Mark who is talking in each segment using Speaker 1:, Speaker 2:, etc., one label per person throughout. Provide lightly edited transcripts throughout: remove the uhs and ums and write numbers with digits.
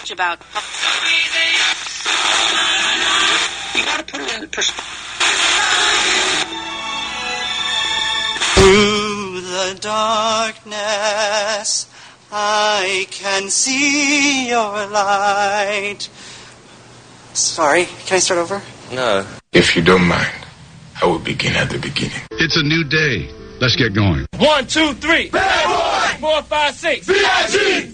Speaker 1: much about. You gotta put it in perspective. Through the darkness, I can see your light. Sorry, can I start over?
Speaker 2: No.
Speaker 3: If you don't mind, I will begin at the beginning.
Speaker 4: It's a new day. Let's get going.
Speaker 2: 1, 2, 3. Bad boy! 4, 5, 6. B.I.G.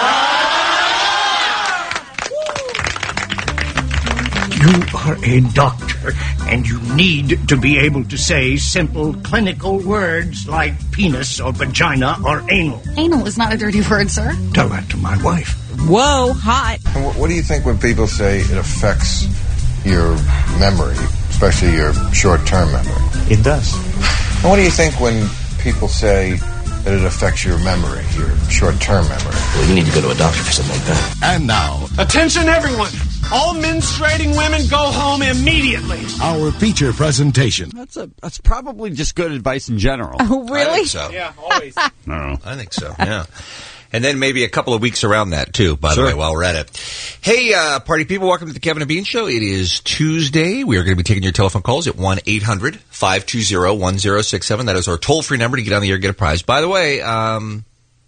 Speaker 5: You are a doctor, and you need to be able to say simple clinical words like penis or vagina or anal.
Speaker 6: Anal is not a dirty word, sir.
Speaker 5: Tell that to my wife.
Speaker 6: Whoa, hot.
Speaker 7: What do you think when people say it affects your memory, especially your short-term memory?
Speaker 5: It does.
Speaker 7: And what do you think when people say that it affects your memory, your short-term memory?
Speaker 2: Well, you need to go to a doctor for something like that.
Speaker 4: And now,
Speaker 8: attention everyone! All menstruating women go home immediately.
Speaker 4: our feature presentation.
Speaker 9: That's probably just good advice in general.
Speaker 6: Oh, really?
Speaker 2: I think so.
Speaker 8: Yeah, always.
Speaker 9: No.
Speaker 2: I think so, yeah. And then maybe a couple of weeks around that, too, by the way, while we're at it. Hey, party people, welcome to the Kevin and Bean Show. It is Tuesday. We are going to be taking your telephone calls at 1-800-520-1067. That is our toll-free number to get on the air and get a prize. By the way, I'm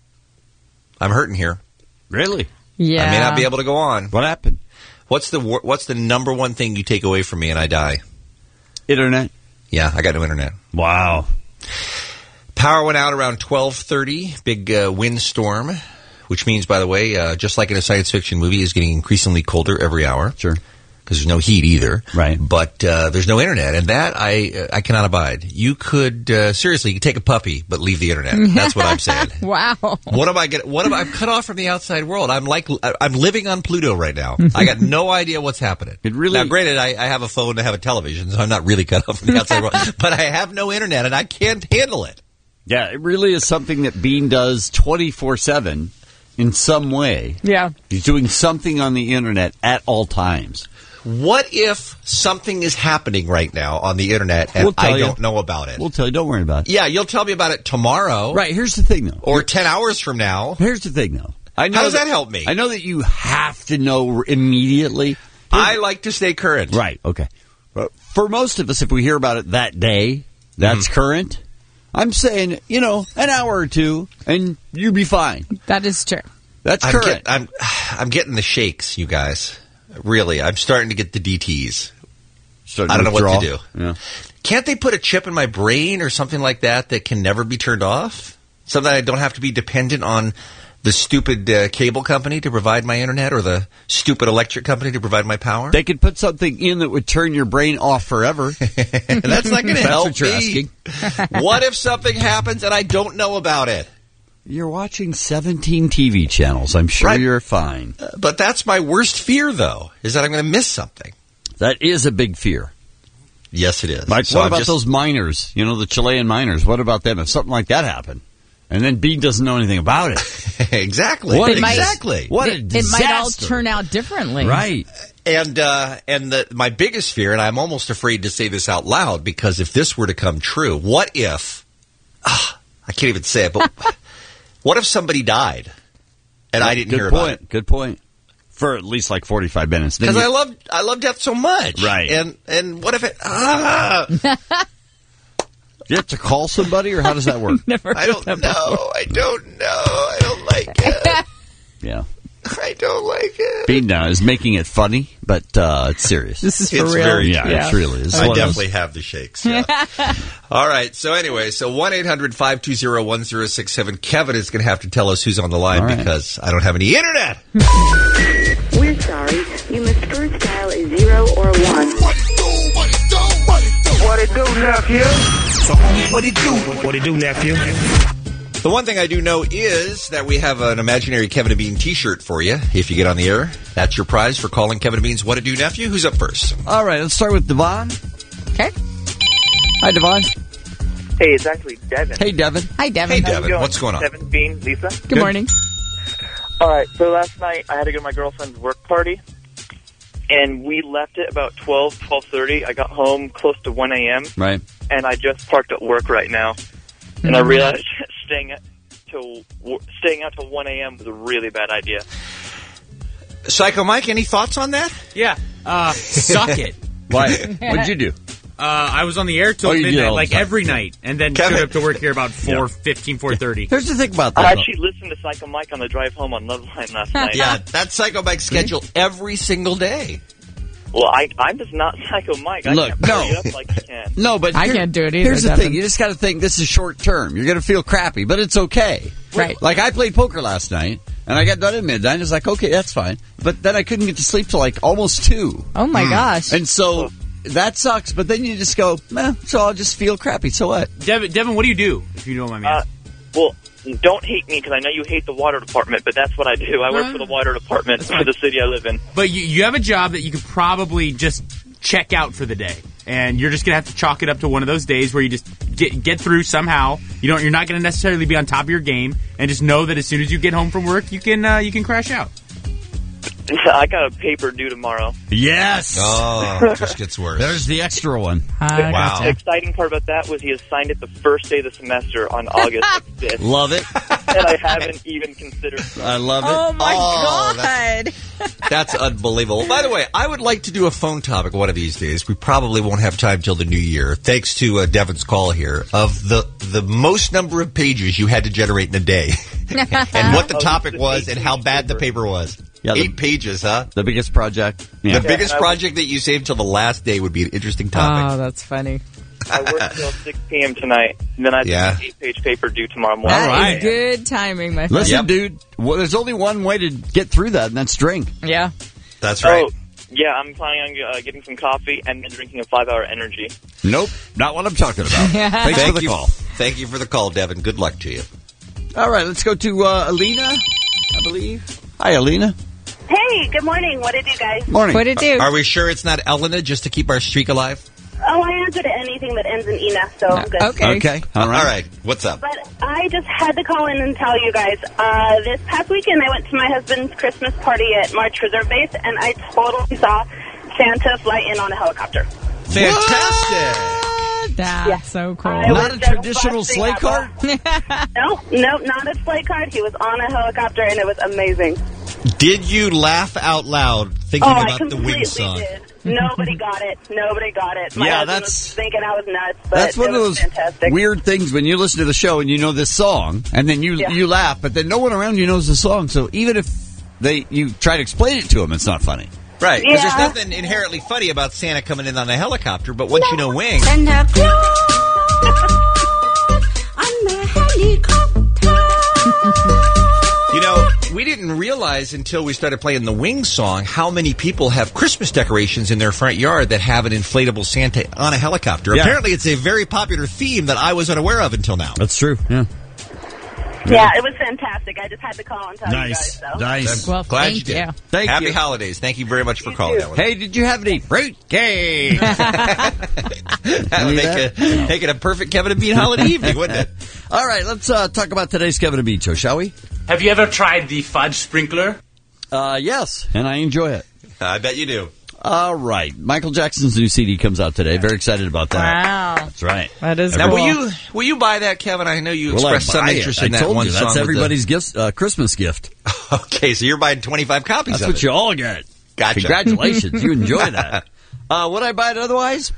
Speaker 2: hurting here.
Speaker 9: Really?
Speaker 6: Yeah.
Speaker 2: I may not be able to go on.
Speaker 9: What happened?
Speaker 2: What's the number one thing you take away from me and I die?
Speaker 9: Internet.
Speaker 2: Yeah, I got no internet.
Speaker 9: Wow.
Speaker 2: Power went out around 12:30. Big windstorm, which means, by the way, just like in a science fiction movie, is getting increasingly colder every hour.
Speaker 9: Sure.
Speaker 2: Because there's no heat either.
Speaker 9: Right.
Speaker 2: But there's no internet, and that I cannot abide. You could seriously, you could take a puppy, but leave the internet. That's what I'm saying.
Speaker 6: Wow.
Speaker 2: I'm cut off from the outside world. I'm living on Pluto right now. I got no idea what's happening. Now, granted, I have a phone and I have a television, so I'm not really cut off from the outside world. But I have no internet, and I can't handle it.
Speaker 9: Yeah, it really is something that Bean does 24/7 in some way.
Speaker 6: Yeah.
Speaker 9: He's doing something on the internet at all times.
Speaker 2: What if something is happening right now on the internet and I don't know about it?
Speaker 9: We'll tell you. Don't worry about it.
Speaker 2: Yeah, you'll tell me about it tomorrow.
Speaker 9: Right. Here's the thing, though.
Speaker 2: Or 10 hours from now.
Speaker 9: Here's the thing, though.
Speaker 2: How does that help me?
Speaker 9: I know that you have to know immediately.
Speaker 2: I like to stay current.
Speaker 9: Right. Okay. But for most of us, if we hear about it that day, that's current. I'm saying, an hour or two, and you'll be fine.
Speaker 6: That is true.
Speaker 9: That's current.
Speaker 2: I'm getting the shakes, you guys. Really, I'm starting to get the DTs.
Speaker 9: Starting
Speaker 2: I don't know what to do.
Speaker 9: Yeah.
Speaker 2: Can't they put a chip in my brain or something like that can never be turned off? So that I don't have to be dependent on the stupid cable company to provide my internet or the stupid electric company to provide my power?
Speaker 9: They could put something in that would turn your brain off forever.
Speaker 2: That's not going to help
Speaker 9: what you're
Speaker 2: me.
Speaker 9: asking.
Speaker 2: What if something happens and I don't know about it?
Speaker 9: You're watching 17 TV channels. I'm sure you're fine.
Speaker 2: But that's my worst fear, though, is that I'm going to miss something.
Speaker 9: That is a big fear.
Speaker 2: Yes, it is.
Speaker 9: Like, what about those miners? The Chilean miners. What about them? If something like that happened, and then Bean doesn't know anything about it.
Speaker 2: Exactly.
Speaker 9: What
Speaker 2: exactly?
Speaker 9: What a disaster.
Speaker 6: It might all turn out differently.
Speaker 9: Right.
Speaker 2: And my biggest fear, and I'm almost afraid to say this out loud, because if this were to come true, what if, I can't even say it, but what if somebody died and I didn't hear about it?
Speaker 9: Good point. For at least like 45 minutes.
Speaker 2: Because I love death so much.
Speaker 9: Right.
Speaker 2: And what if it...
Speaker 9: Do you have to call somebody, or how does that work?
Speaker 2: I don't know. I don't like it.
Speaker 9: Yeah.
Speaker 2: I don't like it.
Speaker 9: Bean now is making it funny, but it's serious.
Speaker 6: This is for
Speaker 2: It's
Speaker 6: real.
Speaker 2: very
Speaker 9: it really is.
Speaker 2: I definitely have the shakes. Yeah. All right. So anyway, 1-800-520-1067. Kevin is going to have to tell us who's on the line because I don't have any internet.
Speaker 1: We're sorry. You must first dial a 0 or 1.
Speaker 8: What it do, nephew?
Speaker 5: So, what it do, nephew?
Speaker 2: The one thing I do know is that we have an imaginary Kevin and Bean t-shirt for you if you get on the air. That's your prize for calling Kevin and Bean's What It Do Nephew. Who's up first?
Speaker 9: All right, let's start with Devon.
Speaker 6: Okay.
Speaker 9: Hi, Devon.
Speaker 10: Hey, it's actually Devin.
Speaker 9: Hey, Devin.
Speaker 6: Hi, Devin.
Speaker 2: Hey, Devin. What's going on?
Speaker 10: Devin, Bean, Lisa.
Speaker 6: Good morning.
Speaker 10: All right, so last night I had to go to my girlfriend's work party, and we left at about 12:30. I got home close to 1 a.m.
Speaker 9: Right.
Speaker 10: And I just parked at work right now. And I realized staying out till 1 a.m. was a really bad idea.
Speaker 2: Psycho Mike, any thoughts on that?
Speaker 11: Yeah. Suck it.
Speaker 9: Why? What'd you do?
Speaker 11: I was on the air till midnight, like every night, and then showed up to work here about 4:15, 4:30.
Speaker 9: Here's the thing about
Speaker 10: I
Speaker 9: that.
Speaker 10: actually listened to Psycho Mike on the drive home on Loveline last night.
Speaker 2: Yeah, that's Psycho Mike's schedule every single day.
Speaker 10: Well, I'm just not Psycho Mike. I
Speaker 9: Look,
Speaker 10: can't
Speaker 9: no.
Speaker 10: hurry up like you can.
Speaker 9: No, but
Speaker 6: I can't do it either,
Speaker 9: Here's the
Speaker 6: Devin.
Speaker 9: thing: you just got to think this is short term. You're going to feel crappy, but it's okay.
Speaker 6: Right.
Speaker 9: Like I played poker last night, and I got done at midnight. And it's like, okay, that's fine. But then I couldn't get to sleep till like almost 2.
Speaker 6: Oh my gosh.
Speaker 9: And so that sucks. But then you just go, so I'll just feel crappy. So what?
Speaker 11: Devin, what do you do, if you don't mind me asking?
Speaker 10: Well, don't hate me because I know you hate the water department, but that's what I do. I work for the water department for the city I live in.
Speaker 11: But you have a job that you could probably just check out for the day, and you're just gonna have to chalk it up to one of those days where you just get through somehow. You're not gonna necessarily be on top of your game, and just know that as soon as you get home from work, you can crash out.
Speaker 10: I got a paper due tomorrow.
Speaker 9: Yes.
Speaker 2: Oh, it just gets worse.
Speaker 9: There's the extra one.
Speaker 2: Wow.
Speaker 10: The exciting part about that was he assigned it the first day of the semester on August 5th.
Speaker 9: Love it.
Speaker 10: And I haven't even considered it.
Speaker 9: I love it.
Speaker 6: Oh my
Speaker 2: Oh,
Speaker 6: God.
Speaker 2: That's unbelievable. By the way, I would like to do a phone topic one of these days. We probably won't have time till the new year, thanks to Devin's call here, of the most number of pages you had to generate in a day. And what the topic was and how bad the paper was.
Speaker 9: Yeah,
Speaker 2: 8 pages, huh?
Speaker 9: The biggest project. Yeah.
Speaker 2: The biggest project that you saved till the last day would be an interesting topic.
Speaker 6: Oh, that's funny.
Speaker 10: I work till 6 p.m. tonight, and then I have an 8-page paper due tomorrow morning.
Speaker 6: That is good timing, my friend.
Speaker 9: Listen, dude, there's only one way to get through that, and that's drink.
Speaker 6: Yeah.
Speaker 2: That's right.
Speaker 10: Oh, yeah, I'm planning on getting some coffee and then drinking a 5-hour energy.
Speaker 9: Nope, not what I'm talking about. Thanks for the call.
Speaker 2: Thank you for the call, Devin. Good luck to you.
Speaker 9: All right, let's go to Alina, I believe. Hi, Alina.
Speaker 12: Hey, good morning. What did you guys?
Speaker 9: Morning.
Speaker 6: What did you do?
Speaker 2: Are we sure it's not Elena, just to keep our streak alive?
Speaker 12: Oh, I answer to anything that ends in Ina, so I'm good.
Speaker 9: Okay. All right.
Speaker 2: What's up?
Speaker 12: But I just had to call in and tell you guys, this past weekend I went to my husband's Christmas party at March Reserve Base, and I totally saw Santa fly in on a helicopter.
Speaker 2: Fantastic.
Speaker 6: That's so cool.
Speaker 9: Not a traditional sleigh cart?
Speaker 12: No, not a sleigh cart. He was on a helicopter, and it was amazing.
Speaker 2: Did you laugh out loud thinking about the Wing song?
Speaker 12: Did. Nobody got it. My
Speaker 9: Yeah,
Speaker 12: husband
Speaker 9: that's-
Speaker 12: was thinking I was nuts, but
Speaker 9: That's one
Speaker 12: it
Speaker 9: of
Speaker 12: was
Speaker 9: those
Speaker 12: fantastic.
Speaker 9: weird things when you listen to the show and you know this song, and then you laugh, but then no one around you knows the song. So even if you try to explain it to them, it's not funny.
Speaker 2: Right, because
Speaker 12: Yeah.
Speaker 2: there's nothing inherently funny about Santa coming in on a helicopter, but once you know Wing...
Speaker 13: Santa Claus on the helicopter.
Speaker 2: You know, we didn't realize until we started playing the Wing song how many people have Christmas decorations in their front yard that have an inflatable Santa on a helicopter.
Speaker 9: Yeah.
Speaker 2: Apparently, it's a very popular theme that I was unaware of until now.
Speaker 9: That's true, yeah.
Speaker 12: Yeah, it was fantastic. I just had to call and tell you guys. So.
Speaker 9: Nice.
Speaker 6: Well,
Speaker 2: Glad
Speaker 6: thank
Speaker 2: you did.
Speaker 6: you.
Speaker 9: Thank
Speaker 2: Happy
Speaker 9: you.
Speaker 2: holidays. Thank you very much for calling. That one.
Speaker 9: Hey, did you have any fruit cake?
Speaker 2: That would make it a perfect Kevin and Bean holiday evening, wouldn't it?
Speaker 9: All right, let's talk about today's Kevin and Bean show, shall we?
Speaker 11: Have you ever tried the fudge sprinkler?
Speaker 9: Yes, and I enjoy it.
Speaker 2: I bet you do.
Speaker 9: All right, Michael Jackson's new CD comes out today. Very excited about that.
Speaker 6: Wow.
Speaker 9: That's right.
Speaker 6: That is
Speaker 2: Now,
Speaker 6: cool.
Speaker 2: will you buy that, Kevin? I know you
Speaker 9: Will I
Speaker 2: expressed some
Speaker 9: buy it?
Speaker 2: interest
Speaker 9: I
Speaker 2: in that
Speaker 9: told
Speaker 2: one
Speaker 9: you,
Speaker 2: song.
Speaker 9: that's
Speaker 2: with
Speaker 9: everybody's gift, Christmas gift.
Speaker 2: Okay, so you're buying 25 copies
Speaker 9: That's
Speaker 2: of
Speaker 9: what
Speaker 2: it.
Speaker 9: you all get.
Speaker 2: Gotcha.
Speaker 9: Congratulations, you enjoy that. Would I buy it otherwise?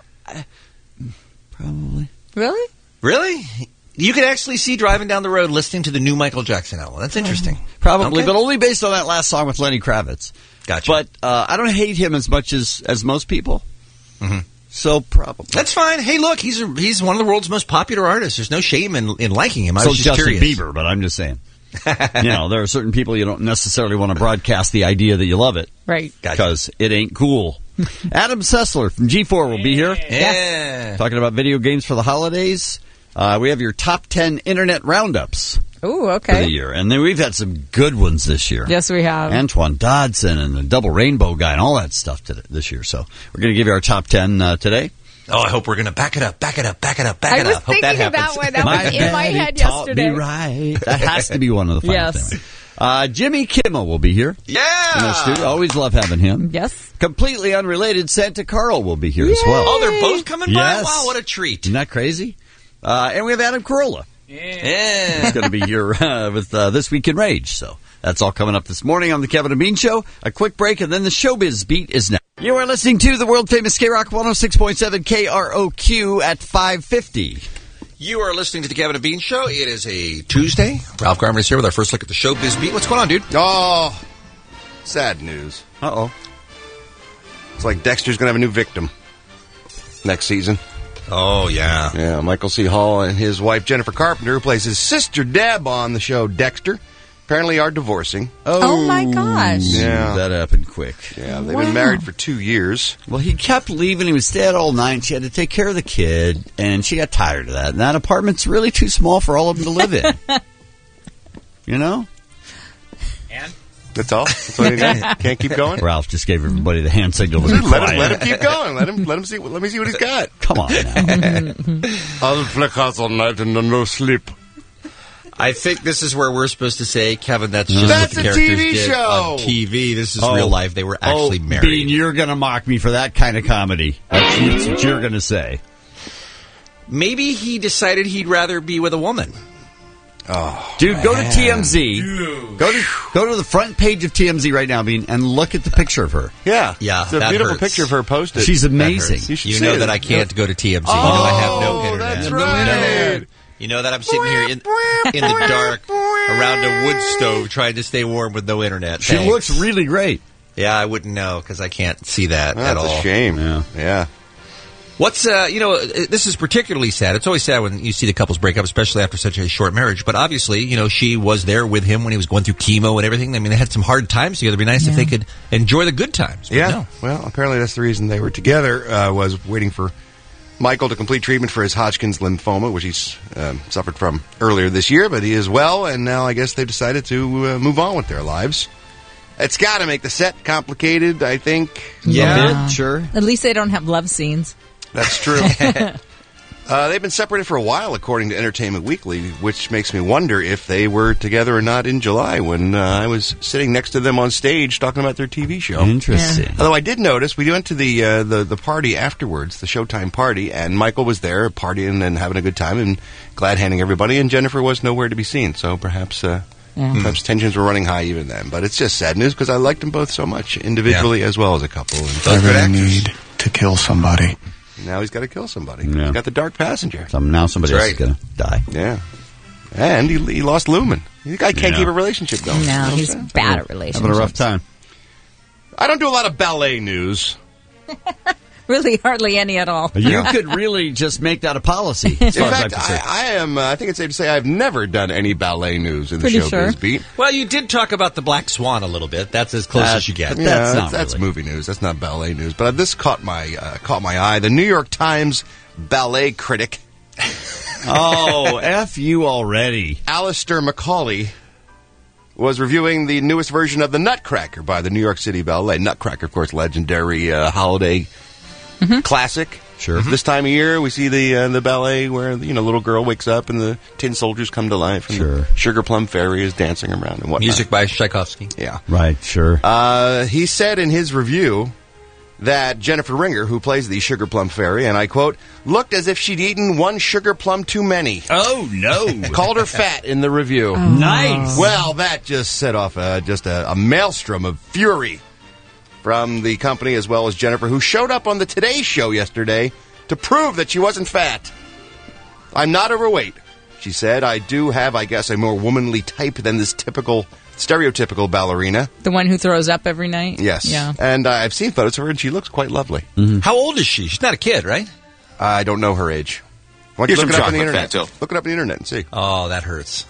Speaker 9: Probably.
Speaker 6: Really?
Speaker 2: Really? You could actually see driving down the road listening to the new Michael Jackson album. That's interesting.
Speaker 9: Probably,
Speaker 2: Okay.
Speaker 9: but only based on that last song with Lenny Kravitz.
Speaker 2: Gotcha.
Speaker 9: But I don't hate him as much as most people.
Speaker 2: Mm-hmm.
Speaker 9: So probably.
Speaker 2: That's fine. Hey, look, he's one of the world's most popular artists. There's no shame in liking him. I
Speaker 9: So
Speaker 2: was just
Speaker 9: Justin
Speaker 2: curious.
Speaker 9: Bieber, but I'm just saying. There are certain people you don't necessarily want to broadcast the idea that you love it.
Speaker 6: Right.
Speaker 9: Because it ain't cool. Adam Sessler from G4 will be here.
Speaker 2: Yeah.
Speaker 9: Talking about video games for the holidays. We have your top 10 internet roundups
Speaker 6: Ooh,
Speaker 9: for
Speaker 6: okay.
Speaker 9: the year. And then we've had some good ones this year.
Speaker 6: Yes, we have.
Speaker 9: Antoine Dodson and the Double Rainbow Guy and all that stuff this year. So we're going to give you our top 10 today.
Speaker 2: Oh, I hope we're going to back it up.
Speaker 6: I was
Speaker 2: Hope that
Speaker 6: thinking of that
Speaker 2: happens.
Speaker 6: one. That was in my head yesterday.
Speaker 9: Right. That has to be one of the finals.
Speaker 6: Yes.
Speaker 9: Jimmy Kimmel will be here. In the
Speaker 2: Yeah.
Speaker 9: studio. Always love having him.
Speaker 6: Yes.
Speaker 9: Completely unrelated, Santa Carl will be here as well.
Speaker 2: Oh, they're both coming by?
Speaker 9: Yes.
Speaker 2: Wow, what a treat.
Speaker 9: Isn't that crazy? And we have Adam Carolla.
Speaker 2: Yeah.
Speaker 9: He's going to be here with This Week in Rage. So That's all coming up this morning on the Kevin and Bean Show. A quick break, and then the Showbiz Beat is next. You are listening to the world-famous K-Rock 106.7 KROQ at 550.
Speaker 2: You are listening to the Kevin and Bean Show. It is a Tuesday. Ralph Garman is here with our first look at the Showbiz Beat. What's going on, dude?
Speaker 14: Oh, sad news.
Speaker 9: Uh-oh.
Speaker 14: It's like Dexter's going to have a new victim next season.
Speaker 2: Oh, yeah.
Speaker 14: Yeah, Michael C. Hall and his wife, Jennifer Carpenter, who plays his sister, Deb, on the show Dexter, apparently are divorcing.
Speaker 6: Oh my gosh.
Speaker 14: Yeah.
Speaker 9: That happened quick.
Speaker 14: Yeah, they've been married for 2 years.
Speaker 9: Well, he kept leaving. He would stay out all night. She had to take care of the kid, and she got tired of that. And that apartment's really too small for all of them to live in. You know?
Speaker 2: And?
Speaker 14: That's all? That's all you got? Can't keep going?
Speaker 9: Ralph just gave everybody the hand signal.
Speaker 14: Let him keep going. Let him see. Let me see what he's got.
Speaker 9: Come on now.
Speaker 14: I'll flick out all night and no sleep.
Speaker 2: I think this is where we're supposed to say, Kevin, that's just what the characters
Speaker 14: TV
Speaker 2: did
Speaker 14: show.
Speaker 2: on TV. This is real life. They were actually married.
Speaker 9: Bean, you're going to mock me for that kind of comedy. That's what you're going to say.
Speaker 2: Maybe he decided he'd rather be with a woman.
Speaker 14: Oh,
Speaker 9: dude, go to TMZ. Go to the front page of TMZ right now, Bean, and look at the picture of her.
Speaker 14: Yeah.
Speaker 2: Yeah,
Speaker 14: it's a
Speaker 2: that
Speaker 14: beautiful
Speaker 2: hurts.
Speaker 14: picture of her posted.
Speaker 9: She's amazing.
Speaker 2: You know that I can't go to TMZ. You know I have no internet.
Speaker 14: That's right.
Speaker 2: You know that I'm sitting here in the dark around a wood stove trying to stay warm with no internet.
Speaker 9: She
Speaker 2: Thanks.
Speaker 9: looks really great.
Speaker 2: Yeah, I wouldn't know because I can't see that at all.
Speaker 14: That's a shame. Yeah.
Speaker 2: What's, this is particularly sad. It's always sad when you see the couples break up, especially after such a short marriage. But obviously, she was there with him when he was going through chemo and everything. I mean, they had some hard times together. It'd be nice if they could enjoy the good times. But no.
Speaker 14: Well, apparently that's the reason they were together, was waiting for Michael to complete treatment for his Hodgkin's lymphoma, which he's suffered from earlier this year. But he is well, and now I guess they've decided to move on with their lives. It's got to make the set complicated, I think.
Speaker 9: Yeah, a bit, sure.
Speaker 6: At least they don't have love scenes.
Speaker 14: That's true. They've been separated for a while, according to Entertainment Weekly, which makes me wonder if they were together or not in July when I was sitting next to them on stage talking about their TV show.
Speaker 9: Interesting. Yeah.
Speaker 14: Although I did notice, we went to the party afterwards, the Showtime party, and Michael was there partying and having a good time and glad-handing everybody, and Jennifer was nowhere to be seen, so perhaps tensions were running high even then. But it's just sad news because I liked them both so much, individually as well as a couple. And
Speaker 15: I really need to kill somebody.
Speaker 14: Now he's got to kill somebody.
Speaker 9: Yeah.
Speaker 14: He's got the dark passenger.
Speaker 9: Now somebody else is going to die.
Speaker 14: Yeah. And he lost Lumen. The guy can't keep a relationship going.
Speaker 6: No, he's bad at relationships.
Speaker 9: Having a rough time.
Speaker 14: I don't do a lot of ballet news.
Speaker 6: Really, hardly any at all.
Speaker 9: You could really just make that a policy.
Speaker 14: In fact, I think it's safe to say I've never done any ballet news in the Showbiz Beat.
Speaker 2: Well, you did talk about the Black Swan a little bit. That's as close as you get.
Speaker 14: That's movie news. That's not ballet news. But this caught my eye. The New York Times ballet critic.
Speaker 9: Oh, F you already.
Speaker 14: Alistair Macaulay was reviewing the newest version of the Nutcracker by the New York City Ballet. Nutcracker, of course, legendary holiday classic.
Speaker 9: Sure.
Speaker 14: This time of year, we see the ballet where little girl wakes up and the tin soldiers come to life, and the Sugar Plum Fairy is dancing around and whatnot.
Speaker 2: Music by Tchaikovsky.
Speaker 14: Yeah,
Speaker 9: right. Sure.
Speaker 14: He said in his review that Jennifer Ringer, who plays the Sugar Plum Fairy, and I quote, looked as if she'd eaten one sugar plum too many.
Speaker 9: Oh no!
Speaker 14: Called her fat in the review.
Speaker 6: Oh.
Speaker 9: Nice.
Speaker 14: Well, that just set off a maelstrom of fury from the company as well as Jennifer, who showed up on the Today Show yesterday to prove that she wasn't fat. I'm not overweight, she said. I do have, I guess, a more womanly type than this stereotypical ballerina.
Speaker 6: The one who throws up every night?
Speaker 14: Yes.
Speaker 6: Yeah.
Speaker 14: And I've seen photos of her, and she looks quite lovely.
Speaker 9: Mm-hmm.
Speaker 2: How old is she? She's not a kid, right?
Speaker 14: I don't know her age. Why don't you
Speaker 3: Here's
Speaker 14: look it
Speaker 3: some
Speaker 14: up on the
Speaker 3: chocolate,
Speaker 14: internet?
Speaker 3: Fatso.
Speaker 14: Look it up on the internet and see.
Speaker 2: Oh, that hurts.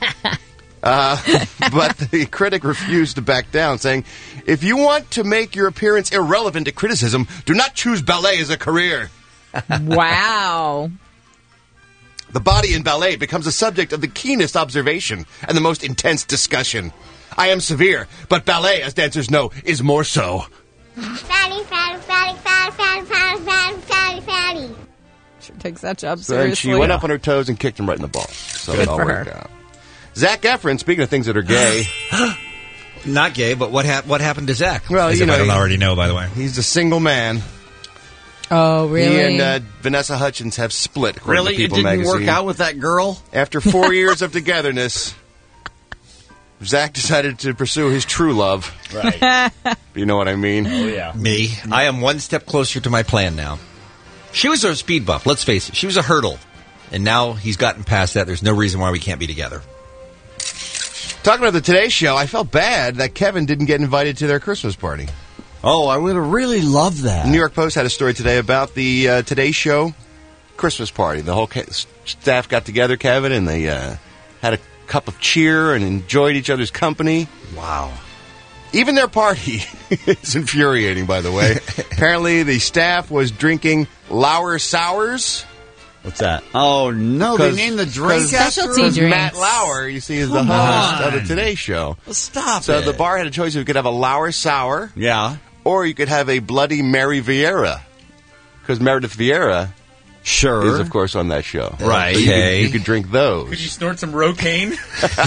Speaker 14: But the critic refused to back down, saying, if you want to make your appearance irrelevant to criticism, do not choose ballet as a career.
Speaker 6: Wow.
Speaker 14: The body in ballet becomes a subject of the keenest observation and the most intense discussion. I am severe, but ballet, as dancers know, is more so.
Speaker 13: Fatty, fatty, fatty, fatty, fatty, fatty, fatty, fatty, fatty.
Speaker 6: Sure takes that job
Speaker 14: So
Speaker 6: seriously.
Speaker 14: she went up on her toes and kicked him right in the balls. So
Speaker 6: Good
Speaker 14: it all
Speaker 6: for
Speaker 14: worked
Speaker 6: her.
Speaker 14: out. Zac Efron, speaking of things that are gay.
Speaker 2: Not gay, but what happened to Zach?
Speaker 14: Well,
Speaker 2: As
Speaker 14: you
Speaker 2: if
Speaker 14: know,
Speaker 2: I don't already know, by the way.
Speaker 14: He's a single man.
Speaker 6: Oh, really?
Speaker 14: He and Vanessa Hudgens have split. according to
Speaker 9: Really? It
Speaker 14: People
Speaker 9: didn't
Speaker 14: magazine.
Speaker 9: work out with that girl?
Speaker 14: After 4 years of togetherness, Zach decided to pursue his true love.
Speaker 9: Right.
Speaker 14: You know what I mean?
Speaker 9: Oh, yeah.
Speaker 2: Me. I am one step closer to my plan now. She was a speed bump, let's face it. She was a hurdle. And now he's gotten past that. There's no reason why we can't be together.
Speaker 14: Talking about the Today Show, I felt bad that Kevin didn't get invited to their Christmas party.
Speaker 9: Oh, I would have really loved that.
Speaker 14: The New York Post had a story today about the Today Show Christmas party. The whole staff got together, Kevin, and they had a cup of cheer and enjoyed each other's company.
Speaker 2: Wow.
Speaker 14: Even their party is infuriating, by the way. Apparently, the staff was drinking Lauer Sours.
Speaker 9: What's that? Oh, no, they named the drink
Speaker 6: Specialty
Speaker 14: because
Speaker 6: drinks.
Speaker 14: Matt Lauer, you see, is the host of the Today Show.
Speaker 9: Well, stop
Speaker 14: So
Speaker 9: it.
Speaker 14: the bar had a choice. You could have a Lauer Sour,
Speaker 9: Yeah.
Speaker 14: or you could have a Bloody Mary Vieira. Because Meredith Vieira
Speaker 9: Sure.
Speaker 14: is, of course, on that show.
Speaker 9: Right.
Speaker 14: So
Speaker 2: Okay.
Speaker 14: you could drink those.
Speaker 11: Could you snort some Rocaine?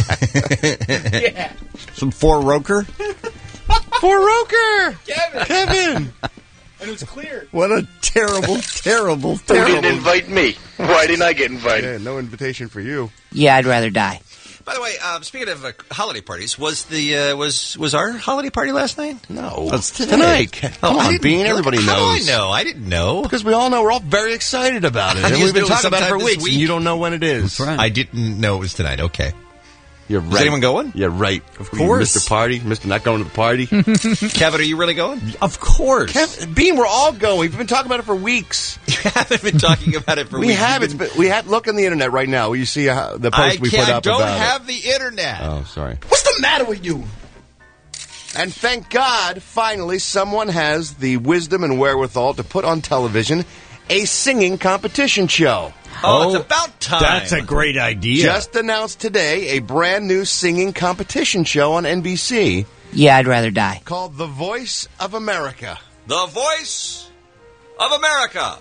Speaker 11: Yeah.
Speaker 9: Some Four Roker?
Speaker 14: For Roker! Kevin!
Speaker 11: And it was clear.
Speaker 9: What a terrible, terrible,
Speaker 3: Who didn't
Speaker 9: terrible.
Speaker 3: invite me? Why didn't I get invited?
Speaker 14: Yeah, no invitation for you.
Speaker 16: Yeah, I'd rather die.
Speaker 2: By the way, speaking of holiday parties, was the was our holiday party last night?
Speaker 14: No.
Speaker 9: That's
Speaker 14: tonight. Come
Speaker 2: I
Speaker 14: on,
Speaker 2: didn't
Speaker 14: Bean.
Speaker 2: know.
Speaker 14: Everybody
Speaker 2: How
Speaker 14: knows.
Speaker 2: do I know? I didn't know.
Speaker 14: Because we all know we're all very excited about it.
Speaker 2: I
Speaker 14: And
Speaker 2: just
Speaker 14: we've been
Speaker 2: knew it was
Speaker 14: talking about it for
Speaker 2: sometime this
Speaker 14: weeks,
Speaker 2: week.
Speaker 14: and you don't know when it is.
Speaker 9: That's right.
Speaker 2: I didn't know it was tonight. Okay.
Speaker 14: You're right.
Speaker 2: Is anyone going?
Speaker 14: Yeah, right.
Speaker 9: Of course.
Speaker 14: Mr. Party, Mr. Not going to the party.
Speaker 2: Kevin, are you really going?
Speaker 9: Of course.
Speaker 14: Bean, we're all going. We've been talking about it for weeks.
Speaker 2: You haven't been talking about it for
Speaker 14: We
Speaker 2: weeks.
Speaker 14: have.
Speaker 2: You've been-
Speaker 14: We have. Look on the internet right now. You see the post we put up
Speaker 2: don't
Speaker 14: about
Speaker 2: have the internet.
Speaker 14: it. Oh, sorry.
Speaker 8: What's the matter with you?
Speaker 14: And thank God, finally, someone has the wisdom and wherewithal to put on television a singing competition show.
Speaker 2: Oh, it's about time.
Speaker 9: That's a great idea.
Speaker 14: Just announced today a brand new singing competition show on NBC
Speaker 16: Yeah, I'd rather die.
Speaker 14: called The Voice of America.
Speaker 2: The Voice of America.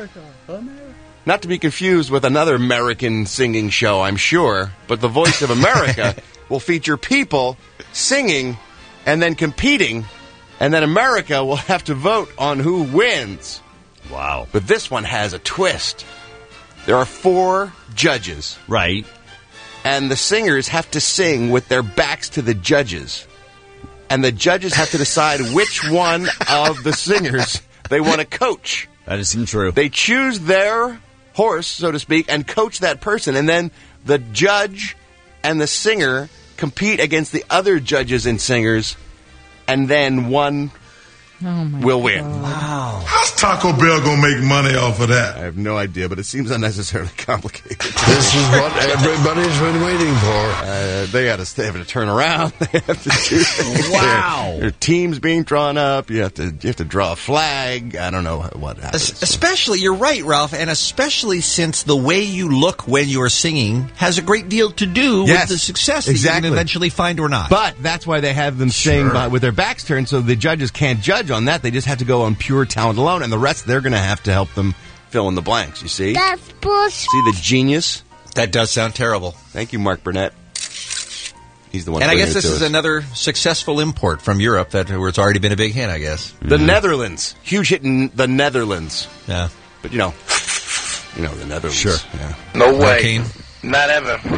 Speaker 14: Not to be confused with another American singing show, I'm sure, but The Voice of America will feature people singing and then competing, and then America will have to vote on who wins.
Speaker 9: Wow.
Speaker 14: But this one has a twist. There are 4 judges,
Speaker 9: Right.
Speaker 14: and the singers have to sing with their backs to the judges. And the judges have to decide which one of the singers they want to coach.
Speaker 9: That isn't true.
Speaker 14: They choose their horse, so to speak, and coach that person. And then the judge and the singer compete against the other judges and singers, and then one will win.
Speaker 4: How's Taco Bell gonna make money off of
Speaker 14: I
Speaker 4: that?
Speaker 14: have no idea, but it seems unnecessarily complicated.
Speaker 7: This is what everybody's been waiting for.
Speaker 14: They have to turn around. They have to do things.
Speaker 9: Wow.
Speaker 14: There are teams being drawn up. You have to draw a flag. I don't know what happens.
Speaker 2: Especially, you're right, Ralph, and especially since the way you look when you're singing has a great deal to do
Speaker 14: Yes,
Speaker 2: with the success that you
Speaker 14: exactly.
Speaker 2: can eventually find or not.
Speaker 14: But that's why they have them sing with their backs turned, so the judges can't judge on that. They just have to go on pure talent alone, and the rest they're going to have to help them fill in the blanks. You see?
Speaker 13: That's bullshit.
Speaker 14: See the genius?
Speaker 2: That does sound terrible.
Speaker 14: Thank you, Mark Burnett. He's the one.
Speaker 2: And I
Speaker 14: bringing
Speaker 2: guess
Speaker 14: it
Speaker 2: this
Speaker 14: to
Speaker 2: is
Speaker 14: us.
Speaker 2: another successful import from Europe where it's already been a big hit, I guess.
Speaker 14: The Netherlands, huge hit in the Netherlands.
Speaker 2: Yeah.
Speaker 14: But you know the Netherlands.
Speaker 2: Sure.
Speaker 14: Yeah.
Speaker 3: No way.
Speaker 2: Hurricane.
Speaker 3: Not ever.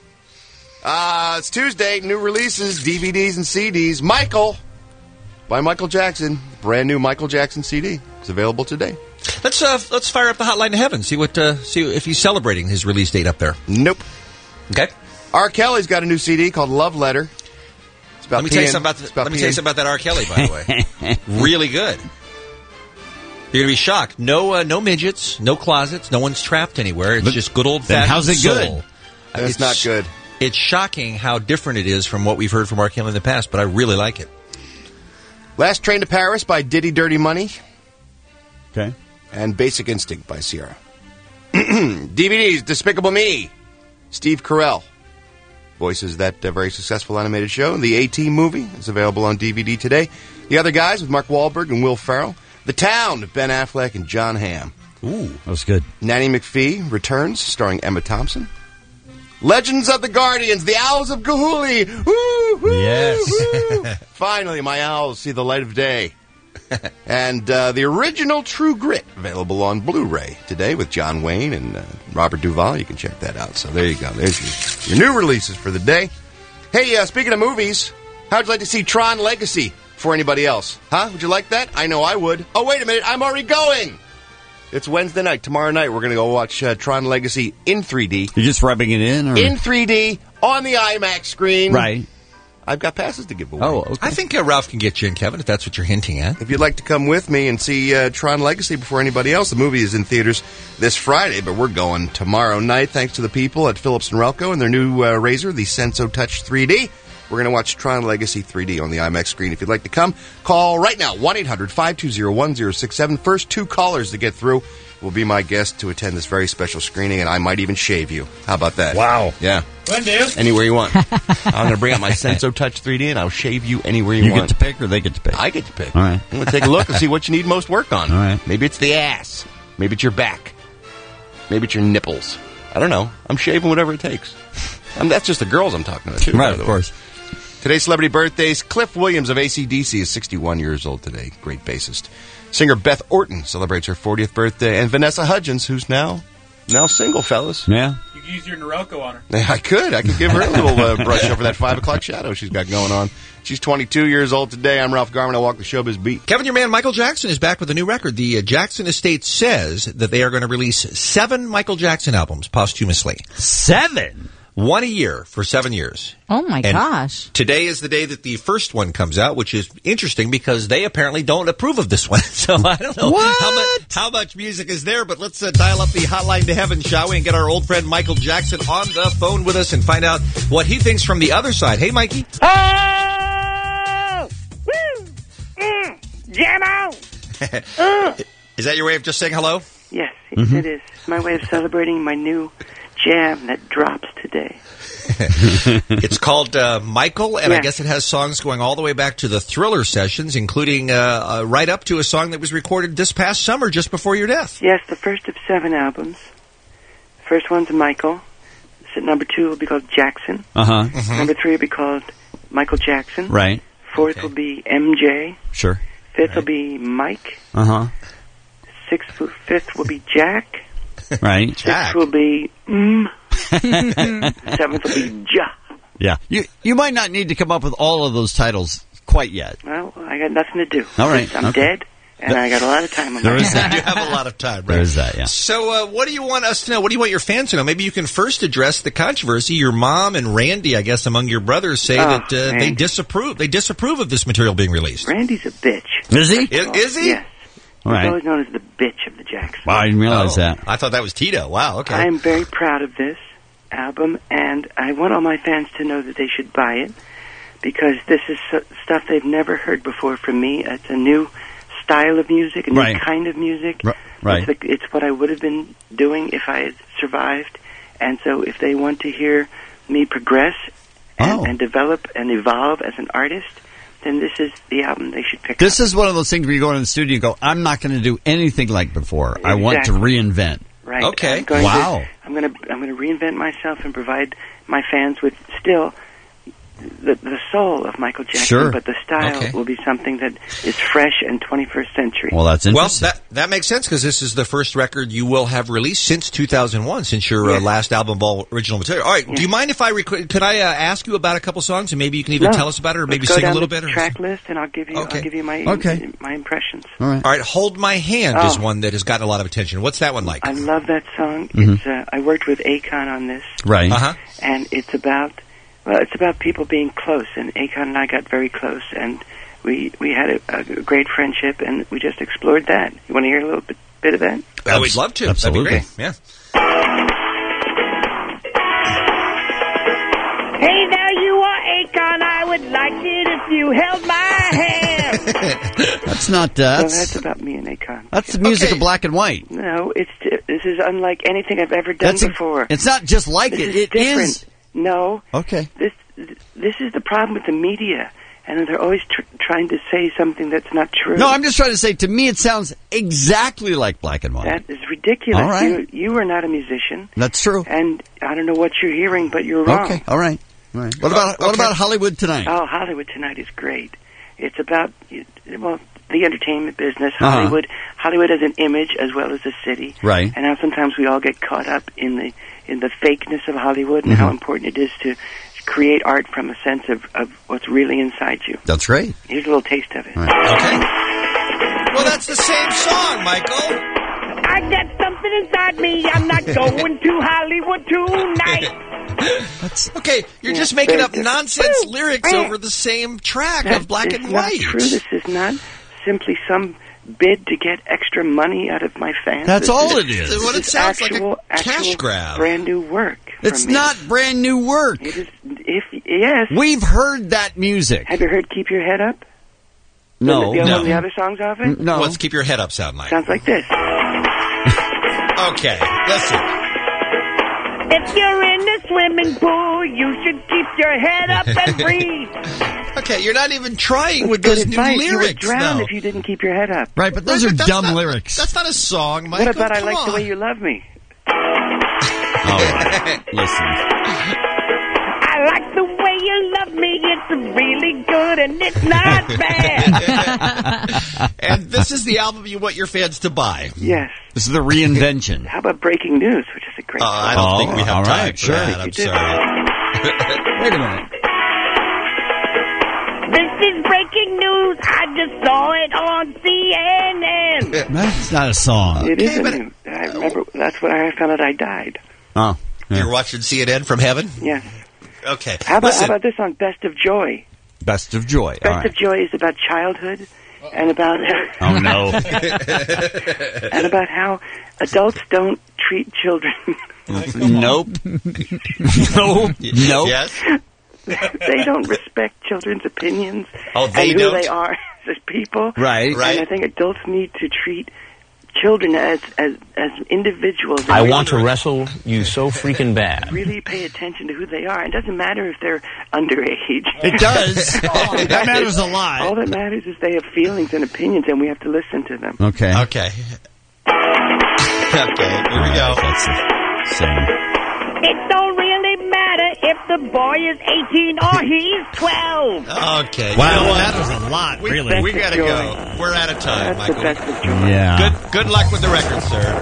Speaker 14: It's Tuesday. New releases, DVDs and CDs. Michael by Michael Jackson. Brand new Michael Jackson CD. It's available today.
Speaker 2: Let's fire up the hotline to heaven. See if he's celebrating his release date up there.
Speaker 14: Nope.
Speaker 2: Okay.
Speaker 14: R. Kelly's got a new CD called Love Letter. It's about
Speaker 2: Let me tell you
Speaker 14: peeing.
Speaker 2: something
Speaker 14: It's about
Speaker 2: let me tell you
Speaker 14: peeing.
Speaker 2: something about that R. Kelly, by the way. Really good. You're gonna be shocked. No midgets, no closets, no one's trapped anywhere. It's just good old fashioned
Speaker 9: how's it
Speaker 2: soul.
Speaker 9: good?
Speaker 14: That's not good.
Speaker 2: It's shocking how different it is from what we've heard from R. Kelly in the past, but I really like it.
Speaker 14: Last Train to Paris by Diddy Dirty Money.
Speaker 9: Okay.
Speaker 14: And Basic Instinct by Sierra. DVDs, Despicable Me. Steve Carell voices that very successful animated show. The A-Team movie is available on DVD today. The Other Guys with Mark Wahlberg and Will Ferrell. The Town with Ben Affleck and John Hamm.
Speaker 9: Ooh, that was good.
Speaker 14: Nanny McPhee returns, starring Emma Thompson. Legends of the Guardians, the Owls of Gahuli. Woo, woo,
Speaker 9: Yes.
Speaker 14: woo. Finally, my owls see the light of day. And the original True Grit, available on Blu-ray today with John Wayne and Robert Duvall. You can check that out. So there you go. There's your new releases for the day. Hey, speaking of movies, how'd you like to see Tron Legacy before anybody else? Huh? Would you like that? I know I would. Oh, wait a minute. I'm already going. It's Wednesday night. Tomorrow night, we're going to go watch Tron Legacy in 3D.
Speaker 9: You're just rubbing it in? Or?
Speaker 14: In 3D, on the IMAX screen.
Speaker 9: Right.
Speaker 14: I've got passes to give away.
Speaker 9: Oh, okay.
Speaker 2: I think Ralph can get you in, Kevin, if that's what you're hinting at.
Speaker 14: If you'd like to come with me and see Tron Legacy before anybody else, the movie is in theaters this Friday, but we're going tomorrow night thanks to the people at Philips and Relco and their new Razor, the Senso Touch 3D. We're going to watch Tron Legacy 3D on the IMAX screen. If you'd like to come, call right now, 1-800-520-1067. First 2 callers to get through will be my guest to attend this very special screening, and I might even shave you. How about that?
Speaker 9: Wow.
Speaker 14: Yeah.
Speaker 8: When, dude?
Speaker 14: Anywhere you want. I'm going to bring out my Senso Touch 3D, and I'll shave you anywhere you want.
Speaker 9: You get to pick, or they get to pick?
Speaker 14: I get to pick.
Speaker 9: All right.
Speaker 14: I'm going to take a look and see what you need most work on.
Speaker 9: All right.
Speaker 14: Maybe it's the ass. Maybe it's your back. Maybe it's your nipples. I don't know. I'm shaving whatever it takes. That's just the girls I'm talking to.
Speaker 9: Right, of course.
Speaker 14: Today's celebrity birthdays. Cliff Williams of AC/DC is 61 years old today. Great bassist. Singer Beth Orton celebrates her 40th birthday. And Vanessa Hudgens, who's now single, fellas.
Speaker 9: Yeah.
Speaker 11: You can use your Norelco on her.
Speaker 14: I could give her a little brush over that 5 o'clock shadow she's got going on. She's 22 years old today. I'm Ralph Garman. I walk the showbiz beat.
Speaker 2: Kevin, your man Michael Jackson is back with a new record. The Jackson estate says that they are going to release 7 Michael Jackson albums posthumously.
Speaker 9: 7?
Speaker 2: 1 a year for 7 years.
Speaker 6: Oh, my gosh.
Speaker 2: Today is the day that the first one comes out, which is interesting because they apparently don't approve of this one. So I don't know how much music is there, but let's dial up the hotline to heaven, shall we, and get our old friend Michael Jackson on the phone with us and find out what he thinks from the other side. Hey, Mikey.
Speaker 17: Oh! Woo! Jam on!
Speaker 2: Is that your way of just saying hello?
Speaker 17: Yes, it is. My way of celebrating my new jam that drops today.
Speaker 2: It's called Michael, and
Speaker 17: Yeah.
Speaker 2: I guess it has songs going all the way back to the Thriller sessions, including right up to a song that was recorded this past summer just before your death.
Speaker 17: Yes, the first of 7 albums. First one's Michael. So number 2 will be called Jackson.
Speaker 9: Uh-huh.
Speaker 2: Mm-hmm.
Speaker 17: Number 3 will be called Michael Jackson.
Speaker 9: Right.
Speaker 17: 4th will be MJ.
Speaker 9: Sure.
Speaker 17: 5th will be Mike.
Speaker 9: Uh-huh.
Speaker 17: 5th will be Jack.
Speaker 9: Right.
Speaker 17: 6th will be 7th will be Ja.
Speaker 9: Yeah. You might not need to come up with all of those titles quite yet.
Speaker 17: Well, I got nothing to do.
Speaker 9: All right.
Speaker 17: I'm dead, and I got a lot of time on my hands.
Speaker 2: You have a lot of time, right?
Speaker 9: There is that, yeah.
Speaker 2: So what do you want us to know? What do you want your fans to know? Maybe you can first address the controversy. Your mom and Randy, I guess, among your brothers, say that they disapprove. They disapprove of this material being released.
Speaker 17: Randy's a bitch.
Speaker 9: Is he?
Speaker 2: Is he?
Speaker 17: Yes.
Speaker 9: All right.
Speaker 17: He's always known as the bitch of the Jacksons.
Speaker 9: Wow, I didn't realize that.
Speaker 2: I thought that was Tito. Wow, okay.
Speaker 17: I'm very proud of this album, and I want all my fans to know that they should buy it, because this is stuff they've never heard before from me. It's a new style of music, a new kind of music.
Speaker 9: Right.
Speaker 17: It's what I would have been doing if I had survived, and so if they want to hear me progress and develop and evolve as an artist, then this is the album they should pick
Speaker 9: This is one of those things where you go in the studio and go, I'm not going to do anything like before. I want to reinvent.
Speaker 17: Right.
Speaker 2: Okay.
Speaker 17: I'm going
Speaker 9: Wow.
Speaker 17: I'm going to reinvent myself and provide my fans with still the soul of Michael Jackson,
Speaker 9: Sure.
Speaker 17: but the style will be something that is fresh and 21st century.
Speaker 9: Well, that's interesting.
Speaker 2: Well, that makes sense because this is the first record you will have released since 2001, since your last album of all original material. All right, do you mind if could I ask you about a couple songs and maybe you can even tell us about it or maybe sing a little bit?
Speaker 17: Let's go down the track list and I'll give you my impressions.
Speaker 2: All right, Hold My Hand is one that has gotten a lot of attention. What's that one like?
Speaker 17: I love that song.
Speaker 9: Mm-hmm.
Speaker 17: It's I worked with Akon on this.
Speaker 9: Right.
Speaker 17: And it's about people being close, and Akon and I got very close, and we had a great friendship, and we just explored that. You want to hear a little bit of that?
Speaker 2: We'd love to.
Speaker 9: Absolutely.
Speaker 2: That'd be great. Yeah.
Speaker 17: Hey, there you are, Akon. I would like it if you held my hand.
Speaker 9: That's not...
Speaker 17: So that's about me and Akon.
Speaker 9: That's the music of Black and White.
Speaker 17: No, this is unlike anything I've ever done before.
Speaker 9: It's not just like
Speaker 17: this
Speaker 9: it.
Speaker 17: Is
Speaker 9: it
Speaker 17: different.
Speaker 9: is.
Speaker 17: No.
Speaker 9: Okay.
Speaker 17: This is the problem with the media, and they're always trying to say something that's not true.
Speaker 9: No, I'm just trying to say, to me, it sounds exactly like Black and White.
Speaker 17: That is ridiculous.
Speaker 9: All right.
Speaker 17: You are not a musician.
Speaker 9: That's true.
Speaker 17: And I don't know what you're hearing, but you're wrong.
Speaker 9: Okay. All right. What about Hollywood Tonight?
Speaker 17: Oh, Hollywood Tonight is great. It's about the entertainment business. Hollywood has an image as well as a city.
Speaker 9: Right.
Speaker 17: And how sometimes we all get caught up in the fakeness of Hollywood and how important it is to create art from a sense of what's really inside you.
Speaker 9: That's great.
Speaker 17: Here's a little taste of it.
Speaker 2: Okay. Well, that's the same song, Michael.
Speaker 8: I got something inside me. I'm not going to Hollywood tonight.
Speaker 2: Okay, you're just making up nonsense lyrics over the same track of Black and White.
Speaker 17: It's not true. This is not simply some bid to get extra money out of my fans.
Speaker 9: That's all it is.
Speaker 2: What it sounds like a cash
Speaker 17: actual
Speaker 2: grab.
Speaker 17: Brand new work.
Speaker 9: It's not brand new work.
Speaker 17: It is. Yes.
Speaker 9: We've heard that music.
Speaker 17: Have you heard "Keep Your Head Up"?
Speaker 9: No.
Speaker 17: One of the other songs off it.
Speaker 9: No.
Speaker 2: What's "Keep Your Head Up" sound like?
Speaker 17: Sounds like this.
Speaker 2: Okay, listen.
Speaker 8: If you're in the swimming pool, you should keep your head up and breathe.
Speaker 2: Okay, you're not even trying with those new
Speaker 17: advice. You would
Speaker 2: lyrics.
Speaker 17: drown
Speaker 2: No.
Speaker 17: if you didn't keep your head up.
Speaker 9: Right, but those are dumb lyrics.
Speaker 2: That's not a song, Michael.
Speaker 17: What about "I
Speaker 2: Come
Speaker 17: Like the
Speaker 2: on.
Speaker 17: Way You Love Me"?
Speaker 9: All right. Listen.
Speaker 8: I like the way you love me. It's really good and it's not bad.
Speaker 2: And this is the album you want your fans to buy.
Speaker 17: Yes.
Speaker 9: This is the reinvention.
Speaker 17: How about "Breaking News," which is a great song?
Speaker 2: I don't think we have
Speaker 9: all
Speaker 2: time
Speaker 9: right,
Speaker 2: for
Speaker 9: sure.
Speaker 2: that. I'm sorry.
Speaker 9: Wait a minute.
Speaker 8: This is breaking news. I just saw it on CNN.
Speaker 9: That's not a song.
Speaker 17: It is a new. I remember. That's when I found out I died.
Speaker 9: Oh.
Speaker 2: You're watching CNN from heaven?
Speaker 17: Yes.
Speaker 2: Okay.
Speaker 17: How about
Speaker 2: Listen.
Speaker 17: this song, "Best of Joy"?
Speaker 9: Best of Joy. All
Speaker 17: Best
Speaker 9: right.
Speaker 17: of Joy is about childhood and about
Speaker 9: Oh, no.
Speaker 17: and about how adults don't treat children.
Speaker 9: Nope. Nope. Nope.
Speaker 2: Yes?
Speaker 17: They don't respect children's opinions
Speaker 2: Oh, they
Speaker 17: and who
Speaker 2: don't?
Speaker 17: they are as people.
Speaker 9: Right.
Speaker 2: Right.
Speaker 17: And I think adults need to treat children as individuals.
Speaker 18: I want to wrestle you so freaking bad.
Speaker 17: Really pay attention to who they are. It doesn't matter if they're underage.
Speaker 9: It does. That matters a lot.
Speaker 17: All that matters is they have feelings and opinions, and we have to listen to them.
Speaker 9: Okay.
Speaker 2: Okay. Okay, here we go.
Speaker 9: That's the same.
Speaker 8: It don't really matter if the boy is 18 or he's 12.
Speaker 2: Okay.
Speaker 9: Wow,
Speaker 2: You know what?
Speaker 9: that was a lot, really.
Speaker 2: We gotta go. We're out of time,
Speaker 17: That's the
Speaker 2: Michael.
Speaker 17: best of joy.
Speaker 9: Yeah.
Speaker 2: Good luck with the record, sir.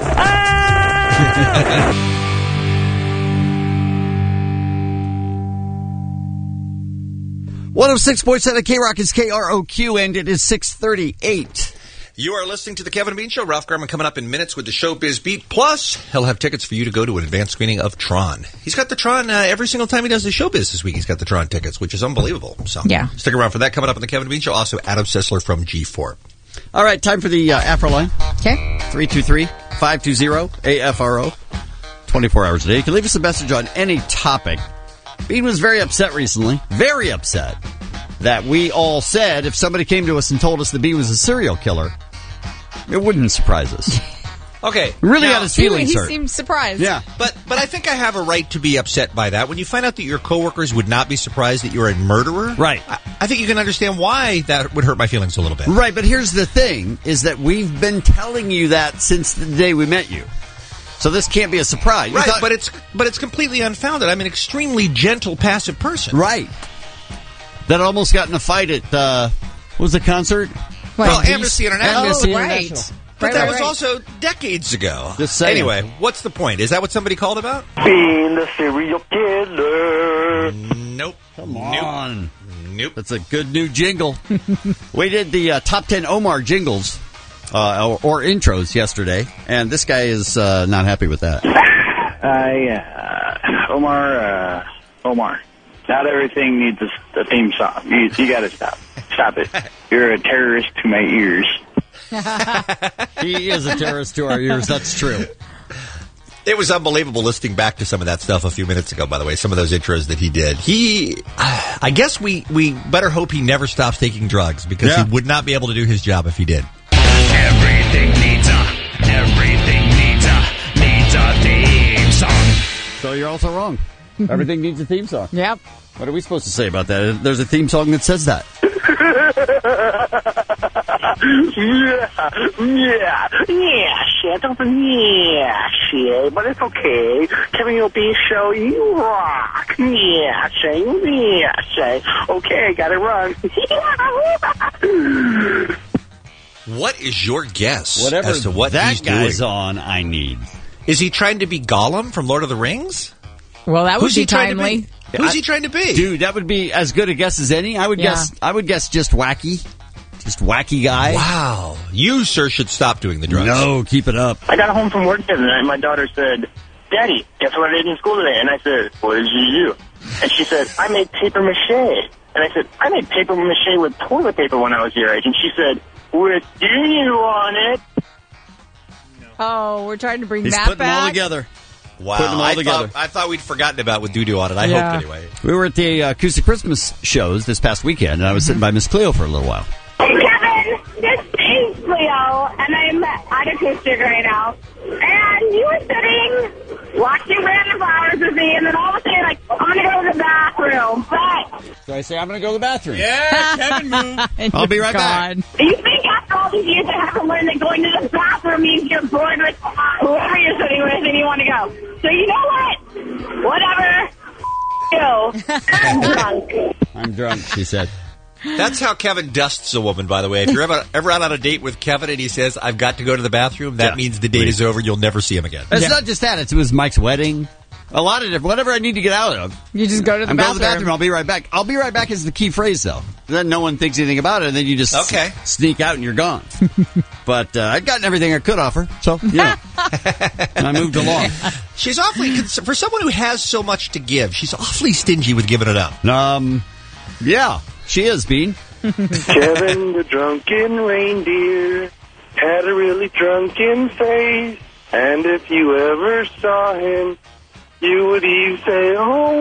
Speaker 9: 106.7 K-Rock is KROQ, and it is 6:38.
Speaker 2: You are listening to The Kevin and Bean Show. Ralph Garman coming up in minutes with the Showbiz Beat. Plus, he'll have tickets for you to go to an advanced screening of Tron. He's got the Tron every single time he does the Showbiz this week. He's got the Tron tickets, which is unbelievable. So
Speaker 6: Yeah.
Speaker 2: stick around for that coming up on The Kevin and Bean Show. Also, Adam Sessler from G4.
Speaker 9: All right, time for the AFRO line.
Speaker 6: Okay.
Speaker 9: 323-520-AFRO. 24 hours a day. You can leave us a message on any topic. Bean was very upset recently, very upset, that we all said if somebody came to us and told us that Bean was a serial killer, it wouldn't surprise us.
Speaker 2: Okay.
Speaker 9: Really
Speaker 2: now,
Speaker 9: had his feelings
Speaker 6: He
Speaker 9: hurt.
Speaker 6: seemed surprised.
Speaker 9: Yeah.
Speaker 2: But I think I have a right to be upset by that. When you find out that your coworkers would not be surprised that you're a murderer,
Speaker 9: Right.
Speaker 2: I think you can understand why that would hurt my feelings a little bit.
Speaker 9: Right, but here's the thing, is that we've been telling you that since the day we met you. So this can't be a surprise. You
Speaker 2: Right,
Speaker 9: thought-
Speaker 2: but it's completely unfounded. I'm an extremely gentle, passive person.
Speaker 9: Right. That almost got in a fight at, what was the concert?
Speaker 2: Well, Amnesty International.
Speaker 9: Amnesty
Speaker 6: Oh, right.
Speaker 9: International.
Speaker 2: But
Speaker 6: Right,
Speaker 2: that
Speaker 6: right,
Speaker 2: was
Speaker 6: right.
Speaker 2: also decades ago.
Speaker 9: Just saying.
Speaker 2: Anyway, what's the point? Is that what somebody called about?
Speaker 10: Being the serial killer.
Speaker 2: Nope.
Speaker 9: Come on.
Speaker 2: Nope.
Speaker 9: That's a good new jingle. We did the top 10 Omar jingles, or intros yesterday, and this guy is not happy with that.
Speaker 19: Omar. Not everything needs a theme song. You got to stop. Stop it. You're a terrorist to my ears.
Speaker 9: He is a terrorist to our ears, that's true.
Speaker 2: It was unbelievable listening back to some of that stuff a few minutes ago, by the way, some of those intros that he did. I guess we better hope he never stops taking drugs, because he would not be able to do his job if he did.
Speaker 20: Everything needs a theme song.
Speaker 9: So you're also wrong. Everything needs a theme song.
Speaker 6: Yep.
Speaker 9: What are we supposed to say about that? There's a theme song that says that.
Speaker 19: Shit, but it's okay. Kevin and Bean Show, you rock. Okay, I gotta run.
Speaker 2: What is your guess
Speaker 9: Whatever
Speaker 2: as to what
Speaker 9: that
Speaker 2: he's
Speaker 9: guy's
Speaker 2: doing?
Speaker 9: on, I need.
Speaker 2: Is he trying to be Gollum from Lord of the Rings?
Speaker 6: Well, that would
Speaker 2: Who's
Speaker 6: be
Speaker 2: he trying to
Speaker 6: timely.
Speaker 2: be? Who's he trying to be?
Speaker 9: Dude, that would be as good a guess as any. I would guess just wacky. Just wacky guy.
Speaker 2: Wow. You, sir, should stop doing the drugs.
Speaker 9: No, keep it up.
Speaker 19: I got home from work the other night, and my daughter said, Daddy, guess what I did in school today? And I said, what did you do? And she said, I made paper mache. And I said, I made paper mache with toilet paper when I was your age. And she said, with do you on it?
Speaker 6: Oh, we're trying to bring
Speaker 9: He's
Speaker 6: that
Speaker 9: putting
Speaker 6: back.
Speaker 9: them all together.
Speaker 2: Wow.
Speaker 9: Putting them all together.
Speaker 2: I thought we'd forgotten about what doo-doo on it. I
Speaker 6: Yeah.
Speaker 2: hope anyway.
Speaker 9: We were at the Acoustic Christmas shows this past weekend, and I was sitting by Miss Cleo for a little while.
Speaker 12: Hey, Kevin, this is Cleo, and I'm at Acoustic right now. And you were sitting, watching Brandon Flowers with me, and then all of a sudden, like, I'm going to go to the bathroom. But
Speaker 9: So I say, I'm going to go to the bathroom.
Speaker 11: Yeah, Kevin, move.
Speaker 9: I'll be right back.
Speaker 12: do you think after all these years I haven't learned that going to the bathroom means you're bored with whoever you're sitting with and you want to go? So you know what? Whatever. You. I'm drunk.
Speaker 9: I'm drunk, she said.
Speaker 2: That's how Kevin dusts a woman, by the way. If you're ever out on a date with Kevin and he says, I've got to go to the bathroom, that means the date is over. You'll never see him again.
Speaker 9: It's not just that. It was Mike's wedding. A lot of different, whatever I need to get out of.
Speaker 6: You just go to the
Speaker 9: I'm going to
Speaker 6: bathroom.
Speaker 9: the bathroom. I'll be right back. I'll be right back is the key phrase, though. Then no one thinks anything about it, and then you just sneak out and you're gone. But I'd gotten everything I could offer, so, yeah. And I moved along.
Speaker 2: She's awfully, for someone who has so much to give, she's awfully stingy with giving it up.
Speaker 9: Yeah, she is, Bean.
Speaker 19: Kevin the drunken reindeer had a really drunken face, and if you ever saw him, you would even say,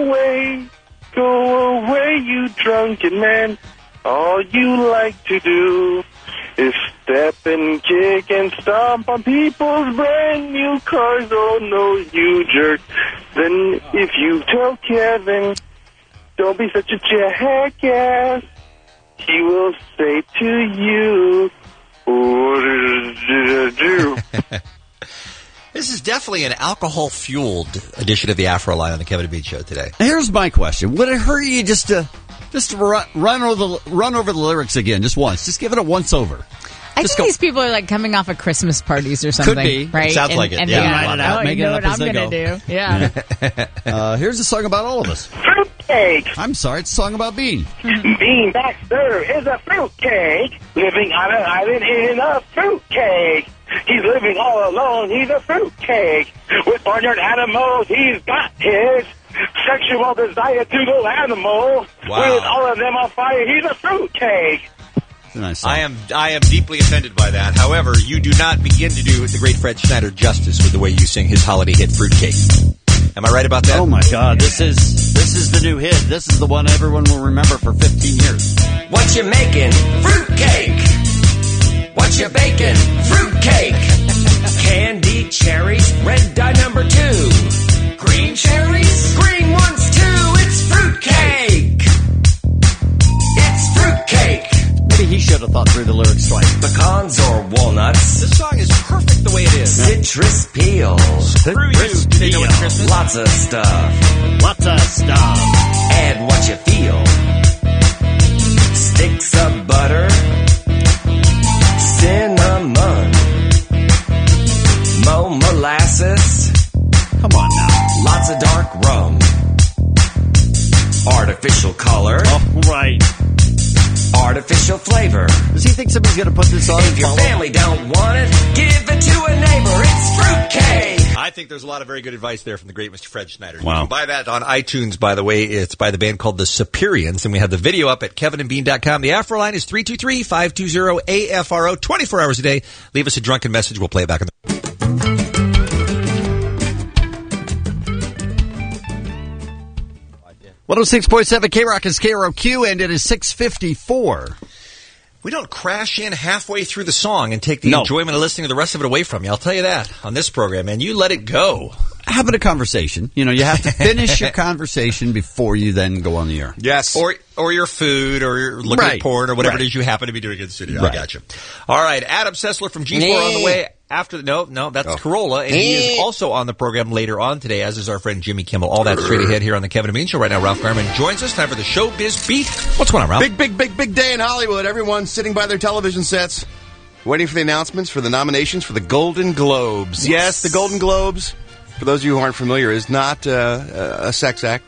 Speaker 19: go away, you drunken man. All you like to do is step and kick and stomp on people's brand new cars. Oh no, you jerk. Then if you tell Kevin, don't be such a jackass, he will say to you, what did I do?
Speaker 2: This is definitely an alcohol-fueled edition of the Afro Line on the Kevin and Bean Show today.
Speaker 9: Here's my question. Would it hurt you just to run over the lyrics again, just once? Just give it a once-over.
Speaker 6: I think these people are like coming off of Christmas parties or something.
Speaker 9: Could be.
Speaker 6: Right?
Speaker 2: Sounds like it.
Speaker 6: And
Speaker 2: Yeah.
Speaker 6: you know what I'm going to do. Yeah.
Speaker 9: Here's a song about all of us.
Speaker 19: Fruitcake.
Speaker 9: I'm sorry, it's a song about Bean.
Speaker 19: Bean Baxter is a fruitcake, living on an island in a fruitcake. He's living all alone, he's a fruitcake. With barnyard animals, he's got his sexual desire to go animal.
Speaker 2: Wow.
Speaker 19: With all of them on fire, he's a fruitcake.
Speaker 9: Nice song.
Speaker 2: I am deeply offended by that. However, you do not begin to do the great Fred Schneider justice with the way you sing his holiday hit Fruitcake. Am I right about that?
Speaker 9: Oh my God, this is the new hit. This is the one everyone will remember for 15 years.
Speaker 21: What you making? Fruitcake. What you baking? Fruitcake. Candied cherries, red dye number 2. Green cherries, green ones too. It's fruitcake. It's fruitcake.
Speaker 9: Maybe he should have thought through the lyrics twice.
Speaker 21: Pecans or walnuts.
Speaker 2: This song is perfect the way it is.
Speaker 21: Citrus peels.
Speaker 2: Screw you. Do they know it's Christmas?
Speaker 21: Lots of stuff.
Speaker 9: Lots of stuff.
Speaker 21: Add what you feel. Sticks of butter. Cinnamon. Molasses.
Speaker 9: Come on now.
Speaker 21: Lots of dark rum. Artificial color.
Speaker 9: Oh, right.
Speaker 21: Artificial flavor.
Speaker 9: Does he think somebody's going to put this on?
Speaker 21: If your family don't want it, give it to a neighbor. It's fruitcake.
Speaker 2: I think there's a lot of very good advice there from the great Mr. Fred Schneider.
Speaker 9: Wow.
Speaker 2: You can buy that on iTunes, by the way. It's by the band called the Superians, and we have the video up at kevinandbean.com. The Afro line is 323-520-AFRO, 24 hours a day. Leave us a drunken message. We'll play it back on the...
Speaker 9: 106.7 K-Rock is KROQ, and it is 6:54.
Speaker 2: We don't crash in halfway through the song and take the enjoyment of listening to the rest of it away from you. I'll tell you that on this program, man. You let it go.
Speaker 9: Having a conversation. You know, you have to finish your conversation before you then go on the air.
Speaker 2: Yes. Or your food, or you're looking at porn, or whatever it is you happen to be doing in the studio. I got you. All right. Adam Sessler from G4 on the way. After that's Corolla, and he is also on the program later on today, as is our friend Jimmy Kimmel. All that straight ahead here on the Kevin and Bean Show. Right now, Ralph Garman joins us. Time for the Showbiz Beat. What's going on, Ralph?
Speaker 14: Big day in Hollywood. Everyone's sitting by their television sets, waiting for the announcements for the nominations for the Golden Globes. Yes, the Golden Globes, for those of you who aren't familiar, is not a sex act.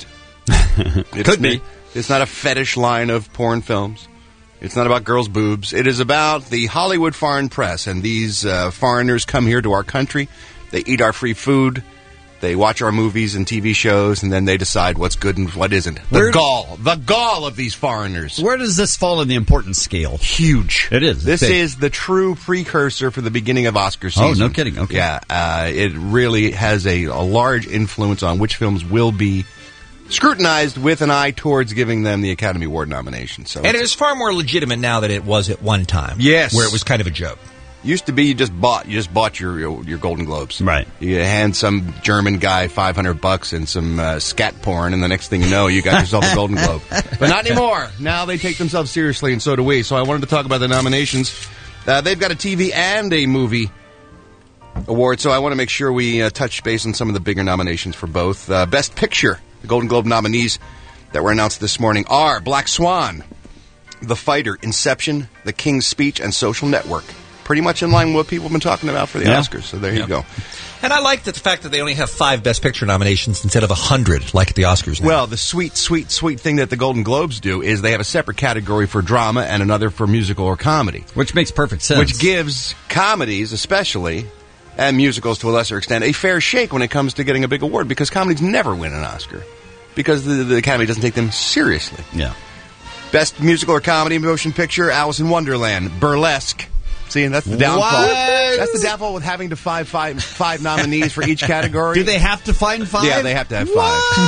Speaker 9: Could be.
Speaker 14: It's not a fetish line of porn films. It's not about girls' boobs. It is about the Hollywood foreign press, and these foreigners come here to our country. They eat our free food. They watch our movies and TV shows, and then they decide what's good and what isn't. The gall of these foreigners.
Speaker 9: Where does this fall in the importance scale?
Speaker 14: Huge.
Speaker 9: It is.
Speaker 14: This is the true precursor for the beginning of Oscar season.
Speaker 9: Oh, no kidding. Okay.
Speaker 14: Yeah, it really has a large influence on which films will be scrutinized with an eye towards giving them the Academy Award nomination. So,
Speaker 2: and it is far more legitimate now than it was at one time.
Speaker 14: Yes.
Speaker 2: Where it was kind of a joke.
Speaker 14: Used to be you just bought your Golden Globes.
Speaker 9: Right.
Speaker 14: You hand some German guy $500 and some scat porn, and the next thing you know, you got yourself a Golden Globe. But not anymore. Now they take themselves seriously, and so do we. So I wanted to talk about the nominations. They've got a TV and a movie award, so I want to make sure we touch base on some of the bigger nominations for both. Best Picture, the Golden Globe nominees that were announced this morning are Black Swan, The Fighter, Inception, The King's Speech, and Social Network. Pretty much in line with what people have been talking about for the Oscars. So there you go.
Speaker 2: And I like the fact that they only have 5 Best Picture nominations instead of 100 like at the Oscars now.
Speaker 14: Well, the sweet thing that the Golden Globes do is they have a separate category for drama and another for musical or comedy.
Speaker 9: Which makes perfect sense.
Speaker 14: Which gives comedies especially, and musicals to a lesser extent, a fair shake when it comes to getting a big award, because comedies never win an Oscar because the Academy doesn't take them seriously.
Speaker 9: Yeah.
Speaker 14: Best musical or comedy motion picture, Alice in Wonderland, Burlesque. See, and that's the downfall.
Speaker 9: What?
Speaker 14: That's the downfall with having to five nominees for each category.
Speaker 9: Do they have to find 5?
Speaker 14: Yeah, they have to have 5.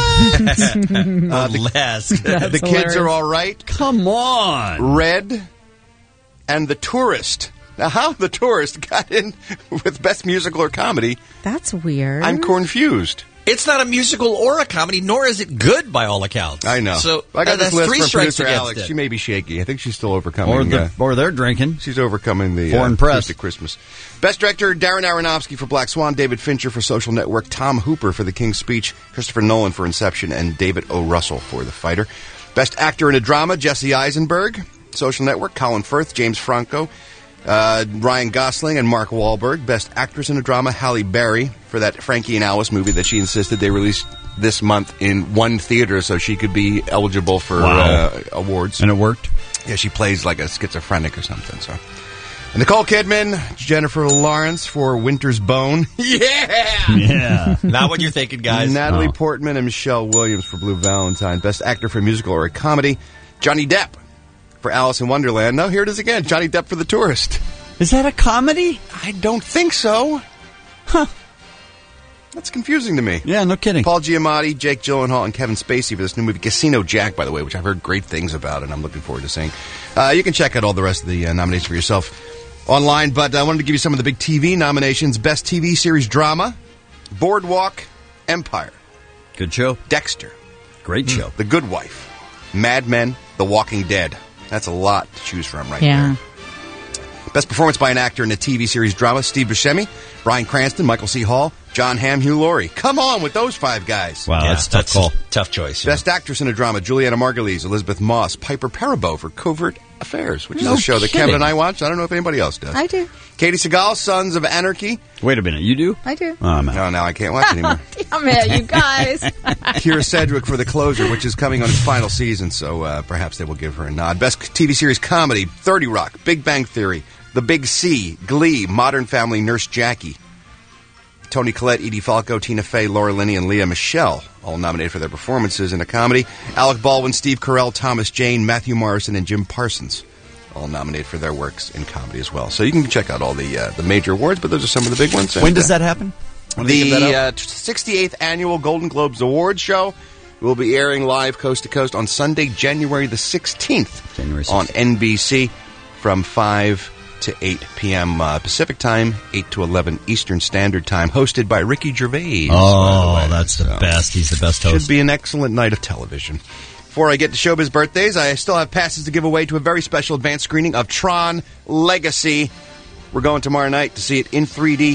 Speaker 14: The Kids Are All Right.
Speaker 9: Come on.
Speaker 14: Red and The Tourist. Now, how The Tourist got in with Best Musical or Comedy,
Speaker 6: That's weird.
Speaker 14: I'm confused.
Speaker 2: It's not a musical or a comedy, nor is it good by all accounts.
Speaker 14: I know.
Speaker 2: So
Speaker 14: I got this
Speaker 2: that's
Speaker 14: list
Speaker 2: 3
Speaker 14: from
Speaker 2: strikes
Speaker 14: producer
Speaker 2: against
Speaker 14: Alex.
Speaker 2: it.
Speaker 14: She may be shaky. I think she's still overcoming.
Speaker 9: Or they're drinking.
Speaker 14: She's overcoming the
Speaker 9: Foreign press.
Speaker 14: Feast of Christmas. Best Director, Darren Aronofsky for Black Swan, David Fincher for Social Network, Tom Hooper for The King's Speech, Christopher Nolan for Inception, and David O. Russell for The Fighter. Best Actor in a Drama, Jesse Eisenberg, Social Network, Colin Firth, James Franco, Ryan Gosling, and Mark Wahlberg. Best Actress in a Drama, Halle Berry for that Frankie and Alice movie that she insisted they released this month in one theater so she could be eligible for awards.
Speaker 9: And it worked?
Speaker 14: Yeah, she plays like a schizophrenic or something. So, and Nicole Kidman, Jennifer Lawrence for Winter's Bone.
Speaker 9: Yeah.
Speaker 2: Not what you're thinking, guys.
Speaker 14: Natalie Portman and Michelle Williams for Blue Valentine. Best Actor for Musical or a Comedy, Johnny Depp for Alice in Wonderland. No, here it is again. Johnny Depp for The Tourist.
Speaker 9: Is that a comedy?
Speaker 14: I don't think so.
Speaker 9: Huh.
Speaker 14: That's confusing to me.
Speaker 9: Yeah, no kidding.
Speaker 14: Paul Giamatti, Jake Gyllenhaal, and Kevin Spacey for this new movie, Casino Jack, by the way, which I've heard great things about, and I'm looking forward to seeing. You can check out all the rest of the nominations for yourself online, but I wanted to give you some of the big TV nominations. Best TV Series Drama, Boardwalk Empire.
Speaker 9: Good show.
Speaker 14: Dexter.
Speaker 9: Great show.
Speaker 14: The Good Wife. Mad Men, The Walking Dead. That's a lot to choose from right there. Best performance by an actor in a TV series drama, Steve Buscemi, Bryan Cranston, Michael C. Hall, John Hamm, Hugh Laurie. Come on with those 5 guys.
Speaker 9: Wow, that's a tough call.
Speaker 2: Tough choice.
Speaker 14: Best actress in a drama, Juliana Margulies, Elizabeth Moss, Piper Perabo for Covert Affairs, which is a show that Kevin and I watch. I don't know if anybody else does.
Speaker 6: I do.
Speaker 14: Katie Seagal, Sons of Anarchy.
Speaker 9: Wait a minute, you do?
Speaker 6: I do.
Speaker 9: Oh, man.
Speaker 14: No, now I can't watch anymore.
Speaker 6: Damn it, you guys.
Speaker 14: Kira Sedgwick for The Closer, which is coming on its final season, so perhaps they will give her a nod. Best TV series comedy, 30 Rock, Big Bang Theory, The Big C, Glee, Modern Family, Nurse Jackie. Toni Collette, Edie Falco, Tina Fey, Laura Linney, and Leah Michele, all nominated for their performances in a comedy. Alec Baldwin, Steve Carell, Thomas Jane, Matthew Morrison, and Jim Parsons, all nominated for their works in comedy as well. So you can check out all the major awards, but those are some of the big ones.
Speaker 9: When does that happen?
Speaker 14: The 68th Annual Golden Globes Awards Show will be airing live coast to coast on Sunday, January the 16th, on NBC from 5 to 8 p.m. Pacific Time, 8 to 11 Eastern Standard Time, hosted by Ricky Gervais.
Speaker 9: Oh, that's the best. He's the best host.
Speaker 14: Should be an excellent night of television. Before I get to Showbiz Birthdays, I still have passes to give away to a very special advanced screening of Tron Legacy. We're going tomorrow night to see it in 3D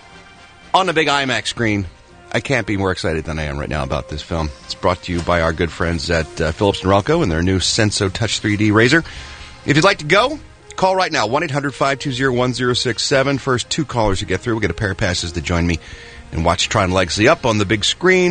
Speaker 14: on a big IMAX screen. I can't be more excited than I am right now about this film. It's brought to you by our good friends at Philips & Norelco and their new Senso Touch 3D Razor. If you'd like to go, call right now, 1-800-520-1067. First 2 callers who get through will get a pair of passes to join me and watch Tron Legacy up on the big screen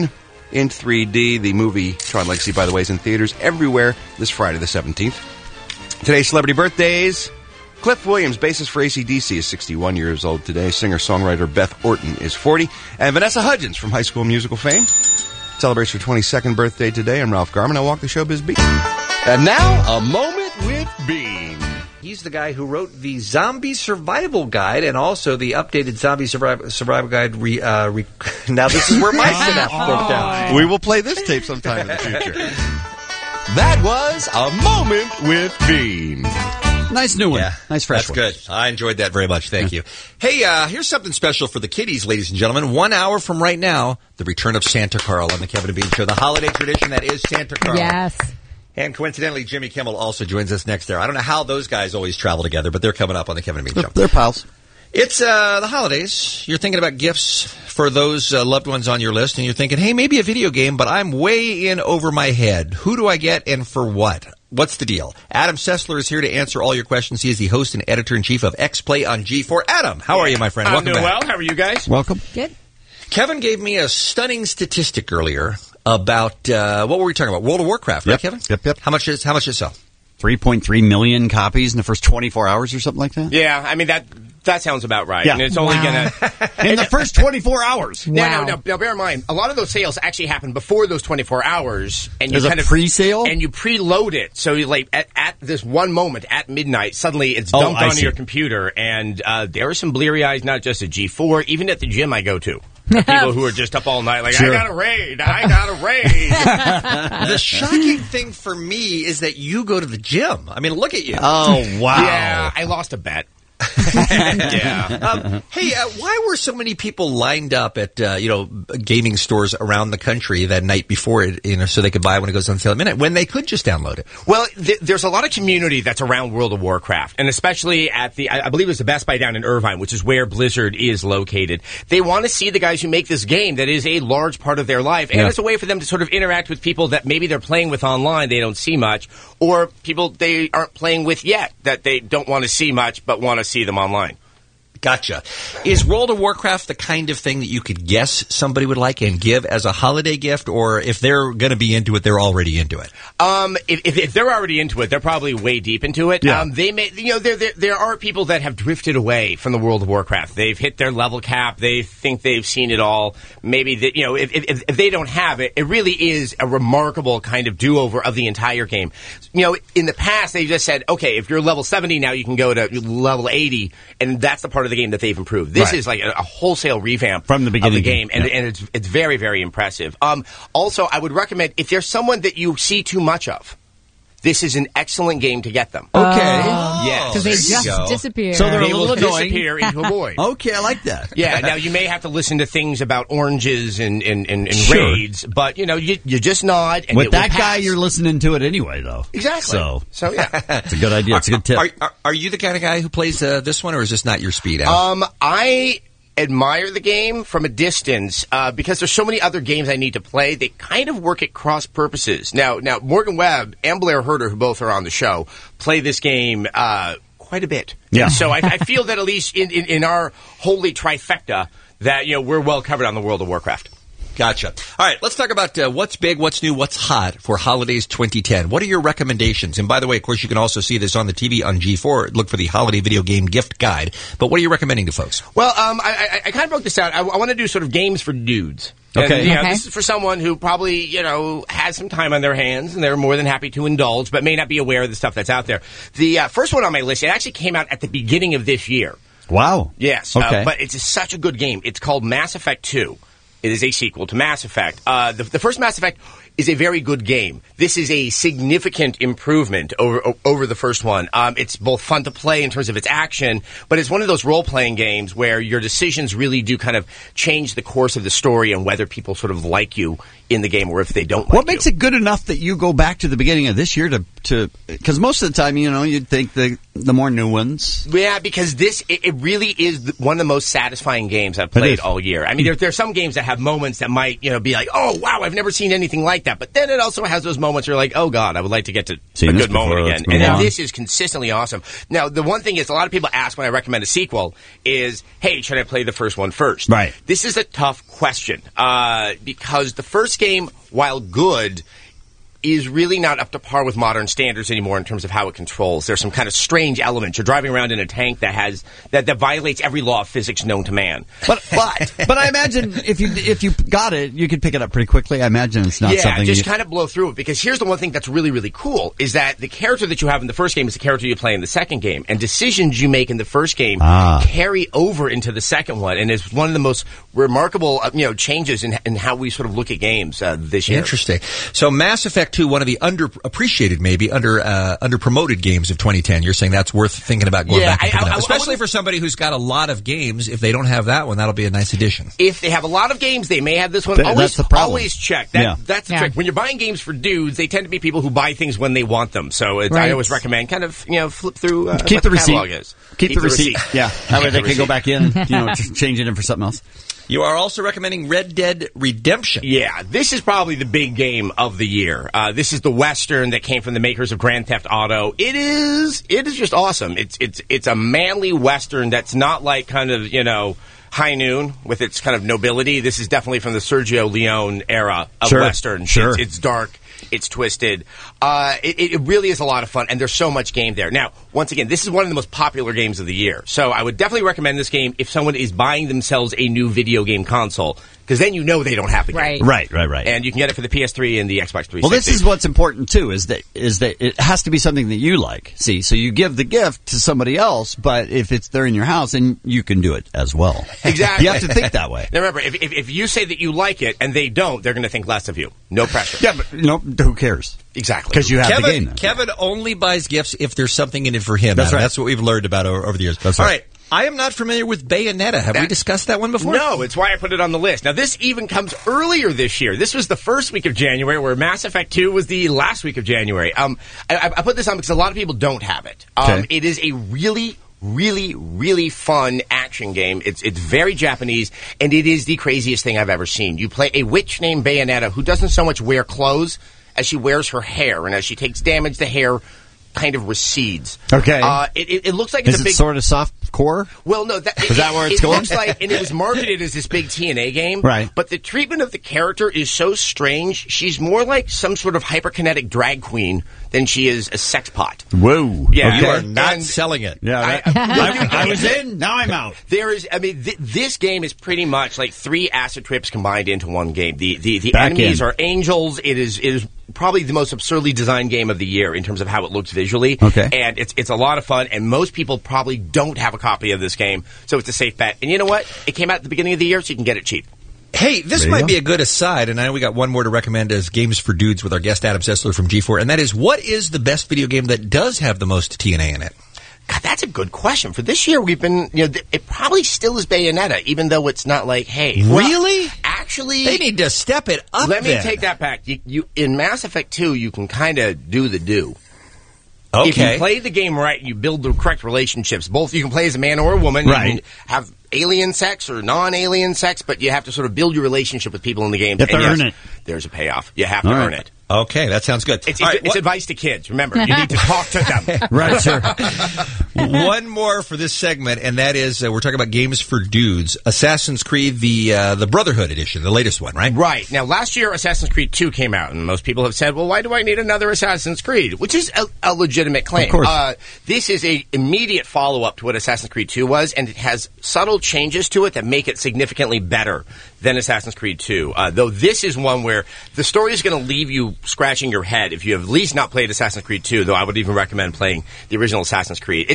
Speaker 14: in 3D. The movie Tron Legacy, by the way, is in theaters everywhere this Friday the 17th. Today's celebrity birthdays. Cliff Williams, bassist for AC/DC, is 61 years old today. Singer-songwriter Beth Orton is 40. And Vanessa Hudgens from High School Musical fame celebrates her 22nd birthday today. I'm Ralph Garman. I walk the showbiz beat. And now, a moment with Bean.
Speaker 2: He's the guy who wrote the Zombie Survival Guide and also the updated Zombie Survival Guide. Now this is where my synapse broke down.
Speaker 14: We will play this tape sometime in the future. That was A Moment with Bean.
Speaker 9: Nice new one.
Speaker 2: Yeah,
Speaker 9: nice fresh
Speaker 2: one.
Speaker 9: one.
Speaker 2: That's good. I enjoyed that very much. Thank you. Hey, here's something special for the kiddies, ladies and gentlemen. 1 hour from right now, the return of Santa Carl on the Kevin and Bean Show. The holiday tradition that is Santa Carl.
Speaker 6: Yes.
Speaker 2: And coincidentally, Jimmy Kimmel also joins us next there. I don't know how those guys always travel together, but they're coming up on the Kevin and Bean Show.
Speaker 9: They're pals.
Speaker 2: It's the holidays. You're thinking about gifts for those loved ones on your list, and you're thinking, hey, maybe a video game, but I'm way in over my head. Who do I get and for what? What's the deal? Adam Sessler is here to answer all your questions. He is the host and editor-in-chief of X-Play on G4. Adam, how are you, my friend?
Speaker 1: I'm
Speaker 2: Welcome
Speaker 1: doing
Speaker 2: back.
Speaker 1: well. How are you guys?
Speaker 9: Welcome.
Speaker 6: Good.
Speaker 2: Kevin gave me a stunning statistic earlier about what were we talking about? World of Warcraft, right, Kevin?
Speaker 9: Yep.
Speaker 2: How much did it sell?
Speaker 9: 3.3 million copies in the first 24 hours or something like that?
Speaker 1: Yeah, I mean, that sounds about right.
Speaker 9: Yeah.
Speaker 1: And it's only going to...
Speaker 9: In the first 24 hours.
Speaker 1: Now, bear in mind, a lot of those sales actually happen before those 24 hours. And
Speaker 9: There's
Speaker 1: you
Speaker 9: a
Speaker 1: kind of
Speaker 9: pre-sale?
Speaker 1: And you preload it. So you like at this one moment, at midnight, suddenly it's dumped onto your computer. And there are some bleary eyes, not just at G4, even at the gym I go to. People who are just up all night like,
Speaker 2: Sure.
Speaker 1: I got a raid.
Speaker 2: The shocking thing for me is that you go to the gym. I mean, look at you.
Speaker 9: Oh, wow.
Speaker 1: Yeah, I lost a bet.
Speaker 2: Yeah. Hey, why were so many people lined up at gaming stores around the country that night before it, so they could buy when it goes on sale at midnight when they could just download it?
Speaker 1: Well, there's a lot of community that's around World of Warcraft, and especially at I believe it was the Best Buy down in Irvine, which is where Blizzard is located. They want to see the guys who make this game that is a large part of their life, and it's a way for them to sort of interact with people that maybe they're playing with online, they don't see much, or people they aren't playing with yet that they don't want to see much but want to see them online.
Speaker 2: Gotcha. Is World of Warcraft the kind of thing that you could guess somebody would like and give as a holiday gift, or if they're going to be into it, they're already into it?
Speaker 1: If they're already into it, they're probably way deep into it.
Speaker 2: Yeah.
Speaker 1: They may, there are people that have drifted away from the World of Warcraft. They've hit their level cap. They think they've seen it all. Maybe that, if they don't have it, it really is a remarkable kind of do-over of the entire game. In the past, they just said, okay, if you're level 70 now, you can go to level 80, and that's the part of the game that they've improved. This is like a wholesale revamp
Speaker 9: from the beginning
Speaker 1: of the game, and it's very, very impressive. Also, I would recommend, if there's someone that you see too much of, this is an excellent game to get them.
Speaker 9: Okay.
Speaker 1: Yes.
Speaker 6: Because they just disappear.
Speaker 9: So they're
Speaker 1: they
Speaker 9: a little
Speaker 1: will
Speaker 9: annoying.
Speaker 1: disappear into a void.
Speaker 9: Okay, I like that.
Speaker 1: Yeah, now you may have to listen to things about oranges and
Speaker 9: Sure.
Speaker 1: raids, but you just nod. And
Speaker 9: With
Speaker 1: it will
Speaker 9: that guy,
Speaker 1: pass.
Speaker 9: you're listening to it anyway, though.
Speaker 1: Exactly.
Speaker 9: So
Speaker 1: yeah,
Speaker 9: it's a good idea. It's a good tip.
Speaker 2: Are you the kind of guy who plays this one, or is this not your speed, Adam?
Speaker 1: I admire the game from a distance because there's so many other games I need to play. They kind of work at cross purposes. Now Morgan Webb and Blair Herter, who both are on the show, play this game quite a bit.
Speaker 9: Yeah.
Speaker 1: So I feel that at least in our holy trifecta that we're well covered on the World of Warcraft.
Speaker 2: Gotcha. All right, let's talk about what's big, what's new, what's hot for Holidays 2010. What are your recommendations? And by the way, of course, you can also see this on the TV on G4. Look for the Holiday Video Game Gift Guide. But what are you recommending to folks?
Speaker 1: Well, I kind of broke this out. I want to do sort of games for dudes.
Speaker 2: Okay.
Speaker 1: And, this is for someone who probably, has some time on their hands, and they're more than happy to indulge, but may not be aware of the stuff that's out there. The first one on my list, it actually came out at the beginning of this year.
Speaker 9: Wow.
Speaker 1: Yes.
Speaker 9: Okay.
Speaker 1: But it's such a good game. It's called Mass Effect 2. It is a sequel to Mass Effect. The first Mass Effect is a very good game. This is a significant improvement over the first one. It's both fun to play in terms of its action, but it's one of those role-playing games where your decisions really do kind of change the course of the story and whether people sort of like you in the game or if they don't like
Speaker 9: What makes it good enough that you go back to the beginning of this year to to, because most of the time, you'd think the more new ones.
Speaker 1: Yeah, because it really is one of the most satisfying games I've played all year. I mean, there's some games that have moments that might, be like, oh, wow, I've never seen anything like that. But then it also has those moments where you're like, oh, God, I would like to get to a good moment again. And then this is consistently awesome. Now, the one thing is, a lot of people ask when I recommend a sequel is, hey, should I play the first one first?
Speaker 9: Right.
Speaker 1: This is a tough question because the first game, while good, is really not up to par with modern standards anymore in terms of how it controls. There's some kind of strange elements. You're driving around in a tank that violates every law of physics known to man.
Speaker 9: But I imagine if you got it, you could pick it up pretty quickly. I imagine it's not something.
Speaker 1: Yeah, just kind of blow through it, because here's the one thing that's really, really cool is that the character that you have in the first game is the character you play in the second game, and decisions you make in the first game carry over into the second one, and it's one of the most remarkable changes in how we sort of look at games this year.
Speaker 2: Interesting. So Mass Effect 2, one of the underappreciated, maybe under-promoted games of 2010. You're saying that's worth thinking about going back and picking up. Especially for somebody who's got a lot of games. If they don't have that one, that'll be a nice addition.
Speaker 1: If they have a lot of games, they may have this one.
Speaker 9: That's the problem.
Speaker 1: Always check. That's the trick. When you're buying games for dudes, they tend to be people who buy things when they want them. So I always recommend kind of flip through
Speaker 9: keep the receipt.
Speaker 1: Is.
Speaker 9: Keep the receipt. Yeah, that way they can go back in, just change it in for something else.
Speaker 2: You are also recommending Red Dead Redemption.
Speaker 1: Yeah, this is probably the big game of the year. This is the Western that came from the makers of Grand Theft Auto. It is just awesome. It's a manly Western that's not like kind of, High Noon with its kind of nobility. This is definitely from the Sergio Leone era of Western.
Speaker 9: Sure.
Speaker 1: It's dark. It's twisted. It really is a lot of fun, and there's so much game there. Now, once again, this is one of the most popular games of the year. So I would definitely recommend this game if someone is buying themselves a new video game console, because then they don't have the game.
Speaker 9: Right.
Speaker 1: And you can get it for the PS3 and the Xbox 360.
Speaker 9: Well, this is what's important, too, is that it has to be something that you like. See, so you give the gift to somebody else, but if they're in your house, and you can do it as well.
Speaker 1: Exactly.
Speaker 9: You have to think that way.
Speaker 1: Now, remember, if you say that you like it and they don't, they're going to think less of you. No pressure.
Speaker 9: Yeah, but who cares?
Speaker 1: Exactly.
Speaker 9: Because you have the game then.
Speaker 2: Kevin only buys gifts if there's something in it for him.
Speaker 9: That's right.
Speaker 2: That's what we've learned about over the years.
Speaker 9: That's
Speaker 2: All
Speaker 9: right.
Speaker 2: right. I am not familiar with Bayonetta. Have we discussed that one before?
Speaker 1: No, it's why I put it on the list. Now, this even comes earlier this year. This was the first week of January, where Mass Effect 2 was the last week of January. I put this on because a lot of people don't have it. It is a really, really, really fun action game. It's very Japanese, and it is the craziest thing I've ever seen. You play a witch named Bayonetta who doesn't so much wear clothes as she wears her hair, and as she takes damage, the hair kind of recedes.
Speaker 9: Okay.
Speaker 1: It looks like it's a big...
Speaker 9: Is it sort of soft core?
Speaker 1: Well, no.
Speaker 9: Is that where it's going?
Speaker 1: It looks like, and it was marketed as this big TNA game.
Speaker 9: Right.
Speaker 1: But the treatment of the character is so strange. She's more like some sort of hyperkinetic drag queen than she is a sex pot.
Speaker 9: Whoa.
Speaker 1: Yeah.
Speaker 2: You are not selling it.
Speaker 9: Yeah. I was in, now I'm out.
Speaker 1: This game is pretty much like 3 acid trips combined into one game. The enemies are angels. It is probably the most absurdly designed game of the year in terms of how it looks visually.
Speaker 9: Okay.
Speaker 1: And it's a lot of fun, and most people probably don't have a copy of this game, so it's a safe bet. And you know what? It came out at the beginning of the year, so you can get it cheap.
Speaker 2: Hey, this might be a good aside, and I know we got one more to recommend as Games for Dudes with our guest Adam Sessler from G4, and that is, what is the best video game that does have the most TNA in it?
Speaker 1: God, that's a good question. For this year, we've been, it probably still is Bayonetta, even though it's not like, hey.
Speaker 2: Really?
Speaker 1: Actually,
Speaker 2: they need to step it up.
Speaker 1: Let me take that back. You in Mass Effect 2, you can kind of do the do.
Speaker 2: Okay.
Speaker 1: If you play the game right, you build the correct relationships. Both, you can play as a man or a woman.
Speaker 9: Right.
Speaker 1: You can have alien sex or non-alien sex, but you have to sort of build your relationship with people in the game.
Speaker 9: You have to earn it.
Speaker 1: There's a payoff. You have to earn it.
Speaker 2: Okay, that sounds good.
Speaker 1: It's advice to kids. Remember, you need to talk to them.
Speaker 9: Right, sure.
Speaker 2: One more for this segment, and that is, we're talking about Games for Dudes. Assassin's Creed, the Brotherhood edition, the latest one, right?
Speaker 1: Right. Now, last year, Assassin's Creed 2 came out, and most people have said, well, why do I need another Assassin's Creed? Which is a legitimate claim.
Speaker 9: Of course.
Speaker 1: This is an immediate follow-up to what Assassin's Creed 2 was, and it has subtle changes to it that make it significantly better than Assassin's Creed 2. Though this is one where the story is going to leave you scratching your head if you have at least not played Assassin's Creed 2, though I would even recommend playing the original Assassin's Creed.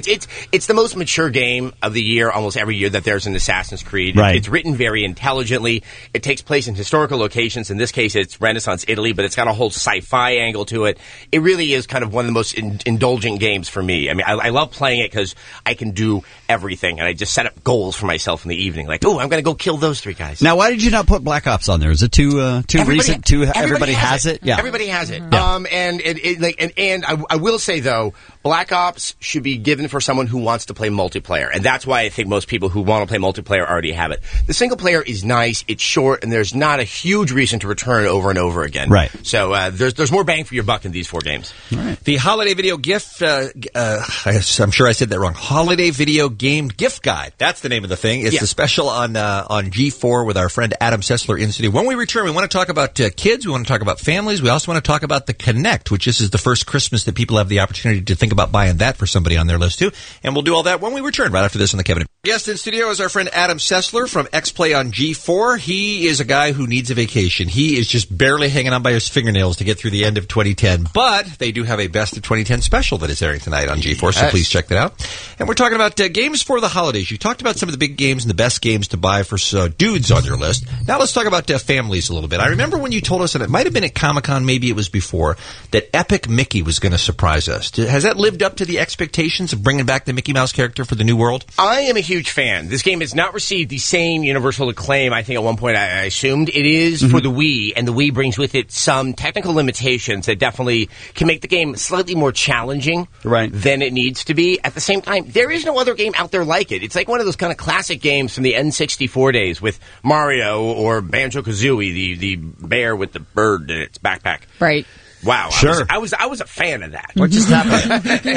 Speaker 1: It's the most mature game of the year almost every year that there's an Assassin's Creed.
Speaker 9: Right.
Speaker 1: It's written very intelligently. It takes place in historical locations. In this case, it's Renaissance Italy, but it's got a whole sci-fi angle to it. It really is kind of one of the most indulgent games for me. I mean, I love playing it because I can do everything, and I just set up goals for myself in the evening. Like, oh, I'm going to go kill those 3 guys.
Speaker 9: Now, why did you not put Black Ops on there? Is it too recent? Everybody has it. Yeah,
Speaker 1: everybody has it.
Speaker 9: Yeah.
Speaker 1: And I will say though, Black Ops should be given for someone who wants to play multiplayer, and that's why I think most people who want to play multiplayer already have it. The single player is nice, it's short, and there's not a huge reason to return over and over again.
Speaker 9: Right.
Speaker 1: So there's more bang for your buck in these 4 games.
Speaker 9: Right.
Speaker 2: The holiday video gift, I'm sure I said that wrong. Holiday video game gift guide. That's the name of the thing. It's the special on G4 with our friend Adam Sessler in studio. When we return, we want to talk about kids. We want to talk about families. We also want to talk about the Connect, which this is the first Christmas that people have the opportunity to think about buying that for somebody on their list too. And we'll do all that when we return right after this on the Kevin. Guest in studio is our friend Adam Sessler from X-Play on G4. He is a guy who needs a vacation. He is just barely hanging on by his fingernails to get through the end of 2010. But they do have a Best of 2010 special that is airing tonight on G4, so please check that out. And we're talking about games for the holidays. You talked about some of the big games and the best games to buy for dudes on your list. Now let's talk about families a little bit. I remember when you told us, and it might have been at Comic-Con, maybe it was before, that Epic Mickey was going to surprise us. Has that lived up to the expectations of bringing back the Mickey Mouse character for the new world?
Speaker 1: I am a huge fan. This game has not received the same universal acclaim I think at one point I assumed it is for the Wii, and the Wii brings with it some technical limitations that definitely can make the game slightly more challenging than it needs to be. At the same time, there is no other game out there like it. It's like one of those kind of classic games from the N64 days with Mario or Banjo-Kazooie, the bear with the bird in its backpack.
Speaker 6: Right.
Speaker 1: Wow,
Speaker 9: sure.
Speaker 1: I was a fan of that.
Speaker 9: What just happened?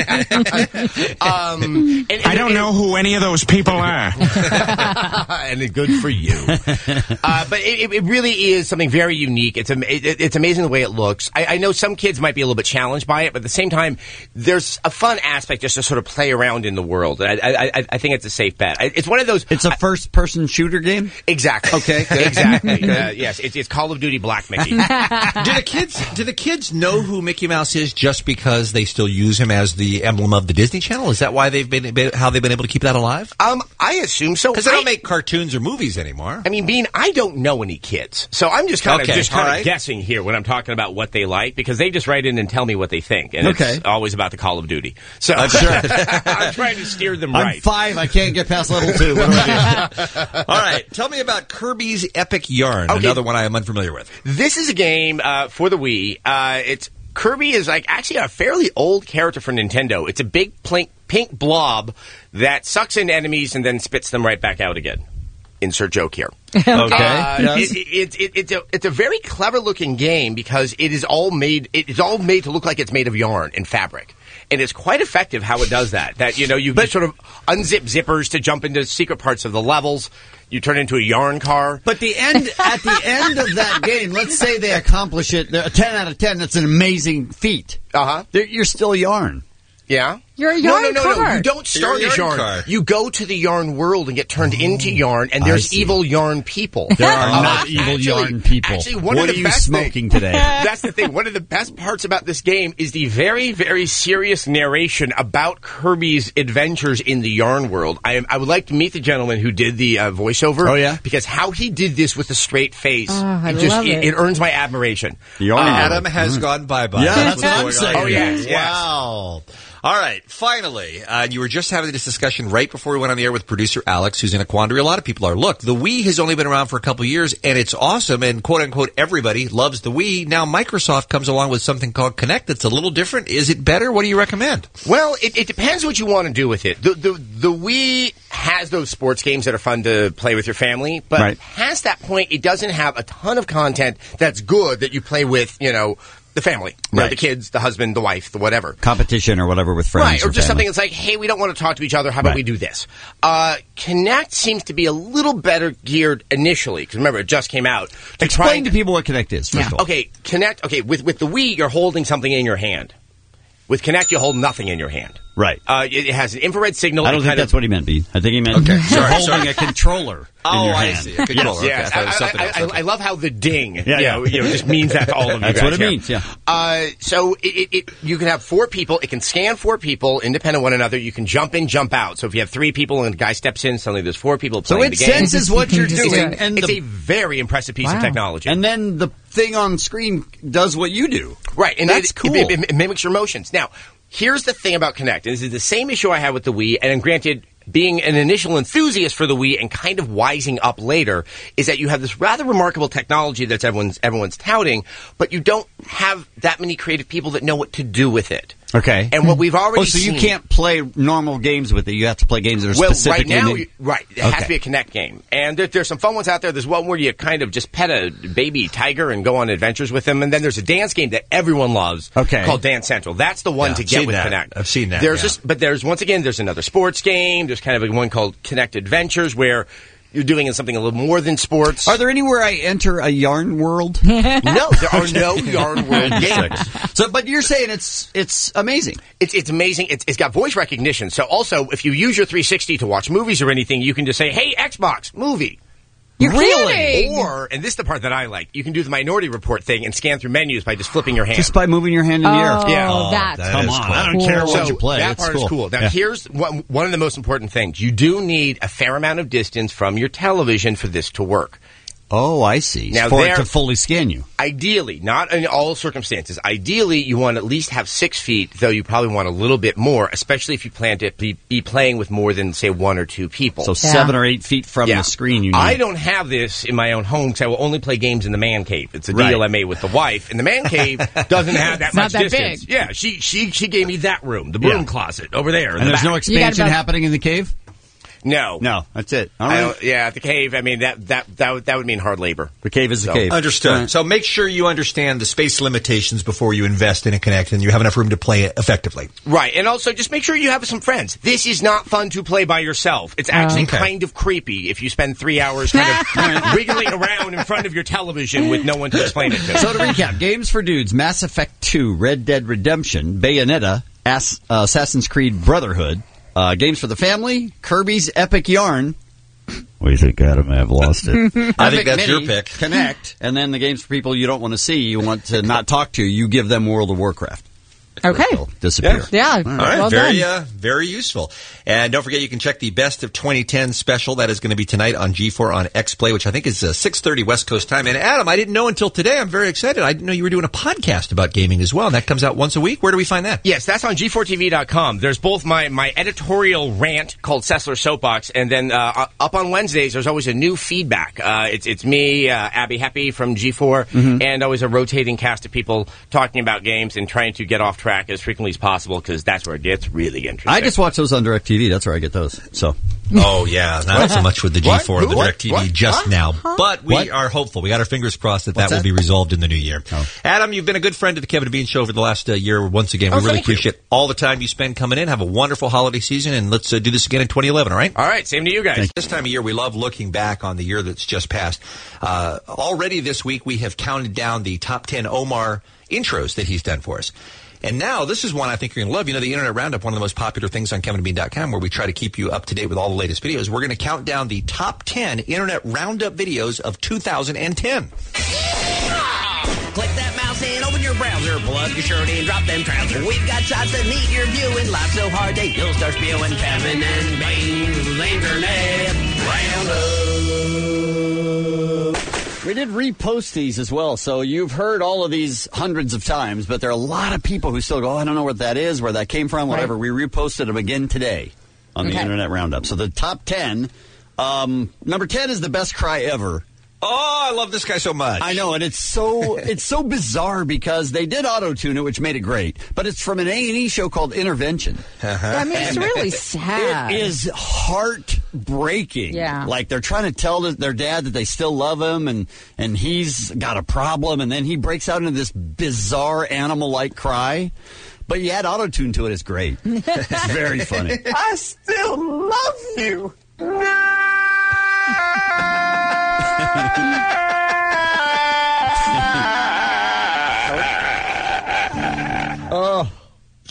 Speaker 20: I don't know who any of those people are.
Speaker 1: And good for you. But it really is something very unique. It's amazing the way it looks. I know some kids might be a little bit challenged by it, but at the same time, there's a fun aspect just to sort of play around in the world. I think it's a safe bet. It's one of those.
Speaker 9: It's a first-person shooter game?
Speaker 1: Exactly.
Speaker 9: Okay. Good.
Speaker 1: Exactly. Yes, it's Call of Duty Black Mickey.
Speaker 2: Do the kids know who Mickey Mouse is just because they still use him as the emblem of the Disney Channel? Is that why they've been able to keep that alive?
Speaker 1: I assume so.
Speaker 2: Because they don't make cartoons or movies anymore.
Speaker 1: I mean, Bean, I don't know any kids, so I'm just kind of guessing here when I'm talking about what they like, because they just write in and tell me what they think, and it's always about the Call of Duty. So I'm sure I'm trying to steer them right.
Speaker 9: I'm 5. I can't get past level 2. What do I do?
Speaker 2: All right, tell me about Kirby's Epic Yarn. Another one I am unfamiliar with.
Speaker 1: This is a game for the Wii. Kirby is actually a fairly old character for Nintendo. It's a big pink blob that sucks in enemies and then spits them right back out again. Insert joke here.
Speaker 9: Okay.
Speaker 1: It's a very clever looking game because it is all made. It's all made to look like it's made of yarn and fabric. And it's quite effective how it does that. That, you sort of unzip zippers to jump into secret parts of the levels. You turn into a yarn car.
Speaker 9: But at the end of that game, let's say they accomplish it, 10 out of 10, that's an amazing feat.
Speaker 1: Uh-huh.
Speaker 9: You're still yarn.
Speaker 1: Yeah?
Speaker 6: You're a yarn car.
Speaker 1: No. You don't start as yarn.
Speaker 2: Car.
Speaker 1: You go to the yarn world and get turned into yarn, and there's evil yarn people.
Speaker 9: There are not evil yarn people.
Speaker 1: Actually,
Speaker 9: what are you smoking today?
Speaker 1: That's the thing. One of the best parts about this game is the very, very serious narration about Kirby's adventures in the yarn world. I would like to meet the gentleman who did the voiceover.
Speaker 9: Oh, yeah?
Speaker 1: Because how he did this with a straight face,
Speaker 6: it
Speaker 1: earns my admiration.
Speaker 2: Adam has gone bye-bye.
Speaker 9: Yeah, that's what I'm saying.
Speaker 1: Oh, yes.
Speaker 2: Wow. All right, finally, you were just having this discussion right before we went on the air with producer Alex, who's in a quandary. A lot of people are. Look, the Wii has only been around for a couple of years, and it's awesome, and quote-unquote everybody loves the Wii. Now Microsoft comes along with something called Kinect that's a little different. Is it better? What do you recommend?
Speaker 1: Well, it depends what you want to do with it. The Wii has those sports games that are fun to play with your family, but past that point, it doesn't have a ton of content that's good that you play with, the family, the kids, the husband, the wife, the whatever.
Speaker 9: Competition or whatever with friends.
Speaker 1: Right, or just
Speaker 9: family.
Speaker 1: something that's like, hey, we don't want to talk to each other. How about we do this? Kinect seems to be a little better geared initially, because remember, it just came out.
Speaker 9: Explain to people what Kinect is, first of all.
Speaker 1: Okay, Kinect, with the Wii, you're holding something in your hand. With Kinect, you hold nothing in your hand.
Speaker 9: Right.
Speaker 1: It has an infrared signal.
Speaker 9: I don't think that's what he meant, B. I think he meant you're holding a controller in your hand.
Speaker 2: see. A controller.
Speaker 1: Yes.
Speaker 2: Okay, I thought it was something else.
Speaker 1: I love how the ding
Speaker 9: Yeah.
Speaker 1: just means that to all of you
Speaker 9: That's
Speaker 1: guys
Speaker 9: what it
Speaker 1: here.
Speaker 9: means, yeah.
Speaker 1: So you can have 4 people. It can scan 4 people independent of one another. You can jump in, jump out. So if you have 3 people and a guy steps in, suddenly there's 4 people
Speaker 9: So
Speaker 1: playing
Speaker 9: it
Speaker 1: the game.
Speaker 9: senses what you're doing.
Speaker 1: It's
Speaker 9: And
Speaker 1: a very impressive piece of technology.
Speaker 9: And then the thing on screen does what you do.
Speaker 1: Right, and
Speaker 9: that's cool.
Speaker 1: It mimics your motions. Now, here's the thing about Kinect, and this is the same issue I had with the Wii, and granted, being an initial enthusiast for the Wii and kind of wising up later, is that you have this rather remarkable technology that everyone's touting, but you don't have that many creative people that know what to do with it.
Speaker 9: Okay.
Speaker 1: And what we've already
Speaker 9: so
Speaker 1: seen...
Speaker 9: you can't play normal games with it. You have to play games that are specific.
Speaker 1: Right now, it has to be a Kinect game. And there's some fun ones out there. There's one where you kind of just pet a baby tiger and go on adventures with them. And then there's a dance game that everyone loves called Dance Central. That's the one to get with Kinect.
Speaker 2: I've seen that.
Speaker 1: But there's another sports game. There's kind of one called Kinect Adventures where you're doing something a little more than sports.
Speaker 9: Are there anywhere I enter a yarn world?
Speaker 1: No, there are no yarn world games.
Speaker 9: So, but you're saying it's amazing.
Speaker 1: It's amazing. It's got voice recognition. So also, if you use your 360 to watch movies or anything, you can just say, "Hey, Xbox, movie."
Speaker 6: You're kidding.
Speaker 1: Or, and this is the part that I like, you can do the Minority Report thing and scan through menus by just flipping your hand.
Speaker 9: Just by moving your hand in the air.
Speaker 1: Yeah.
Speaker 6: That's
Speaker 9: Come on,
Speaker 6: cool.
Speaker 9: I don't care what you play.
Speaker 1: That
Speaker 9: It's
Speaker 1: part
Speaker 9: cool.
Speaker 1: is cool. Now, here's one of the most important things. You do need a fair amount of distance from your television for this to work.
Speaker 9: Oh, I see.
Speaker 1: Now,
Speaker 9: for it to fully scan you.
Speaker 1: Ideally, not in all circumstances, ideally you want to at least have 6 feet, though you probably want a little bit more, especially if you plan to be playing with more than, say, 1 or 2 people.
Speaker 9: So 7 or 8 feet from the screen you need.
Speaker 1: I don't have this in my own home because I will only play games in the man cave. It's a deal I made with the wife, and the man cave doesn't have that much
Speaker 6: not that
Speaker 1: distance.
Speaker 6: big.
Speaker 1: Yeah, she gave me that room, the broom closet over there.
Speaker 9: And there's no expansion happening in the cave?
Speaker 1: No.
Speaker 9: No, that's it. All right.
Speaker 1: The cave, I mean, that would mean hard labor.
Speaker 9: The cave is the cave.
Speaker 2: Understood.
Speaker 9: Right.
Speaker 2: So make sure you understand the space limitations before you invest in a Kinect and you have enough room to play it effectively.
Speaker 1: Right, and also just make sure you have some friends. This is not fun to play by yourself. It's actually kind of creepy if you spend 3 hours kind of wiggling around in front of your television with no one to explain it to.
Speaker 9: So to recap, games for dudes, Mass Effect 2, Red Dead Redemption, Bayonetta, Assassin's Creed Brotherhood. Games for the family, Kirby's Epic Yarn. What do you think, Adam? I've lost it.
Speaker 2: I think that's your pick.
Speaker 9: Kinect. And then the games for people you don't want to see, you want to not talk to, you give them World of Warcraft.
Speaker 6: Okay.
Speaker 9: They'll disappear.
Speaker 6: Yeah.
Speaker 2: All right.
Speaker 6: Well
Speaker 2: very,
Speaker 6: done.
Speaker 2: very useful. And don't forget, you can check the Best of 2010 special. That is going to be tonight on G4 on X-Play, which I think is 6:30 West Coast time. And Adam, I didn't know until today. I'm very excited. I didn't know you were doing a podcast about gaming as well. And that comes out once a week. Where do we find that?
Speaker 1: Yes, that's on G4TV.com. There's both my editorial rant called Sessler Soapbox, and then up on Wednesdays, there's always a new feedback. It's me, Abby Heppy from G4, and always a rotating cast of people talking about games and trying to get off track as frequently as possible, because that's where it gets really interesting.
Speaker 9: I just watch those on DirecTV. That's where I get those. So.
Speaker 2: Oh, yeah. Not so much with the G4 and the DirecTV just now. But we
Speaker 9: What?
Speaker 2: are hopeful. We got our fingers crossed that
Speaker 9: What's
Speaker 2: will
Speaker 9: that?
Speaker 2: be resolved in the new year.
Speaker 9: Oh.
Speaker 2: Adam, you've been a good friend to the Kevin and Bean Show over the last year once again. We really
Speaker 1: thank you.
Speaker 2: appreciate all the time you spend coming in. Have a wonderful holiday season, and let's do this again in 2011, all right?
Speaker 1: All right, same to you guys.
Speaker 2: This time of year, we love looking back on the year that's just passed. Already this week, we have counted down the top 10 Omar intros that he's done for us. And now, this is one I think you're going to love. You know, the Internet Roundup, one of the most popular things on KevinandBean.com, where we try to keep you up to date with all the latest videos. We're going to count down the top 10 Internet Roundup videos of 2010.
Speaker 21: Click that mouse and open your browser. Plug your shirt and drop them trousers. We've got shots that need your viewing. Live so hard that you'll start spewing. Kevin and Bean's Internet Roundup.
Speaker 9: We did repost these as well, so you've heard all of these hundreds of times, but there are a lot of people who still go, I don't know what that is, where that came from, whatever. Right. We reposted them again today on the Internet Roundup. So the top 10, number 10 is the best cry ever.
Speaker 2: Oh, I love this guy so much.
Speaker 9: I know, and it's so bizarre because they did auto-tune it, which made it great, but it's from an A&E show called Intervention.
Speaker 6: I mean, it's really sad.
Speaker 9: It is heartbreaking.
Speaker 6: Yeah.
Speaker 9: Like they're trying to tell their dad that they still love him, and he's got a problem, and then he breaks out into this bizarre animal-like cry. But you add auto-tune to it, it's great. It's very funny.
Speaker 21: I still love you.
Speaker 9: Oh,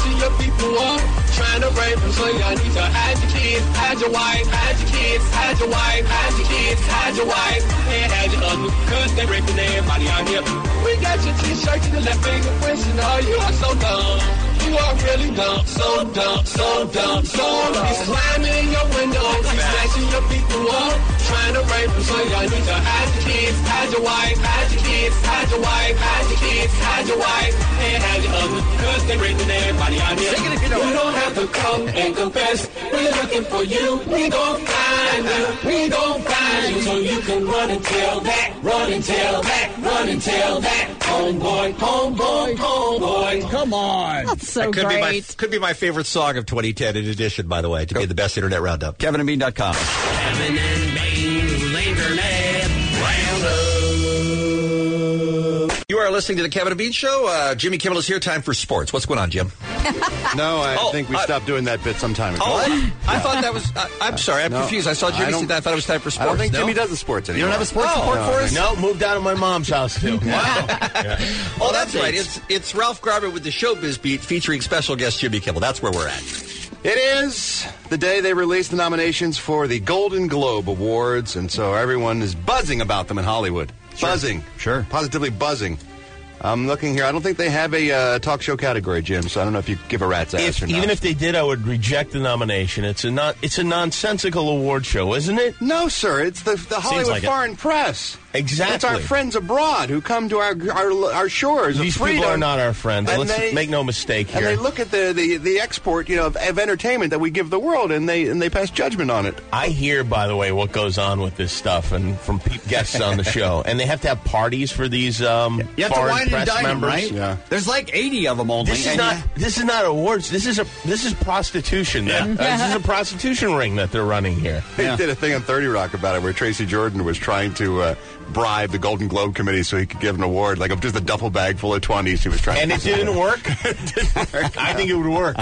Speaker 8: snatching your people up, trying to rape them, so y'all need to hide your kids, hide your wife, hide your kids, hide your wife, hide your kids, hide your wife, and hide your husband, cause they raping everybody out here. We got your t-shirt to the left finger, wishing, oh, you are so dumb. You are really dumb, so dumb, so dumb, so dumb. He's climbing in your windows, he's snatching your people up, trying to rape them, so y'all need to hide your kids, hide your wife, hide your kids, hide your wife, hide your kids, hide your wife, and hide your husband, cause they raping everybody out here. You don't have to come and confess, we're looking for you, we gon' find you, we gon' find you, so you can run and tell that, run and tell that, run and tell that, homeboy, homeboy, homeboy.
Speaker 9: Come on.
Speaker 6: That's so
Speaker 2: that could be my favorite song of 2010 in addition, by the way, to be the best internet roundup.
Speaker 9: KevinandBean.com.
Speaker 21: Kevin and Bean's Internet Roundup.
Speaker 2: You are listening to the Kevin and Bean Show. Jimmy Kimmel is here. Time for sports. What's going on, Jim?
Speaker 14: No, I think we stopped doing that bit some time ago.
Speaker 2: I thought that was... I'm sorry, I'm confused. I saw Jimmy say that. I thought it was time for sports.
Speaker 14: I don't think Jimmy does the sports anymore.
Speaker 2: You don't have a sports report for us?
Speaker 4: No, moved out of my mom's house, too.
Speaker 2: Wow. Oh, that's right. It's Ralph Garber with the Showbiz Beat featuring special guest Jimmy Kimmel. That's where we're at.
Speaker 14: It is the day they release the nominations for the Golden Globe Awards, and so everyone is buzzing about them in Hollywood.
Speaker 9: Sure.
Speaker 14: Buzzing.
Speaker 9: Sure.
Speaker 14: Positively buzzing. I'm looking here. I don't think they have a talk show category, Jim, so I don't know if you give a rat's ass or not.
Speaker 4: Even if they did, I would reject the nomination. It's a nonsensical award show, isn't it?
Speaker 14: No, sir. It's the Hollywood Foreign Press.
Speaker 4: Exactly.
Speaker 14: It's our friends abroad who come to our shores.
Speaker 4: These people are not our friends. Let's make no mistake here.
Speaker 14: And they look at the export, of entertainment that we give the world, and they pass judgment on it.
Speaker 4: I hear, by the way, what goes on with this stuff, and from guests on the show, and they have to have parties for these
Speaker 9: you have to wine
Speaker 4: press
Speaker 9: and dine them,
Speaker 4: members.
Speaker 9: right?
Speaker 14: Yeah.
Speaker 9: There's like 80 of them only.
Speaker 4: This is not awards. This is prostitution.
Speaker 9: Yeah.
Speaker 4: This is a prostitution ring that they're running here.
Speaker 14: They did a thing on 30 Rock about it where Tracy Jordan was trying to bribe the Golden Globe Committee so he could give an award, like just a duffel bag full of 20s. He was trying,
Speaker 4: and it didn't work. I think it would work.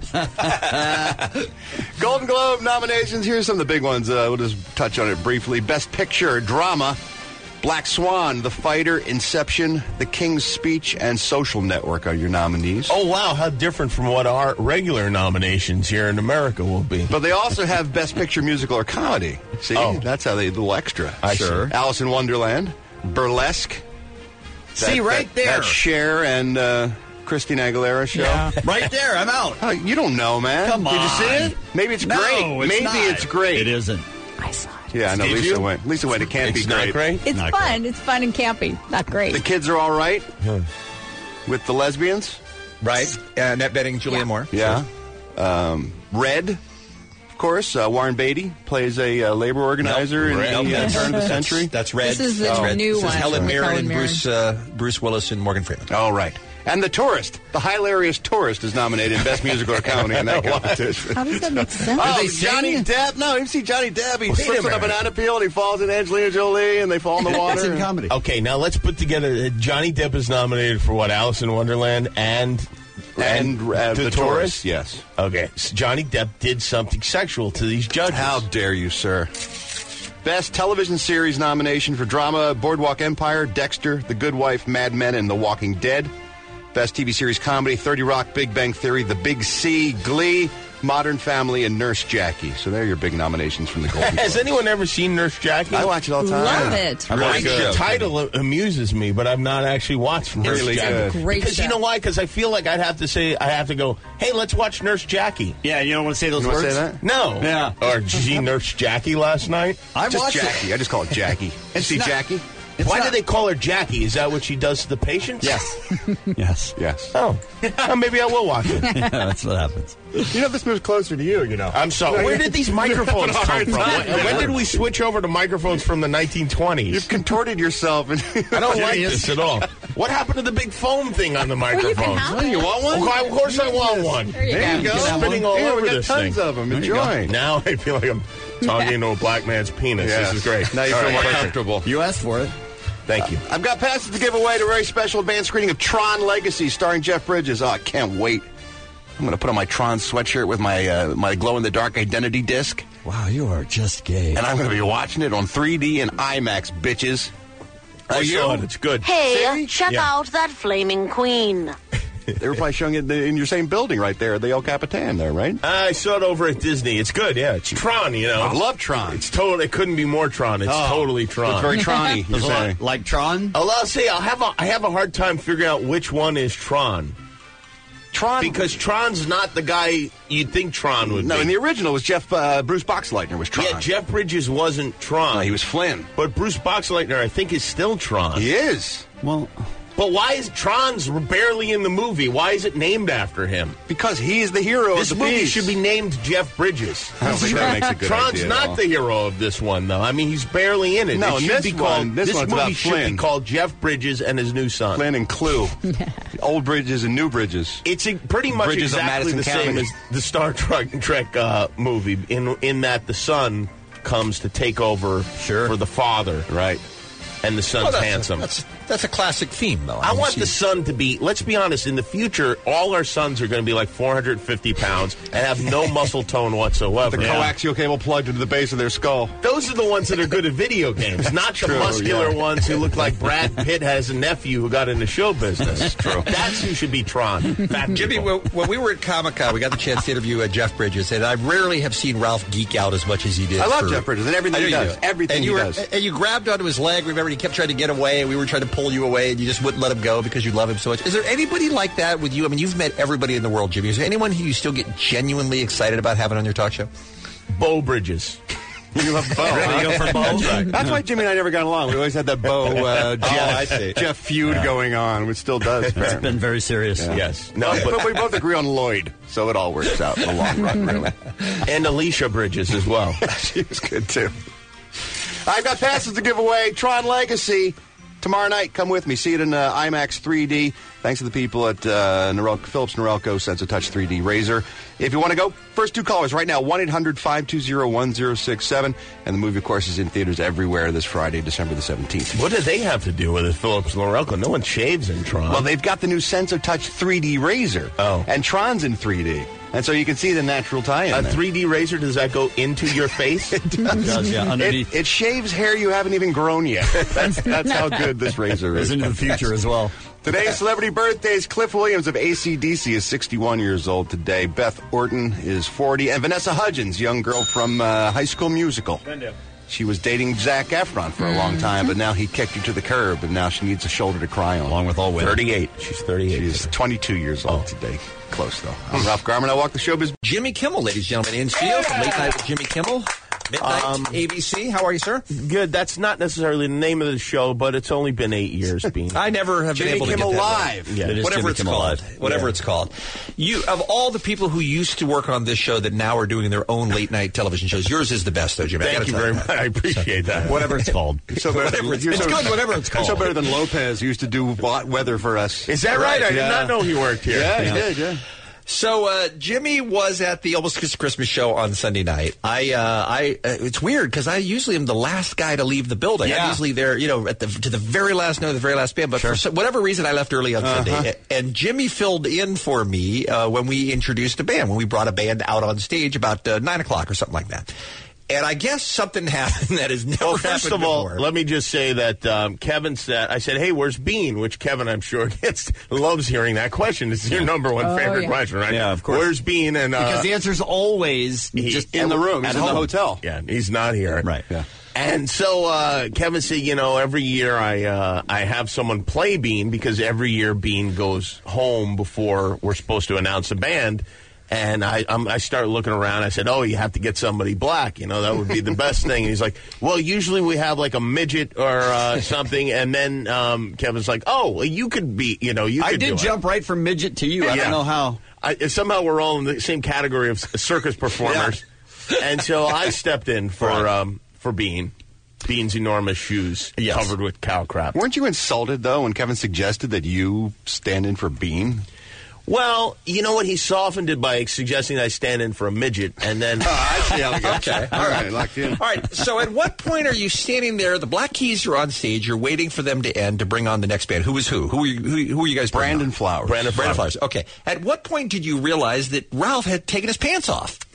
Speaker 14: Golden Globe nominations. Here's some of the big ones. We'll just touch on it briefly. Best Picture Drama: Black Swan, The Fighter, Inception, The King's Speech, and Social Network are your nominees.
Speaker 4: Oh, wow. How different from what our regular nominations here in America will be.
Speaker 14: But they also have Best Picture Musical or Comedy. See? That's how they do a little extra.
Speaker 4: Sure.
Speaker 14: Alice in Wonderland, Burlesque.
Speaker 9: Right there.
Speaker 14: That Cher and Christina Aguilera show.
Speaker 9: Yeah. Right there. I'm out.
Speaker 14: Oh, you don't know, man.
Speaker 9: Come on.
Speaker 14: Did you see it? Maybe it's great. Maybe it's great.
Speaker 9: It isn't.
Speaker 6: I saw it.
Speaker 14: Yeah, I know.
Speaker 4: Did
Speaker 14: Lisa
Speaker 4: you?
Speaker 14: went. Lisa went. It can't
Speaker 4: It's
Speaker 14: be
Speaker 4: not great.
Speaker 6: It's
Speaker 9: Not
Speaker 6: fun.
Speaker 9: great.
Speaker 6: It's fun and campy. Not great.
Speaker 14: The kids are all right with the lesbians.
Speaker 2: Right. Annette Bening, Julianne Moore.
Speaker 14: Yeah. Red, of course. Warren Beatty plays a labor organizer in the turn of the century.
Speaker 2: That's Red.
Speaker 6: This is the
Speaker 2: Red.
Speaker 6: new
Speaker 2: This is
Speaker 6: one.
Speaker 2: Helen Mirren and
Speaker 6: Mirren.
Speaker 2: Bruce Willis and Morgan Freeman.
Speaker 14: All right. And The Tourist, the hilarious Tourist, is nominated in Best Musical or Comedy in that competition.
Speaker 6: How does that make sense?
Speaker 14: Oh, Johnny Depp. No, you see Johnny Depp. He slips on a banana peel and he falls in Angelina Jolie and they fall in the water.
Speaker 9: It's in comedy.
Speaker 4: Okay, now let's put together. Johnny Depp is nominated for what? Alice in Wonderland and
Speaker 14: The Tourist. Yes.
Speaker 4: Okay, so Johnny Depp did something sexual to these judges.
Speaker 14: How dare you, sir? Best Television Series nomination for drama: Boardwalk Empire, Dexter, The Good Wife, Mad Men, and The Walking Dead. Best TV Series Comedy: 30 Rock, Big Bang Theory, The Big C, Glee, Modern Family, and Nurse Jackie. So there are your big nominations from the Golden
Speaker 4: Has
Speaker 14: Globes.
Speaker 4: anyone ever seen Nurse Jackie?
Speaker 14: I watch it all the time.
Speaker 6: Love it.
Speaker 4: The title amuses me, but I've not actually watched Nurse
Speaker 14: Really
Speaker 4: Jackie.
Speaker 14: good.
Speaker 6: Great
Speaker 4: Because
Speaker 6: show.
Speaker 4: you know why? Because I feel like I have to go, hey, let's watch Nurse Jackie.
Speaker 9: Yeah, you don't want to say those
Speaker 14: You want
Speaker 9: words?
Speaker 14: to say that?
Speaker 4: No.
Speaker 9: Yeah.
Speaker 4: Or did you see Nurse Jackie last night?
Speaker 9: I
Speaker 14: Just
Speaker 9: watched
Speaker 14: Jackie.
Speaker 9: it.
Speaker 14: I just call it Jackie.
Speaker 9: It's
Speaker 14: See
Speaker 9: not-
Speaker 14: Jackie?
Speaker 9: It's
Speaker 4: Why
Speaker 9: not-
Speaker 4: do they call her Jackie? Is that what she does to the patients?
Speaker 9: Yes. Yes.
Speaker 14: Yes.
Speaker 4: Oh. Well, maybe I will watch it.
Speaker 9: Yeah, that's what happens.
Speaker 14: You know, this moves closer to you,
Speaker 4: I'm sorry. Where did these microphones come from? When did we switch over to microphones from the 1920s?
Speaker 14: You've contorted yourself.
Speaker 4: I don't like this at all. What happened to the big foam thing on the microphone?
Speaker 14: You want one?
Speaker 4: Okay, of course I want one.
Speaker 14: There you go.
Speaker 4: It's spinning all
Speaker 14: Here,
Speaker 4: over
Speaker 14: we got
Speaker 4: this
Speaker 14: tons
Speaker 4: thing.
Speaker 14: of them. Enjoy.
Speaker 4: Now I feel like I'm talking to a black man's penis.
Speaker 14: Yes.
Speaker 4: This is great.
Speaker 14: Now you
Speaker 4: All
Speaker 14: feel
Speaker 4: right,
Speaker 14: more
Speaker 4: perfect.
Speaker 14: comfortable.
Speaker 9: You asked for it.
Speaker 4: Thank you.
Speaker 14: I've got passes to give away to a very special advanced screening of Tron Legacy starring Jeff Bridges. Oh, I can't wait. I'm going to put on my Tron sweatshirt with my glow-in-the-dark identity disc.
Speaker 9: Wow, you are just gay.
Speaker 14: And I'm going to be watching it on 3D and IMAX, bitches.
Speaker 4: I saw it. It's good.
Speaker 7: Hey,
Speaker 14: See?
Speaker 7: check
Speaker 4: Yeah.
Speaker 7: out that flaming queen.
Speaker 14: They were probably showing it in your same building right there, the El Capitan there, right?
Speaker 4: I saw it over at Disney. It's good, yeah. It's Tron, you know.
Speaker 14: I love Tron.
Speaker 4: It's totally. It couldn't be more Tron. It's totally Tron.
Speaker 14: It's very Tron-y, you're saying.
Speaker 9: Like Tron?
Speaker 4: I'll say I have a hard time figuring out which one is Tron.
Speaker 14: Tron,
Speaker 4: because Tron's not the guy you'd think Tron would be.
Speaker 14: No, in the original was Bruce Boxleitner was Tron.
Speaker 4: Yeah, Jeff Bridges wasn't Tron.
Speaker 14: No, he was Flynn.
Speaker 4: But Bruce Boxleitner, I think, is still Tron.
Speaker 14: He is.
Speaker 9: Well,
Speaker 4: but why is Tron's barely in the movie? Why is it named after him?
Speaker 14: Because he's the hero
Speaker 4: this
Speaker 14: of the
Speaker 4: movie
Speaker 14: piece.
Speaker 4: should be named Jeff Bridges.
Speaker 14: I don't think that makes a good
Speaker 4: Tron's
Speaker 14: idea
Speaker 4: not the hero of this one, though. I mean, he's barely in it.
Speaker 14: No,
Speaker 4: it
Speaker 14: in
Speaker 4: should
Speaker 14: this
Speaker 4: be called,
Speaker 14: one, this one's
Speaker 4: movie
Speaker 14: about
Speaker 4: should
Speaker 14: Flynn.
Speaker 4: be called Jeff Bridges and his new son.
Speaker 14: Flynn and Clue. Old bridges and new bridges.
Speaker 4: It's pretty much
Speaker 14: Bridges of
Speaker 4: exactly
Speaker 14: Madison
Speaker 4: the same
Speaker 14: County.
Speaker 4: as the Star Trek movie, in that the son comes to take over for the father.
Speaker 14: Right.
Speaker 4: And the son's handsome.
Speaker 2: That's a classic theme, though.
Speaker 4: I want the son to be, let's be honest, in the future, all our sons are going to be like 450 pounds and have no muscle tone whatsoever.
Speaker 14: The coaxial cable plugged into the base of their skull.
Speaker 4: Those are the ones that are good at video games, not the muscular ones who look like Brad Pitt has a nephew who got into show business.
Speaker 14: That's true.
Speaker 4: That's who should be Tron.
Speaker 2: Jimmy, when we were at Comic-Con, we got the chance to interview Jeff Bridges, and I rarely have seen Ralph geek out as much as he did.
Speaker 14: I love Jeff Bridges and everything he does. Everything he does.
Speaker 2: And you grabbed onto his leg, remember, he kept trying to get away, and we were trying to pull you away, and you just wouldn't let him go because you love him so much. Is there anybody like that with you? I mean, you've met everybody in the world, Jimmy. Is there anyone who you still get genuinely excited about having on your talk show?
Speaker 4: Bo Bridges.
Speaker 14: You love Bo.
Speaker 2: Really? Go for Bo?
Speaker 14: That's right. That's why Jimmy and I never got along. We always had that Bo Jeff feud going on, which still does.
Speaker 9: It's been very serious.
Speaker 14: Yeah.
Speaker 4: Yes. No,
Speaker 14: but we both agree on Lloyd, so it all works out in the long run, really.
Speaker 4: And Alicia Bridges as well.
Speaker 14: She was good, too. I've got passes to give away. Tron Legacy. Tomorrow night, come with me. See it in IMAX 3D. Thanks to the people at Philips Norelco SensoTouch 3D Razor. If you want to go, first two callers right now, 1-800-520-1067. And the movie, of course, is in theaters everywhere this Friday, December the 17th.
Speaker 4: What do they have to do with it, Philips Norelco? No one shaves in Tron.
Speaker 14: Well, they've got the new SensoTouch 3D Razor.
Speaker 4: Oh.
Speaker 14: And Tron's in 3D. And so you can see the natural tie-in.
Speaker 4: A 3D razor, does that go into your face?
Speaker 14: It does,
Speaker 9: yeah, underneath.
Speaker 14: It shaves hair you haven't even grown yet. That's how good this razor is.
Speaker 9: It's into the future as well.
Speaker 14: Today's celebrity birthdays. Cliff Williams of AC/DC is 61 years old today. Beth Orton is 40. And Vanessa Hudgens, young girl from High School Musical. She was dating Zac Efron for a long time, but now he kicked her to the curb, and now she needs a shoulder to cry on.
Speaker 9: Along with all women.
Speaker 4: 38. She's 38.
Speaker 14: She's 22 years old today. Close, though. I'm Ralph Garman. I walk the showbiz.
Speaker 2: Jimmy Kimmel, ladies and gentlemen, in studio from Late Night with Jimmy Kimmel. Midnight ABC. How are you, sir?
Speaker 4: Good. That's not necessarily the name of the show, but it's only been 8 years, Bean.
Speaker 2: I never have been able to get that
Speaker 14: Kimmel
Speaker 2: right.
Speaker 14: Live.
Speaker 4: Yeah.
Speaker 2: Whatever it's called. Whatever
Speaker 4: Yeah.
Speaker 2: it's called. You, of all the people who used to work on this show that now are doing their own late night television shows, yours is the best, though, Jimmy.
Speaker 4: Thank you very much. I appreciate that.
Speaker 9: Whatever it's called.
Speaker 14: So better,
Speaker 2: Whatever it's good, whatever it's called.
Speaker 14: You're so better than Lopez, who used to do weather for us.
Speaker 4: Is that right? I did
Speaker 14: Yeah.
Speaker 4: not know he worked here.
Speaker 14: Yeah, he did, yeah.
Speaker 2: So Jimmy was at the Almost Christmas show on Sunday night. It's weird because I usually am the last guy to leave the building.
Speaker 9: Yeah.
Speaker 2: I'm usually there, to the very last note, the very last band. But for whatever reason, I left early on Sunday, and Jimmy filled in for me when we introduced a band, when we brought a band out on stage about 9:00 or something like that. And I guess something happened that has never happened
Speaker 4: First of all,
Speaker 2: before.
Speaker 4: let me just say that Kevin said, I said, hey, where's Bean? Which Kevin, I'm sure, loves hearing that question. It's your number one favorite question, right?
Speaker 9: Yeah, of course.
Speaker 4: Where's Bean? And
Speaker 9: Because the answer's always just
Speaker 14: in the room. He's
Speaker 9: at
Speaker 14: in the
Speaker 9: home.
Speaker 14: hotel.
Speaker 4: Yeah, he's not here.
Speaker 9: Right.
Speaker 14: Yeah.
Speaker 4: And so Kevin said, every year I have someone play Bean because every year Bean goes home before we're supposed to announce a band. And I started looking around. I said, oh, you have to get somebody black. That would be the best thing. And he's like, well, usually we have like a midget or something. And then Kevin's like, oh, well, you could be, you could
Speaker 9: I
Speaker 4: do
Speaker 9: did
Speaker 4: it.
Speaker 9: jump right from midget to you. I
Speaker 4: Yeah.
Speaker 9: don't know how.
Speaker 4: Somehow we're all in the same category of circus performers. And so I stepped in for Bean. Bean's enormous shoes covered with cow crap.
Speaker 14: Weren't you insulted, though, when Kevin suggested that you stand in for Bean?
Speaker 4: Well, you know what? He softened it by suggesting I stand in for a midget, and then...
Speaker 14: I see how it goes.
Speaker 2: Okay.
Speaker 14: All right, locked in.
Speaker 2: All right. So at what point are you standing there? The Black Keys are on stage. You're waiting for them to end to bring on the next band. Who is who? Who are you guys bringing
Speaker 14: Brandon
Speaker 2: on?
Speaker 14: Flowers.
Speaker 2: Brandon Flowers. Okay. At what point did you realize that Ralph had taken his pants off?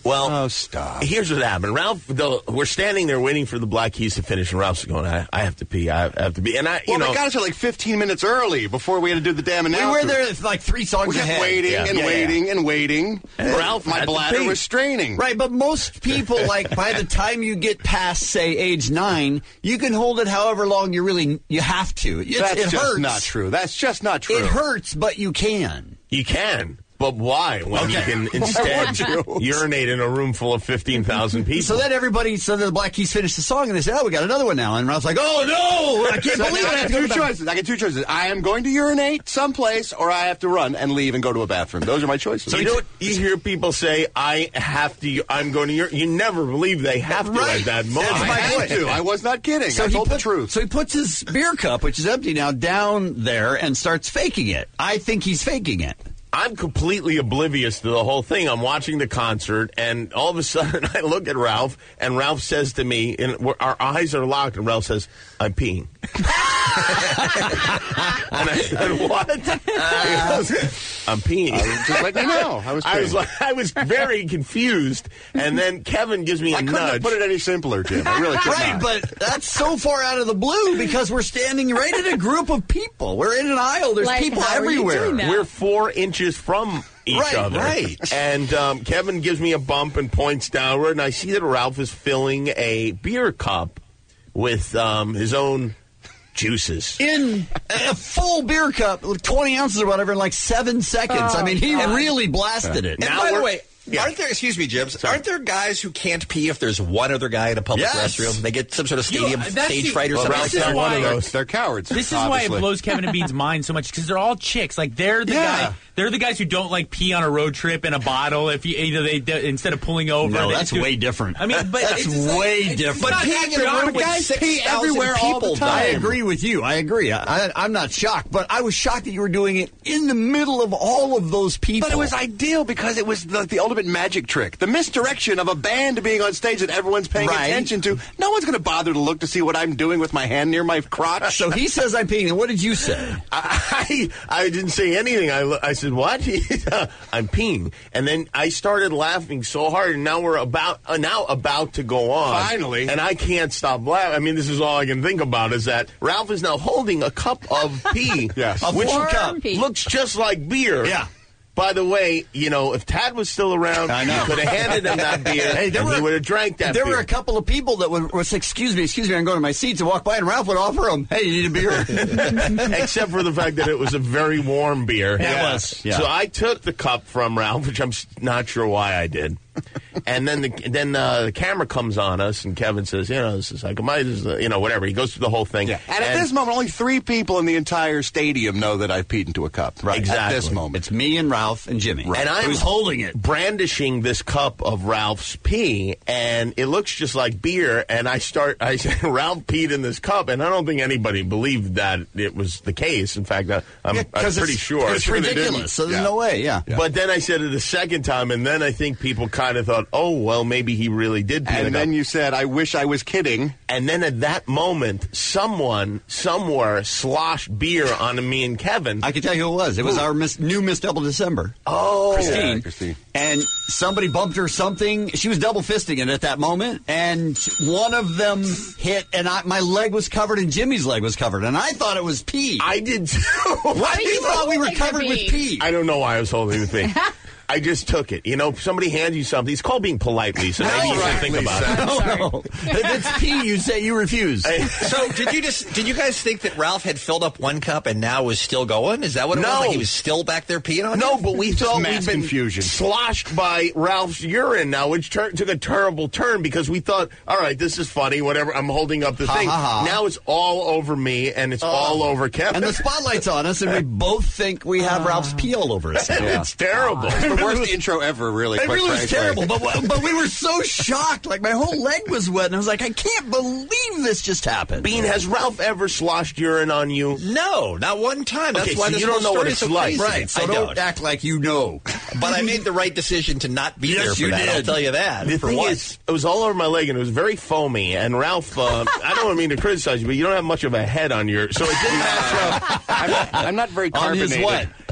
Speaker 4: Well,
Speaker 14: stop.
Speaker 4: Here's what happened. Ralph, we're standing there waiting for the Black Keys to finish, and Ralph's going, I have to pee. I have to pee. And
Speaker 14: they got us there like 15 minutes early before we had to do the damn announcement.
Speaker 9: We were there like 3 songs
Speaker 14: we kept
Speaker 9: ahead.
Speaker 14: waiting and waiting. And
Speaker 4: Ralph,
Speaker 14: my bladder was straining.
Speaker 9: Right, but most people, like, by the time you get past, say, age 9, you can hold it however long you have to. It
Speaker 14: That's just
Speaker 9: hurts.
Speaker 14: not true. That's just not true.
Speaker 9: It hurts, but you can.
Speaker 4: You can. But why? When you can instead urinate in a room full of 15,000 people.
Speaker 9: So then the Black Keys finished the song, and they said, we got another one now. And Ralph's like, oh, no! I can't believe it.
Speaker 14: I get two choices. I am going to urinate someplace, or I have to run and leave and go to a bathroom. Those are my choices.
Speaker 4: So you know what? You hear people say, I'm going to urinate. You never believe they have to at that moment.
Speaker 14: That's my point. I was not kidding. I told the truth.
Speaker 9: So he puts his beer cup, which is empty now, down there and starts faking it. I think he's faking it.
Speaker 4: I'm completely oblivious to the whole thing. I'm watching the concert, and all of a sudden I look at Ralph, and Ralph says to me, and our eyes are locked, and Ralph says, I'm peeing. And I said, what? He goes, I'm peeing.
Speaker 14: Just let me know.
Speaker 4: I was very confused, and then Kevin gives me a nudge.
Speaker 14: I couldn't have put it any simpler, Jim. I really could
Speaker 9: Right,
Speaker 14: not.
Speaker 9: but that's so far out of the blue because we're standing right in a group of people. We're in an aisle. There's people everywhere.
Speaker 4: We're 4 inches from each other.
Speaker 9: Right.
Speaker 4: And Kevin gives me a bump and points downward, and I see that Ralph is filling a beer cup with his own juices.
Speaker 9: In a full beer cup, 20 ounces or whatever, in like 7 seconds. I mean, he really blasted it.
Speaker 2: And by the way, aren't there, excuse me, Jim, aren't there guys who can't pee if there's one other guy in a public restroom? They get some sort of stadium stage fright or something like that.
Speaker 4: One of those.
Speaker 14: They're cowards.
Speaker 11: This is why it blows Kevin and Bean's mind so much, because they're all chicks. Like, they're the guys who don't like pee on a road trip in a bottle if instead of pulling over.
Speaker 9: No, that's way different.
Speaker 11: I mean, but
Speaker 9: that's way different.
Speaker 11: But
Speaker 2: peeing in a room with
Speaker 9: guys
Speaker 2: 6,000
Speaker 9: pee everywhere all the
Speaker 2: people
Speaker 9: time. I
Speaker 2: dying.
Speaker 9: agree with you. I agree. I'm not shocked, but I was shocked that you were doing it in the middle of all of those people.
Speaker 14: But it was ideal because it was the ultimate magic trick. The misdirection of a band being on stage that everyone's paying attention to. No one's going to bother to look to see what I'm doing with my hand near my crotch.
Speaker 9: So he says I'm peeing. And what did you say?
Speaker 4: I didn't say anything. I said, what? I'm peeing. And then I started laughing so hard, and now we're about to go on.
Speaker 14: Finally.
Speaker 4: And I can't stop laughing. I mean, this is all I can think about is that Ralph is now holding a cup of pee.
Speaker 14: Yes.
Speaker 4: Which
Speaker 6: warm pee.
Speaker 4: looks just like beer.
Speaker 9: Yeah.
Speaker 4: By the way, if Tad was still around,
Speaker 9: I know.
Speaker 4: you could have handed him that beer, and he would have drank that
Speaker 9: There
Speaker 4: beer.
Speaker 9: were a couple of people that would say, excuse me, I'm going to my seat to walk by, and Ralph would offer him, hey, you need a beer?
Speaker 4: Except for the fact that it was a very warm beer.
Speaker 9: Yeah, it was. Yeah.
Speaker 4: So I took the cup from Ralph, which I'm not sure why I did. And then the camera comes on us, and Kevin says, this is like, whatever. He goes through the whole thing.
Speaker 14: Yeah. And at this moment, only 3 people in the entire stadium know that I've peed into a cup. Right.
Speaker 4: Exactly.
Speaker 14: At this moment.
Speaker 9: It's me and Ralph and Jimmy.
Speaker 14: Right.
Speaker 4: And I'm
Speaker 9: who's holding it.
Speaker 4: brandishing this cup of Ralph's pee, and it looks just like beer. And I said, Ralph peed in this cup, and I don't think anybody believed that it was the case. In fact, I'm pretty sure.
Speaker 9: It's ridiculous, so there's no way, yeah.
Speaker 4: But then I said it a second time, and then I think people kind of thought, oh, well, maybe he really did pee in
Speaker 14: And
Speaker 4: the
Speaker 14: then
Speaker 4: cup.
Speaker 14: you said, I wish I was kidding.
Speaker 4: And then at that moment, someone, somewhere, sloshed beer onto me and Kevin.
Speaker 9: I can tell you who it was. It was our new Miss Double December.
Speaker 4: Oh.
Speaker 9: Christine.
Speaker 14: Yeah, Christine.
Speaker 9: And somebody bumped her something. She was double fisting it at that moment. And one of them hit, and my leg was covered, and Jimmy's leg was covered. And I thought it was pee.
Speaker 4: I did too.
Speaker 9: Why did you thought we were covered with pee?
Speaker 4: I don't know why I was holding the thing. I just took it. somebody hands you something. It's called being polite, Lisa. Maybe you should think about it.
Speaker 9: No. If it's pee, you say you refuse.
Speaker 2: So did you guys think that Ralph had filled up one cup and now was still going? Is that what it was? Like he was still back there peeing on
Speaker 4: No,
Speaker 2: it?
Speaker 4: but we thought
Speaker 14: mass
Speaker 4: we'd been
Speaker 14: confusion.
Speaker 4: sloshed by Ralph's urine now, which took a terrible turn because we thought, all right, this is funny, whatever. I'm holding up the thing. Now it's all over me, and it's all over Kevin.
Speaker 9: And the spotlight's on us, and we both think we have Ralph's pee all over us.
Speaker 4: It's terrible.
Speaker 14: It's the worst intro ever, really.
Speaker 9: It
Speaker 14: quite
Speaker 9: really was
Speaker 14: frankly.
Speaker 9: terrible, but we were so shocked. Like, my whole leg was wet, and I was like, I can't believe this just happened.
Speaker 4: Bean, has Ralph ever sloshed urine on you?
Speaker 2: No, not one time. That's
Speaker 4: Okay,
Speaker 2: why
Speaker 4: so
Speaker 2: this
Speaker 4: you don't
Speaker 2: whole
Speaker 4: know what
Speaker 2: story
Speaker 4: it's
Speaker 2: is so
Speaker 4: like.
Speaker 2: crazy.
Speaker 9: Right, so
Speaker 2: I
Speaker 9: don't act like you know.
Speaker 2: But I made the right decision to not be
Speaker 9: Yes,
Speaker 2: there for
Speaker 9: you
Speaker 2: that.
Speaker 9: did.
Speaker 2: I'll tell you that.
Speaker 4: The
Speaker 2: for
Speaker 4: thing
Speaker 2: once.
Speaker 4: is, it was all over my leg, and it was very foamy. And Ralph, I don't mean to criticize you, but you don't have much of a head on your, so it didn't match up.
Speaker 14: I'm not very
Speaker 9: On his
Speaker 14: carbonated.
Speaker 9: what?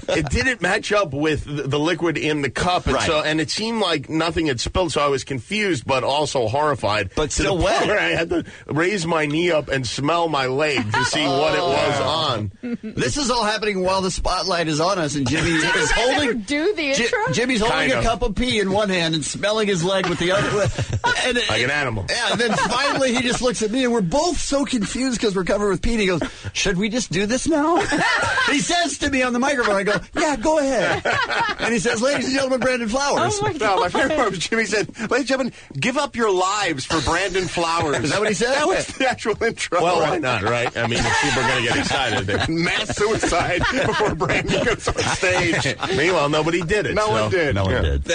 Speaker 4: it didn't match up with the liquid in the cup, and and it seemed like nothing had spilled. So I was confused, but also horrified.
Speaker 9: But still wet.
Speaker 4: I had to raise my knee up and smell my leg to see what it was on.
Speaker 9: This is all happening while the spotlight is on us, and Jimmy is holding.
Speaker 6: Do the intro?
Speaker 9: Jimmy's holding a cup of pee in one hand and smelling his leg with the other. And
Speaker 4: like an animal.
Speaker 9: Yeah, and then finally he just looks at me, and we're both so confused because we're covered with pee. And he goes, "Should we just do this now?" He says to me on the microphone, I go, "Yeah, go ahead." And he says, "Ladies and gentlemen, Brandon Flowers."
Speaker 6: Oh
Speaker 14: No, my favorite part was Jimmy said, "Ladies and gentlemen, give up your lives for Brandon Flowers."
Speaker 9: Is that what he said?
Speaker 14: That was the actual intro.
Speaker 4: Well, why not, right? I mean, if people are going to get excited.
Speaker 14: Mass suicide before Brandon goes on stage.
Speaker 4: Meanwhile, nobody did it.
Speaker 14: No one did.
Speaker 9: No one did.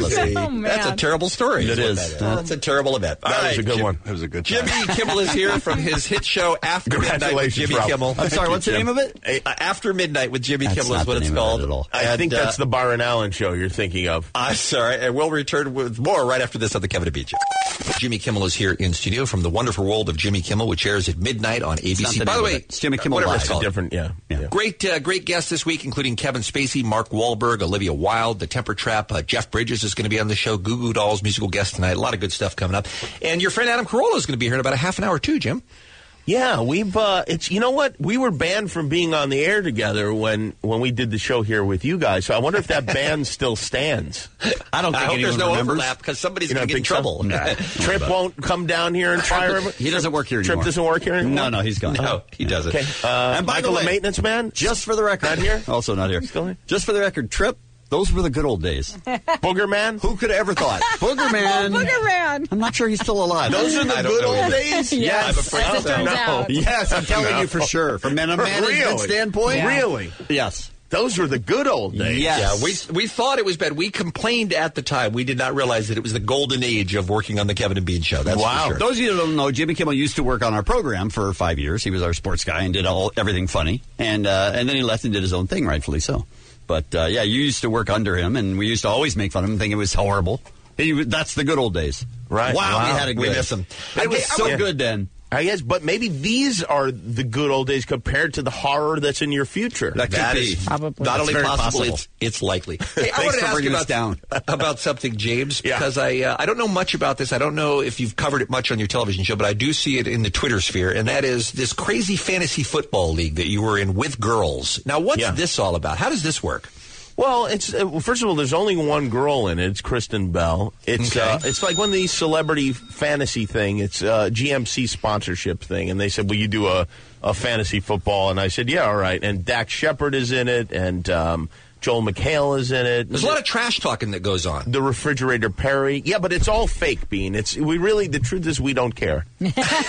Speaker 2: That's a terrible story.
Speaker 9: It is.
Speaker 2: That's a terrible event.
Speaker 4: That was a good one.
Speaker 14: That was a good
Speaker 2: Jimmy Kimmel is here from his hit show After Midnight with Jimmy Kimmel.
Speaker 9: I'm sorry, what's the name of it?
Speaker 2: After Midnight with Jimmy
Speaker 9: That's
Speaker 2: Kimmel is
Speaker 9: not
Speaker 2: what
Speaker 9: the
Speaker 2: it's
Speaker 9: name of
Speaker 2: called.
Speaker 9: it at all.
Speaker 4: I think that's the Byron Allen show you're thinking of.
Speaker 2: I'm sorry, and we'll return with more right after this on the Kevin and Bean Show. Jimmy Kimmel is here in studio from the wonderful world of Jimmy Kimmel, which airs at midnight on ABC. By the way,
Speaker 9: it's Jimmy Kimmel
Speaker 2: whatever
Speaker 9: Live.
Speaker 2: it's called.
Speaker 4: Different, yeah.
Speaker 2: Great guests this week, including Kevin Spacey, Mark Wahlberg, Olivia Wilde, The Temper Trap. Jeff Bridges is going to be on the show. Goo Goo Dolls, musical guest tonight. A lot of good stuff coming up. And your friend Adam Carolla is going to be here in about a half an hour too, Jim.
Speaker 4: Yeah, we've it's you know what? We were banned from being on the air together when we did the show here with you guys. So I wonder if that ban still stands.
Speaker 2: I don't think
Speaker 4: hope
Speaker 2: anyone
Speaker 4: there's no
Speaker 2: remembers.
Speaker 4: overlap
Speaker 2: because somebody's
Speaker 4: You
Speaker 2: going
Speaker 4: don't
Speaker 2: to get in
Speaker 4: think so?
Speaker 2: trouble.
Speaker 4: Trip won't come down here and fire him.
Speaker 9: He doesn't work here
Speaker 4: Trip
Speaker 9: anymore.
Speaker 4: doesn't work here anymore.
Speaker 9: No, he's gone.
Speaker 2: No, he doesn't.
Speaker 4: Okay.
Speaker 9: And by the
Speaker 4: Michael,
Speaker 9: way,
Speaker 4: the maintenance man,
Speaker 9: just for the record,
Speaker 4: not here.
Speaker 9: Also not here.
Speaker 4: Still here?
Speaker 9: Just for the record, Trip. Those were the good old days.
Speaker 4: Booger man.
Speaker 9: Who could have ever thought? Booger man.
Speaker 6: Booger man.
Speaker 9: I'm not sure he's still alive.
Speaker 4: Those are the good old days.
Speaker 6: Yes,
Speaker 2: I'm afraid
Speaker 6: as it
Speaker 2: so.
Speaker 6: turns out.
Speaker 9: Yes, I'm telling you for sure. From a management
Speaker 4: Really?
Speaker 9: standpoint,
Speaker 4: Really?
Speaker 9: yes.
Speaker 4: Those were the good old days.
Speaker 9: Yes.
Speaker 2: Yeah, we thought it was bad. We complained at the time. We did not realize that it was the golden age of working on the Kevin and Bean Show. That's
Speaker 4: Wow.
Speaker 2: for sure.
Speaker 9: Those of you who don't know, Jimmy Kimmel used to work on our program for 5 years. He was our sports guy and did everything funny. And then he left and did his own thing, rightfully so. But, yeah, you used to work under him, and we used to always make fun of him, think it was horrible. That's the good old days.
Speaker 4: Right.
Speaker 9: Wow, we had it good.
Speaker 2: We miss him.
Speaker 9: It was so good then.
Speaker 4: I guess, but maybe these are the good old days compared to the horror that's in your future.
Speaker 9: That could
Speaker 2: That
Speaker 9: be.
Speaker 2: is
Speaker 6: Probably.
Speaker 2: not
Speaker 9: That's
Speaker 2: only
Speaker 9: very
Speaker 2: possible,
Speaker 9: possible.
Speaker 2: it's likely. Hey, I wanted to
Speaker 9: for
Speaker 2: ask
Speaker 9: bringing
Speaker 2: you
Speaker 9: us down.
Speaker 2: about something, James,
Speaker 4: Yeah.
Speaker 2: because I don't know much about this. I don't know if you've covered it much on your television show, but I do see it in the Twitter sphere, and that is this crazy fantasy football league that you were in with girls. Now, what's this all about? How does this work?
Speaker 4: Well, it's first of all, there's only one girl in it. It's Kristen Bell. It's it's like one of these celebrity fantasy thing. It's a GMC sponsorship thing, and they said, "Will you do a fantasy football?" And I said, "Yeah, all right." And Dak Shepard is in it, and Joel McHale is in it.
Speaker 2: There's a lot of trash talking that goes on.
Speaker 4: The Refrigerator Perry, yeah, but it's all fake, Bean. The truth is we don't care.
Speaker 6: All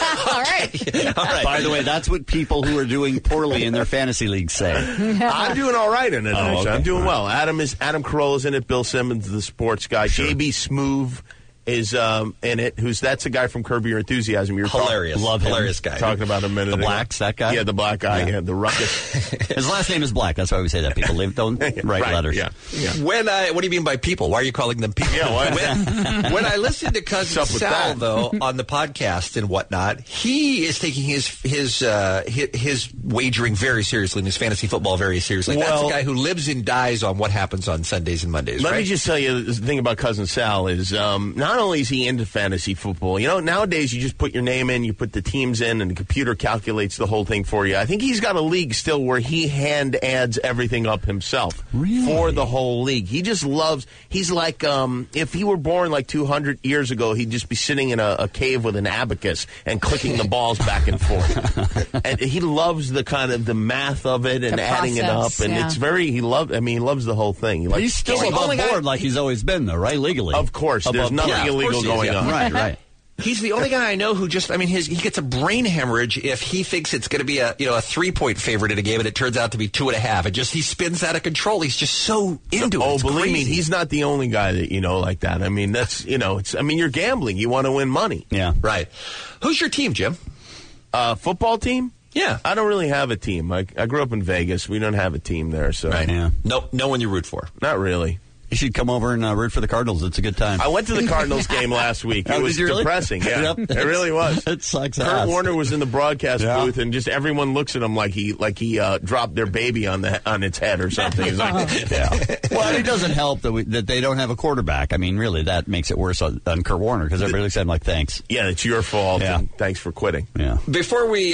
Speaker 6: right.
Speaker 2: All right.
Speaker 9: By the way, that's what people who are doing poorly in their fantasy leagues say.
Speaker 4: I'm doing all right in it. Actually.
Speaker 9: okay.
Speaker 4: I'm doing well. Adam Carolla's in it. Bill Simmons, the sports guy. JB Smoove is in it. That's the guy from Curb Your Enthusiasm. You're
Speaker 2: Hilarious.
Speaker 9: Love him.
Speaker 2: Hilarious guy.
Speaker 4: Talking about a minute
Speaker 9: The
Speaker 4: ago.
Speaker 9: Blacks, that guy?
Speaker 4: Yeah, the black guy. Yeah, the ruckus.
Speaker 9: His last name is Black. That's why we say that. People don't write
Speaker 4: Right,
Speaker 9: letters.
Speaker 4: Yeah.
Speaker 2: What do you mean by people? Why are you calling them people?
Speaker 4: Yeah, what?
Speaker 2: When I listened to Cousin
Speaker 4: What's up with
Speaker 2: Sal,
Speaker 4: that?
Speaker 2: though, on the podcast and whatnot, he is taking his wagering very seriously and his fantasy football very seriously. That's
Speaker 4: Well-
Speaker 2: the guy who lives and dies on what happens on Sundays and Mondays,
Speaker 4: Let
Speaker 2: right?
Speaker 4: me just tell you the thing about Cousin Sal is not only is he into fantasy football, nowadays you just put your name in, you put the teams in, and the computer calculates the whole thing for you. I think he's got a league still where he hand adds everything up himself for the whole league. He just loves, he's like, if he were born like 200 years ago, he'd just be sitting in a cave with an abacus and clicking the balls back and forth. And he loves the kind of the math of it and
Speaker 6: The
Speaker 4: adding it up.
Speaker 6: process,
Speaker 4: And
Speaker 6: yeah.
Speaker 4: it's very, he loves the whole thing. He likes-
Speaker 9: He's still above board like he's always been, though, right? Legally.
Speaker 4: Of course. There's
Speaker 9: Above
Speaker 4: nothing
Speaker 9: board.
Speaker 4: illegal going on.
Speaker 9: Right.
Speaker 2: He's the only guy I know who just, he gets a brain hemorrhage if he thinks it's going to be a 3-point favorite in a game and it turns out to be 2.5. He spins out of control. He's just so into it.
Speaker 4: Oh,
Speaker 2: It's
Speaker 4: believe me,
Speaker 2: crazy.
Speaker 4: he's not the only guy that like that. I mean, that's, you're gambling. You want to win money.
Speaker 9: Yeah.
Speaker 2: Right. Who's your team, Jim?
Speaker 4: Football team?
Speaker 2: Yeah.
Speaker 4: I don't really have a team. I grew up in Vegas. We don't have a team there, so.
Speaker 9: Yeah.
Speaker 2: No one you root for.
Speaker 4: Not really.
Speaker 9: You should come over and root for the Cardinals. It's a good time.
Speaker 4: I went to the Cardinals game last week. It was depressing. Yeah,
Speaker 9: Yep.
Speaker 4: it really was.
Speaker 9: It sucks
Speaker 4: Kurt
Speaker 9: ass.
Speaker 4: Warner was in the broadcast booth, and just everyone looks at him like he dropped their baby on its head or something. He's like,
Speaker 9: yeah. Well, it doesn't help that they don't have a quarterback. I mean, really, that makes it worse on Kurt Warner because everybody looks at him like, thanks.
Speaker 4: Yeah, it's your fault.
Speaker 9: Yeah.
Speaker 4: And thanks for quitting.
Speaker 9: Yeah.
Speaker 2: Before we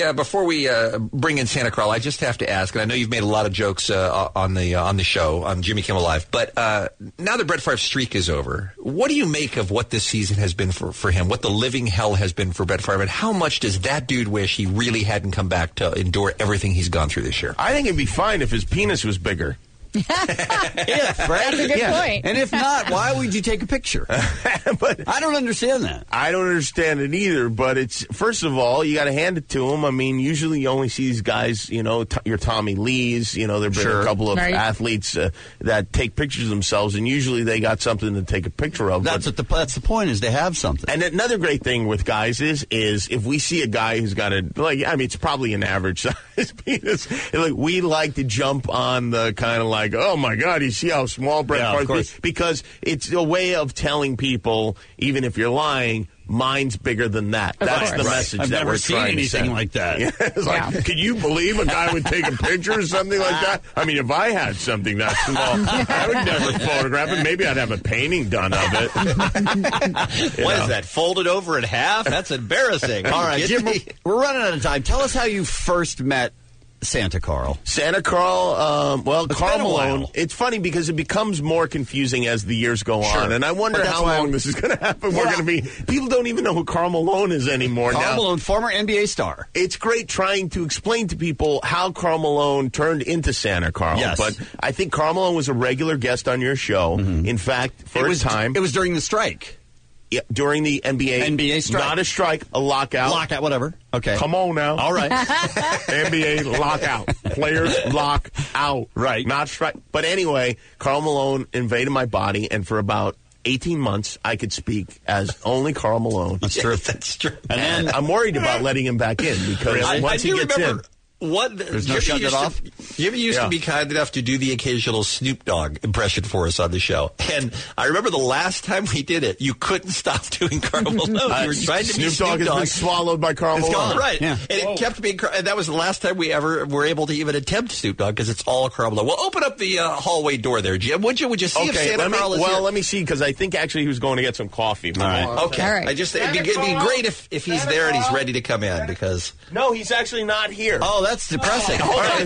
Speaker 2: bring in Santa Carl, I just have to ask, and I know you've made a lot of jokes on the show on Jimmy Kimmel Live, but now that Brett Favre's streak is over, what do you make of what this season has been for him? What the living hell has been for Brett Favre, and how much does that dude wish he really hadn't come back to endure everything he's gone through this year?
Speaker 4: I think it'd be fine if his penis was bigger.
Speaker 9: If, right?
Speaker 6: That's a good point.
Speaker 9: And if not, why would you take a picture?
Speaker 4: But
Speaker 9: I don't understand that.
Speaker 4: I don't understand it either, but it's, first of all, you got to hand it to him. I mean, usually you only see these guys, your Tommy Lees, there've been a couple of athletes that take pictures of themselves, and usually they got something to take a picture of.
Speaker 9: That's the point, is they have something.
Speaker 4: And another great thing with guys is if we see a guy who's got it's probably an average size penis. Like, we like to jump on the kind of like, oh my God, you see how small Brett Favre is? Because it's a way of telling people, even if you're lying, mine's bigger than that. That's the message
Speaker 9: I've
Speaker 4: that
Speaker 9: never
Speaker 4: we're
Speaker 9: seen
Speaker 4: trying
Speaker 9: anything
Speaker 4: to send.
Speaker 9: like that.
Speaker 4: Yeah, it's like, can you believe a guy would take a picture or something like that? I mean, if I had something that small, I would never photograph it. Maybe I'd have a painting done of it.
Speaker 2: What is that? Folded over in half? That's embarrassing.
Speaker 9: All right, Jim, we're running out of time. Tell us how you first met Santa Carl.
Speaker 4: Santa Carl, Carl Malone.
Speaker 9: While.
Speaker 4: It's funny because it becomes more confusing as the years go on, and I wonder how long this is going to happen. We're going to be, people don't even know who Carl Malone is anymore now.
Speaker 9: Carl Malone, former NBA star.
Speaker 4: It's great trying to explain to people how Carl Malone turned into Santa Carl.
Speaker 9: Yes.
Speaker 4: But I think Carl Malone was a regular guest on your show. Mm-hmm. In fact, for a time.
Speaker 9: It was during the strike.
Speaker 4: Yeah, during the NBA
Speaker 9: strike.
Speaker 4: Not a strike, a lockout.
Speaker 9: Lockout, whatever. Okay.
Speaker 4: Come on now.
Speaker 9: All right.
Speaker 4: NBA lockout. Players lock out.
Speaker 9: Right.
Speaker 4: Not strike. But anyway, Carl Malone invaded my body, and for about 18 months, I could speak as only Carl Malone.
Speaker 9: That's true.
Speaker 2: That's true.
Speaker 4: And I'm worried about letting him back in because once he gets in.
Speaker 9: There's no shutting it off?
Speaker 2: Jimmy used to be kind enough to do the occasional Snoop Dogg impression for us on the show. And I remember the last time we did it, you couldn't stop doing Carl Malone. You were trying to be
Speaker 4: Snoop Dogg has been swallowed by Carl Malone.
Speaker 2: Gone. Right.
Speaker 9: Yeah.
Speaker 2: And it kept being, and that was the last time we ever were able to even attempt Snoop Dogg because it's all Carl Malone. Well, open up the hallway door there, Jim. Would you see if Santa Carl is here?
Speaker 4: Well, let me see, because I think actually he was going to get some coffee.
Speaker 9: All right.
Speaker 2: Okay.
Speaker 6: All right.
Speaker 2: It'd be great if he's there and he's ready to come in because.
Speaker 4: No, he's actually not here.
Speaker 9: Oh, that's depressing.
Speaker 4: All right.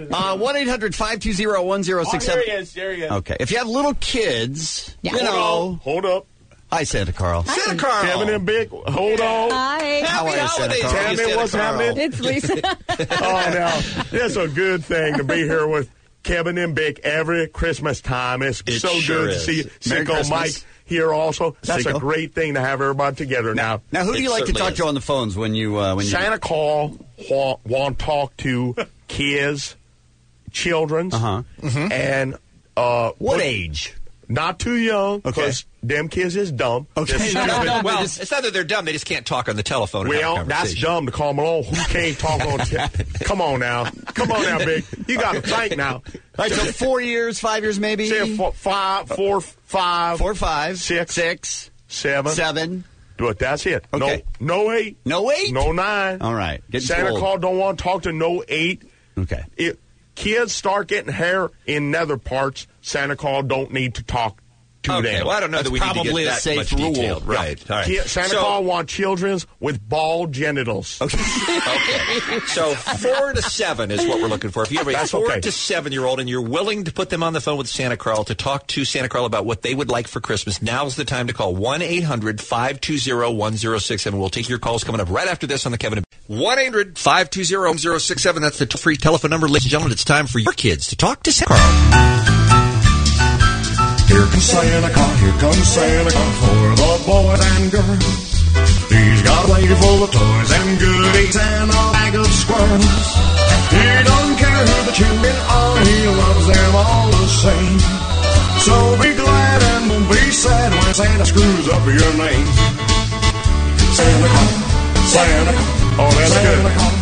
Speaker 9: 1-800-520-1067.
Speaker 4: There he is.
Speaker 9: Okay. If you have little kids,
Speaker 4: Hold up.
Speaker 9: Hi, Santa Carl.
Speaker 2: Santa Carl.
Speaker 4: Kevin and Big, hold on.
Speaker 6: Hi.
Speaker 9: How are you, Santa Carl?
Speaker 4: Tell me what's happening.
Speaker 6: It's Lisa.
Speaker 4: Oh, now, it's a good thing to be here with Kevin and Big every Christmas time. It's so
Speaker 2: sure
Speaker 4: good
Speaker 2: is.
Speaker 4: to see
Speaker 9: Merry
Speaker 4: Sicko
Speaker 9: Christmas.
Speaker 4: Mike here also. That's
Speaker 9: Sicko.
Speaker 4: a great thing to have everybody together now.
Speaker 9: Now, who do you like to talk to on the phones when you
Speaker 4: Santa Carl want to talk to kids, children, and
Speaker 9: what age?
Speaker 4: Not too young, because them kids is dumb.
Speaker 9: Okay.
Speaker 2: Well, it's not that they're dumb; they just can't talk on the telephone.
Speaker 4: Well, that's dumb to call them alone. Who can't talk on? Come on now, Big. You got to think now.
Speaker 9: Right, so 4 years, 5 years, maybe.
Speaker 4: Say 4, 5, 4, 5,
Speaker 9: 4, 5,
Speaker 4: 6, 7.
Speaker 9: 7.
Speaker 4: Do it. That's it.
Speaker 9: Okay.
Speaker 4: No 8.
Speaker 9: No 8.
Speaker 4: No 9.
Speaker 9: All right.
Speaker 4: Santa Claus don't want to talk to no 8.
Speaker 9: Okay.
Speaker 4: If kids start getting hair in nether parts, Santa Claus don't need to talk to them.
Speaker 2: Well, I don't know that we need to
Speaker 9: probably
Speaker 2: get
Speaker 9: a
Speaker 2: that
Speaker 9: safe
Speaker 2: much
Speaker 9: rule.
Speaker 2: detailed. Right. All right.
Speaker 4: Santa Claus wants children with bald genitals.
Speaker 2: Okay. So 4 to 7 is what we're looking for. If you have a 4 to 7-year-old and you're willing to put them on the phone with Santa Carl to talk to Santa Carl about what they would like for Christmas, now's the time to call 1-800-520-1067. We'll take your calls coming up right after this on the Kevin. 1-800-520-1067. That's the free telephone number, ladies and gentlemen. It's time for your kids to talk to Santa Carl.
Speaker 7: Here comes Santa Claus, here comes Santa Claus for the boys and girls. He's got a blanket full of toys and goodies and a bag of squirrels. He don't care who the children are, he loves them all the same. So be glad and don't be sad when Santa screws up your name. Santa Claus, Santa Claus,
Speaker 4: oh, that's
Speaker 7: Santa
Speaker 4: good.
Speaker 7: Claus,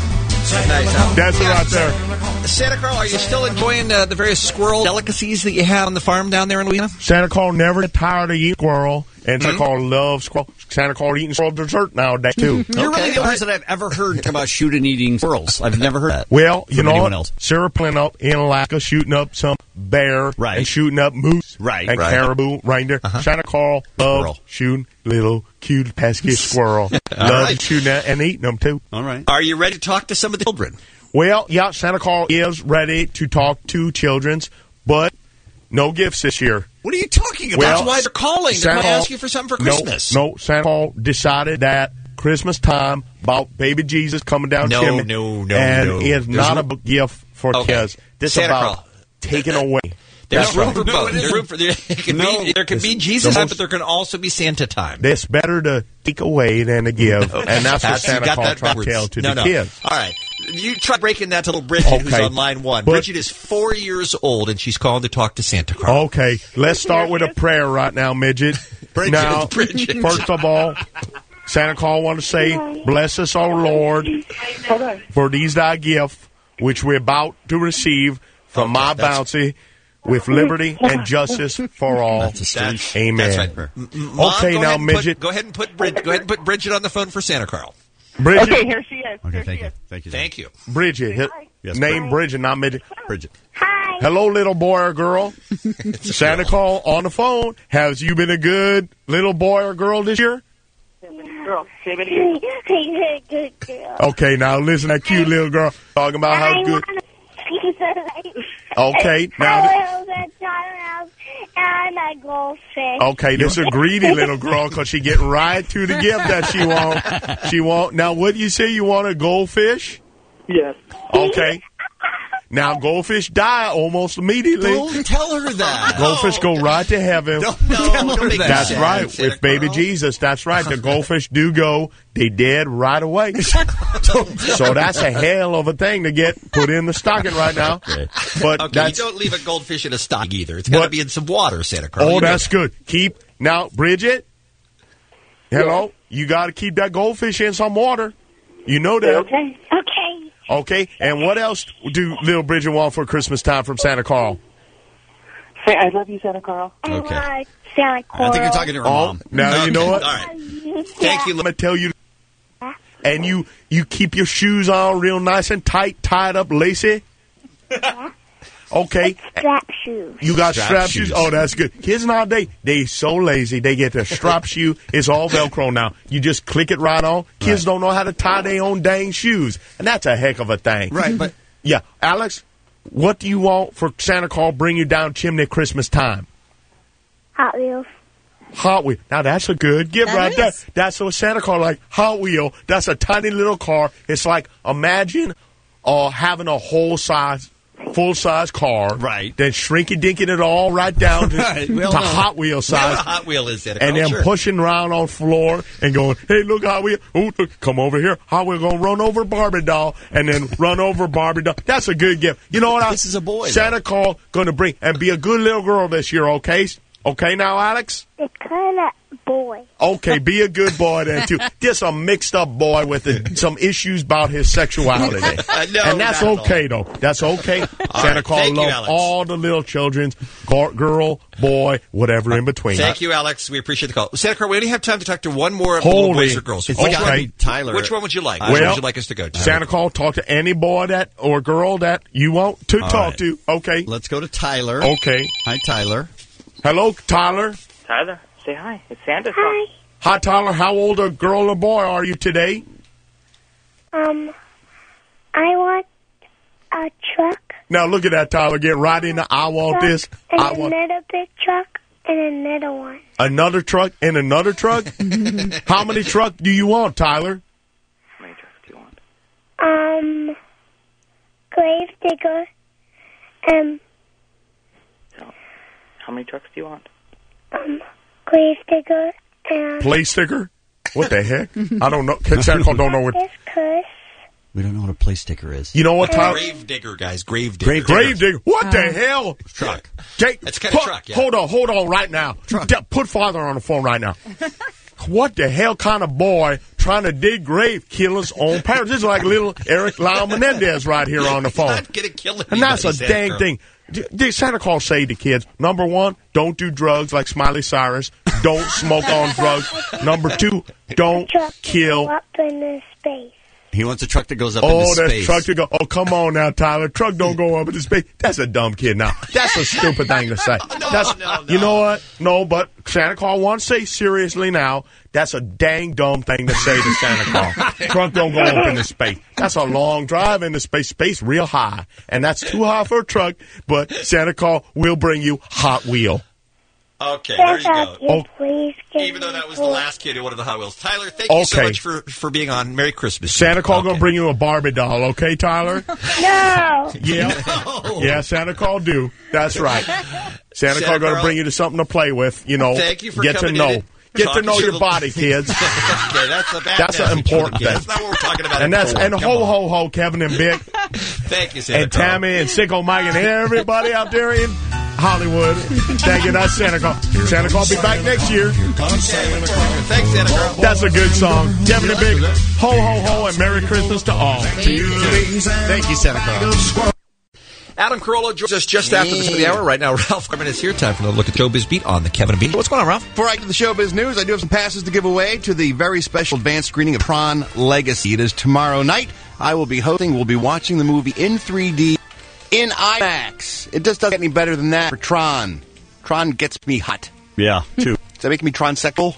Speaker 2: Nice, huh?
Speaker 4: That's it right there.
Speaker 2: Santa Carl, are you still enjoying the various squirrel delicacies that you have on the farm down there in Louisiana?
Speaker 4: Santa Claus never get tired of eating squirrel, and Santa Claus loves squirrel. Santa Claus eating squirrel dessert nowadays, too.
Speaker 9: You're really the only person I've ever heard talk about shooting eating squirrels. I've never heard that.
Speaker 4: Well, you
Speaker 9: from
Speaker 4: know
Speaker 9: anyone
Speaker 4: what?
Speaker 9: else.
Speaker 4: Sarah Plint up in Alaska shooting up some bear and shooting up moose and caribou, reindeer. Santa Claus loves shooting little cute pesky squirrel. Loves shooting that and eating them, too.
Speaker 9: All right.
Speaker 2: Are you ready to talk to some of the children?
Speaker 4: Well, yeah, Santa Claus is ready to talk to children's, but no gifts this year.
Speaker 2: What are you talking about? That's why they're calling. They're going to ask you for something for Christmas.
Speaker 4: No, Santa Claus decided that Christmas time about baby Jesus coming down chimney. And it's not a gift for kids. This is about taking away.
Speaker 2: There's room for both. There's room for there can be Jesus time, but there can also be Santa time.
Speaker 4: It's better to take away than to give, and that's what Santa Claus tried to tell to the kids.
Speaker 2: All right. You try breaking that to little Bridget, who's on line one. Bridget is 4 years old, and she's calling to talk to Santa Claus.
Speaker 4: Okay, let's start with a prayer right now, Midget. Now, first of all, Santa Claus want to say, bless us, O Lord, for these thy gift, which we're about to receive from my bounty, with liberty and justice for all. Amen.
Speaker 2: That's right. Mom,
Speaker 4: okay, now, Midget.
Speaker 2: Go ahead and put Bridget on the phone for Santa Carl.
Speaker 4: Bridget.
Speaker 12: Okay, here she is.
Speaker 9: Okay,
Speaker 2: Thank you.
Speaker 4: Bridget.
Speaker 9: Yes,
Speaker 4: name Bridget, not Midget.
Speaker 9: Bridget.
Speaker 12: Hi.
Speaker 4: Hello, little boy or girl. Santa Claus on the phone. Has you been a good little boy or girl this year?
Speaker 12: Girl. Good girl.
Speaker 4: Okay, now listen, that cute little girl talking about how good. Okay, now.
Speaker 12: And a goldfish.
Speaker 4: Okay, this is a greedy little girl because she getting right to the gift that she want. She want. Now, what do you say? You want a goldfish?
Speaker 12: Yes.
Speaker 4: Okay. Now, goldfish die almost immediately.
Speaker 9: Don't tell her that.
Speaker 4: Goldfish go right to heaven.
Speaker 9: Don't tell her that.
Speaker 4: That's right. With baby Jesus, that's right. The goldfish do go. They dead right away. So that's a hell of a thing to get put in the stocking right now. But
Speaker 2: you don't leave a goldfish in a stock either. It's got to be in some water, Santa Claus.
Speaker 4: Oh, that's good. Now, Bridget. Hello. You got to keep that goldfish in some water. You know that.
Speaker 12: Okay.
Speaker 4: Okay, and what else do little Bridget want for Christmas time from Santa Claus?
Speaker 12: Say, I love you, Santa Claus.
Speaker 9: Okay.
Speaker 12: I like Santa Claus.
Speaker 9: I think you're talking to her mom.
Speaker 4: Now, you know what?
Speaker 2: All right. Thank you.
Speaker 4: Let me tell you. And you keep your shoes on real nice and tight, tied up, lacy? Okay.
Speaker 12: Strap shoes.
Speaker 4: You got strap shoes? Oh, that's good. Kids nowadays, they so lazy. They get the strap shoe. It's all Velcro now. You just click it right on. Kids don't know how to tie their own dang shoes. And that's a heck of a thing.
Speaker 9: Right, but...
Speaker 4: Yeah. Alex, what do you want for Santa Claus bring you down chimney Christmas time?
Speaker 12: Hot Wheels.
Speaker 4: Hot Wheel. Now, that's a good gift right there. That's what Santa Claus like. Hot Wheel. That's a tiny little car. It's like, imagine having a full-size car, right? Then shrinky-dinking it all right down to Hot Wheel size.
Speaker 2: What a Hot Wheel is that?
Speaker 4: And then pushing around on the floor and going, hey, look, Hot Wheel. Ooh, look, come over here. Hot Wheel going to run over Barbie doll and then run over Barbie doll. That's a good gift. You know what?
Speaker 9: This is a boy.
Speaker 4: Santa Claus going to bring, and be a good little girl this year, okay? Okay now, Alex?
Speaker 12: It's kind of boy.
Speaker 4: Okay, be a good boy then, too. Just a mixed-up boy with some issues about his sexuality. And that's okay, though. That's okay. Santa Claus loves all the little children, girl, boy, whatever in between.
Speaker 2: Thank you, Alex. We appreciate the call. Santa Claus, we only have time to talk to one more little boys or girls.
Speaker 4: Okay.
Speaker 9: Tyler.
Speaker 2: Which one would you like? Which one would you like us to go to?
Speaker 4: Santa Claus, talk to any boy or girl that you want to talk to. Okay.
Speaker 9: Let's go to Tyler.
Speaker 4: Okay.
Speaker 9: Hi, Tyler.
Speaker 4: Hello, Tyler.
Speaker 10: Tyler, say hi. It's Santa.
Speaker 12: Hi.
Speaker 4: Hi, Tyler. How old a girl or boy are you today?
Speaker 12: I want a truck.
Speaker 4: Now, look at that, Tyler. Get right into I want this.
Speaker 12: And
Speaker 4: I want
Speaker 12: another big truck and another one.
Speaker 4: Another truck and another truck? How many trucks do you want, Tyler?
Speaker 10: How many trucks do you want?
Speaker 12: Grave digger.
Speaker 10: How many trucks do you want?
Speaker 12: Grave digger and...
Speaker 4: Play sticker? What the heck? I don't know. Santa Claus don't know what...
Speaker 9: We don't know what a play sticker is.
Speaker 4: You know what, Tyler?
Speaker 2: Grave digger, guys. Grave digger.
Speaker 4: Grave digger. What the hell?
Speaker 2: Truck.
Speaker 4: It's
Speaker 2: kind of truck, yeah.
Speaker 4: Hold on right now. Put father on the phone right now. What the hell kind of boy trying to dig grave killer's own parents. This is like little Eric Lyle Menendez right here on the phone.
Speaker 2: Not gonna kill anybody,
Speaker 4: and that's a
Speaker 2: Santa
Speaker 4: dang
Speaker 2: Claus.
Speaker 4: thing. Did Santa Claus say to kids, number 1, don't do drugs like Smiley Cyrus. Don't smoke on drugs. Number 2, don't kill.
Speaker 12: Up in space.
Speaker 9: He wants a truck that goes up into space.
Speaker 4: That truck to go. Oh, come on now, Tyler. Truck don't go up into space. That's a dumb kid now. That's a stupid thing to say. No. You know what? No, but Santa Claus wants to say seriously now, that's a dang dumb thing to say to Santa Claus. Truck don't go up into space. That's a long drive into space. Space real high. And that's too high for a truck, but Santa Claus will bring you Hot Wheel.
Speaker 2: Okay, there you go.
Speaker 12: Oh, please
Speaker 2: Even though that was the last kid who wanted the Hot Wheels. Tyler, thank you so much for being on. Merry Christmas.
Speaker 4: Santa Claus going to bring you a Barbie doll, okay, Tyler?
Speaker 12: No.
Speaker 4: Yeah. Yeah, Santa Claus do. That's right. Santa Claus going to bring you to something to play with, you know.
Speaker 2: Thank you for
Speaker 4: get to
Speaker 2: coming
Speaker 4: know.
Speaker 2: in.
Speaker 4: Get to know your body, kids.
Speaker 2: Okay, that's
Speaker 4: an important thing.
Speaker 2: That's not what we're talking about.
Speaker 4: And ho, ho, Kevin and Vic.
Speaker 2: Thank you, Santa
Speaker 4: And
Speaker 2: Claus.
Speaker 4: Tammy and Sicko Mike and everybody out there in Hollywood. Thank you. That's Santa Claus. Santa Claus will be back next year.
Speaker 2: Thanks, Santa Claus.
Speaker 4: That's a good song. Kevin and Vic, ho, ho, ho, and Merry Christmas to all.
Speaker 9: Thank you, Santa Claus.
Speaker 2: Adam Carolla joins us just after the top of the hour. Right now, Ralph Garman is here. Time for another look at Showbiz Beat on the Kevin and Bean. What's going on, Ralph?
Speaker 14: Before I get to the Showbiz News, I do have some passes to give away to the very special advanced screening of Tron Legacy. It is tomorrow night. I will be hosting. We'll be watching the movie in 3D in IMAX. It just doesn't get any better than that for Tron. Tron gets me hot.
Speaker 9: Yeah, too.
Speaker 14: Does that make me Tron-sexual?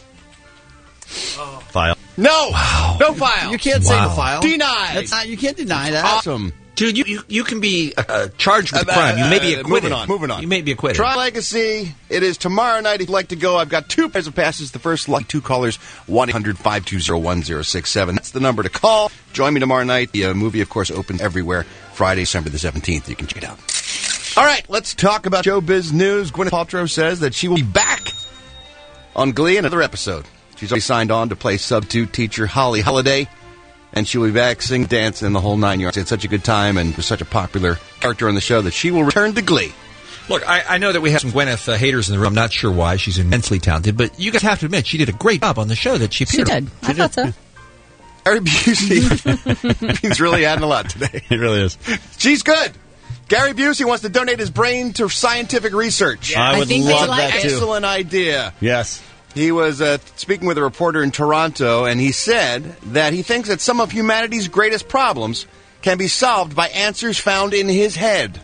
Speaker 9: File.
Speaker 14: No! No file!
Speaker 9: You can't say the file.
Speaker 14: Denied!
Speaker 9: That's not, you can't deny that.
Speaker 14: Awesome.
Speaker 2: Dude, you can be charged with a crime. You may be acquitted.
Speaker 14: Moving on.
Speaker 2: You may be acquitted.
Speaker 14: Tron Legacy. It is tomorrow night. If you'd like to go, I've got 2 pairs of passes. The first, like 2 callers, 1-800-520-1067. That's the number to call. Join me tomorrow night. The movie, of course, opens everywhere Friday, December the 17th. You can check it out. All right, let's talk about showbiz news. Gwyneth Paltrow says that she will be back on Glee in another episode. She's already signed on to play substitute teacher Holly Holiday. And she'll be back singing, dancing, the whole 9 yards. It's such a good time and was such a popular character on the show that she will return to Glee.
Speaker 2: Look, I know that we have some Gwyneth haters in the room. I'm not sure why. She's immensely talented. But you guys have to admit, she did a great job on the show that she appeared on.
Speaker 6: I thought so.
Speaker 14: Gary Busey. He's really adding a lot today.
Speaker 9: It really is.
Speaker 14: She's good. Gary Busey wants to donate his brain to scientific research.
Speaker 9: I would love that, too.
Speaker 14: Excellent idea.
Speaker 9: Yes.
Speaker 14: He was speaking with a reporter in Toronto, and he said that he thinks that some of humanity's greatest problems can be solved by answers found in his head.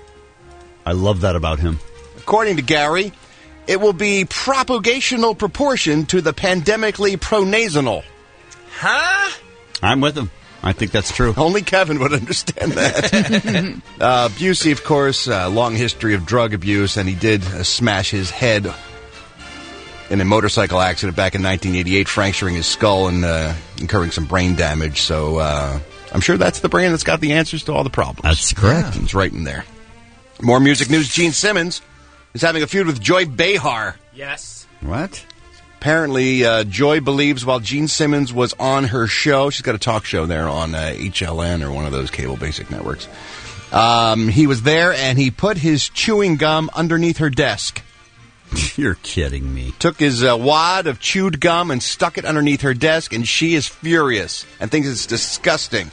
Speaker 9: I love that about him.
Speaker 14: According to Gary, it will be propagational proportion to the pandemically pronasal.
Speaker 2: Huh?
Speaker 9: I'm with him. I think that's true.
Speaker 14: Only Kevin would understand that. Busey, of course, long history of drug abuse, and he did smash his head in a motorcycle accident back in 1988, fracturing his skull and incurring some brain damage. So I'm sure that's the brain that's got the answers to all the problems.
Speaker 9: That's correct.
Speaker 14: It's right in there. More music news. Gene Simmons is having a feud with Joy Behar.
Speaker 11: Yes.
Speaker 9: What?
Speaker 14: Apparently, Joy believes while Gene Simmons was on her show, she's got a talk show there on HLN or one of those cable basic networks. He was there and he put his chewing gum underneath her desk.
Speaker 9: You're kidding me.
Speaker 14: Took his wad of chewed gum and stuck it underneath her desk, and she is furious and thinks it's disgusting.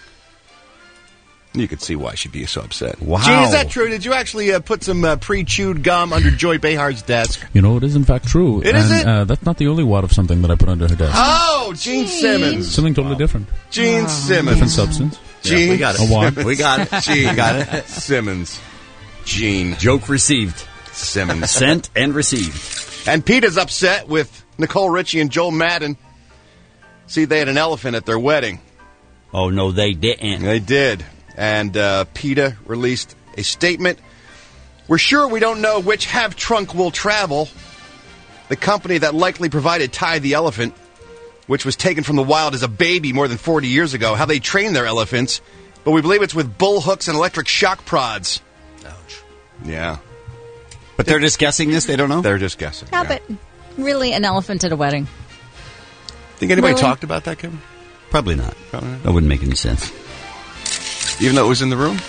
Speaker 14: You could see why she'd be so upset.
Speaker 9: Wow.
Speaker 14: Gene, is that true? Did you actually put some pre-chewed gum under Joy Behar's desk?
Speaker 3: You know, it is in fact true.
Speaker 14: Is it?
Speaker 3: That's not the only wad of something that I put under her desk.
Speaker 14: Oh, Gene Simmons.
Speaker 3: Something totally different.
Speaker 14: Gene Simmons.
Speaker 3: Different substance.
Speaker 14: Gene.
Speaker 9: Yeah, we got it.
Speaker 3: A wad.
Speaker 9: We got it.
Speaker 14: Gene. Got it. Simmons. Gene.
Speaker 9: Joke received.
Speaker 14: Simmons.
Speaker 9: Sent and received.
Speaker 14: And Pete is upset with Nicole Richie and Joel Madden. See, they had an elephant at their wedding.
Speaker 9: Oh, no, they didn't.
Speaker 14: They did. And PETA released a statement. We're sure we don't know which have-trunk will travel. The company that likely provided Ty the elephant, which was taken from the wild as a baby more than 40 years ago, how they train their elephants. But we believe it's with bull hooks and electric shock prods.
Speaker 2: Ouch.
Speaker 14: Yeah.
Speaker 9: But they're just guessing this? They don't know?
Speaker 14: They're just guessing.
Speaker 6: Yeah, but really an elephant at a wedding.
Speaker 14: Think anybody
Speaker 6: Really?
Speaker 14: talked about that, Kevin?
Speaker 9: Probably not.
Speaker 14: Probably not.
Speaker 9: That wouldn't make any sense.
Speaker 14: Even though it was in the room?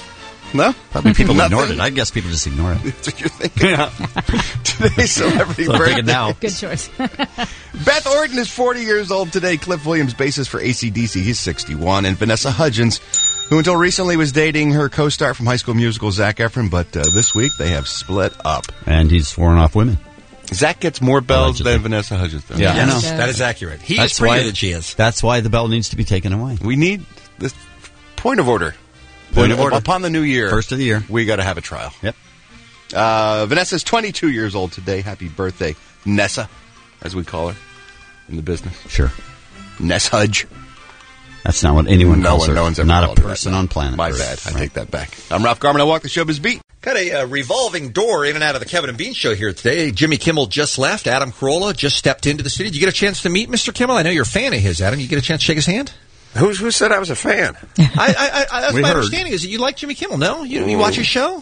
Speaker 14: No?
Speaker 9: Probably people
Speaker 14: Nothing?
Speaker 9: ignored it. I guess people just ignore it.
Speaker 14: That's what you're thinking?
Speaker 9: Yeah.
Speaker 14: Today's celebrity
Speaker 9: So I'm
Speaker 14: birthday.
Speaker 9: thinking now.
Speaker 6: Good choice.
Speaker 14: Beth Orton is 40 years old today. Cliff Williams, bassist for AC/DC, he's 61. And Vanessa Hudgens, who until recently was dating her co-star from High School Musical, Zac Efron, but this week they have split up.
Speaker 9: And he's sworn off women.
Speaker 14: Zach gets more bells
Speaker 9: Allegedly.
Speaker 14: than Vanessa Hudgens does.
Speaker 9: Yeah, I know.
Speaker 2: That is accurate. He
Speaker 9: That's
Speaker 2: is prettier
Speaker 9: why-
Speaker 2: than she is.
Speaker 9: That's why the bell needs to be taken away.
Speaker 14: We need this point of order.
Speaker 9: Point of order.
Speaker 14: Upon the new year.
Speaker 9: First of the year.
Speaker 14: We got to have a trial.
Speaker 9: Yep.
Speaker 14: Vanessa's 22 years old today. Happy birthday, Nessa, as we call her in the business.
Speaker 9: Sure.
Speaker 14: Ness Hudge.
Speaker 9: That's not what anyone calls her.
Speaker 14: No one's ever
Speaker 9: not
Speaker 14: called
Speaker 9: a
Speaker 14: her that.
Speaker 9: person on planet
Speaker 14: My
Speaker 9: Earth.
Speaker 14: bad. I
Speaker 9: Right.
Speaker 14: take that back. I'm Ralph Garman. I walk the showbiz beat.
Speaker 2: Got a revolving door in and out of the Kevin and Bean show here today. Jimmy Kimmel just left. Adam Carolla just stepped into the studio. Did you get a chance to meet Mr. Kimmel? I know you're a fan of his, Adam. You get a chance to shake his hand?
Speaker 13: Who said I was a fan?
Speaker 2: That's
Speaker 13: We
Speaker 2: my
Speaker 13: heard.
Speaker 2: understanding is that you like Jimmy Kimmel, no? You watch his show?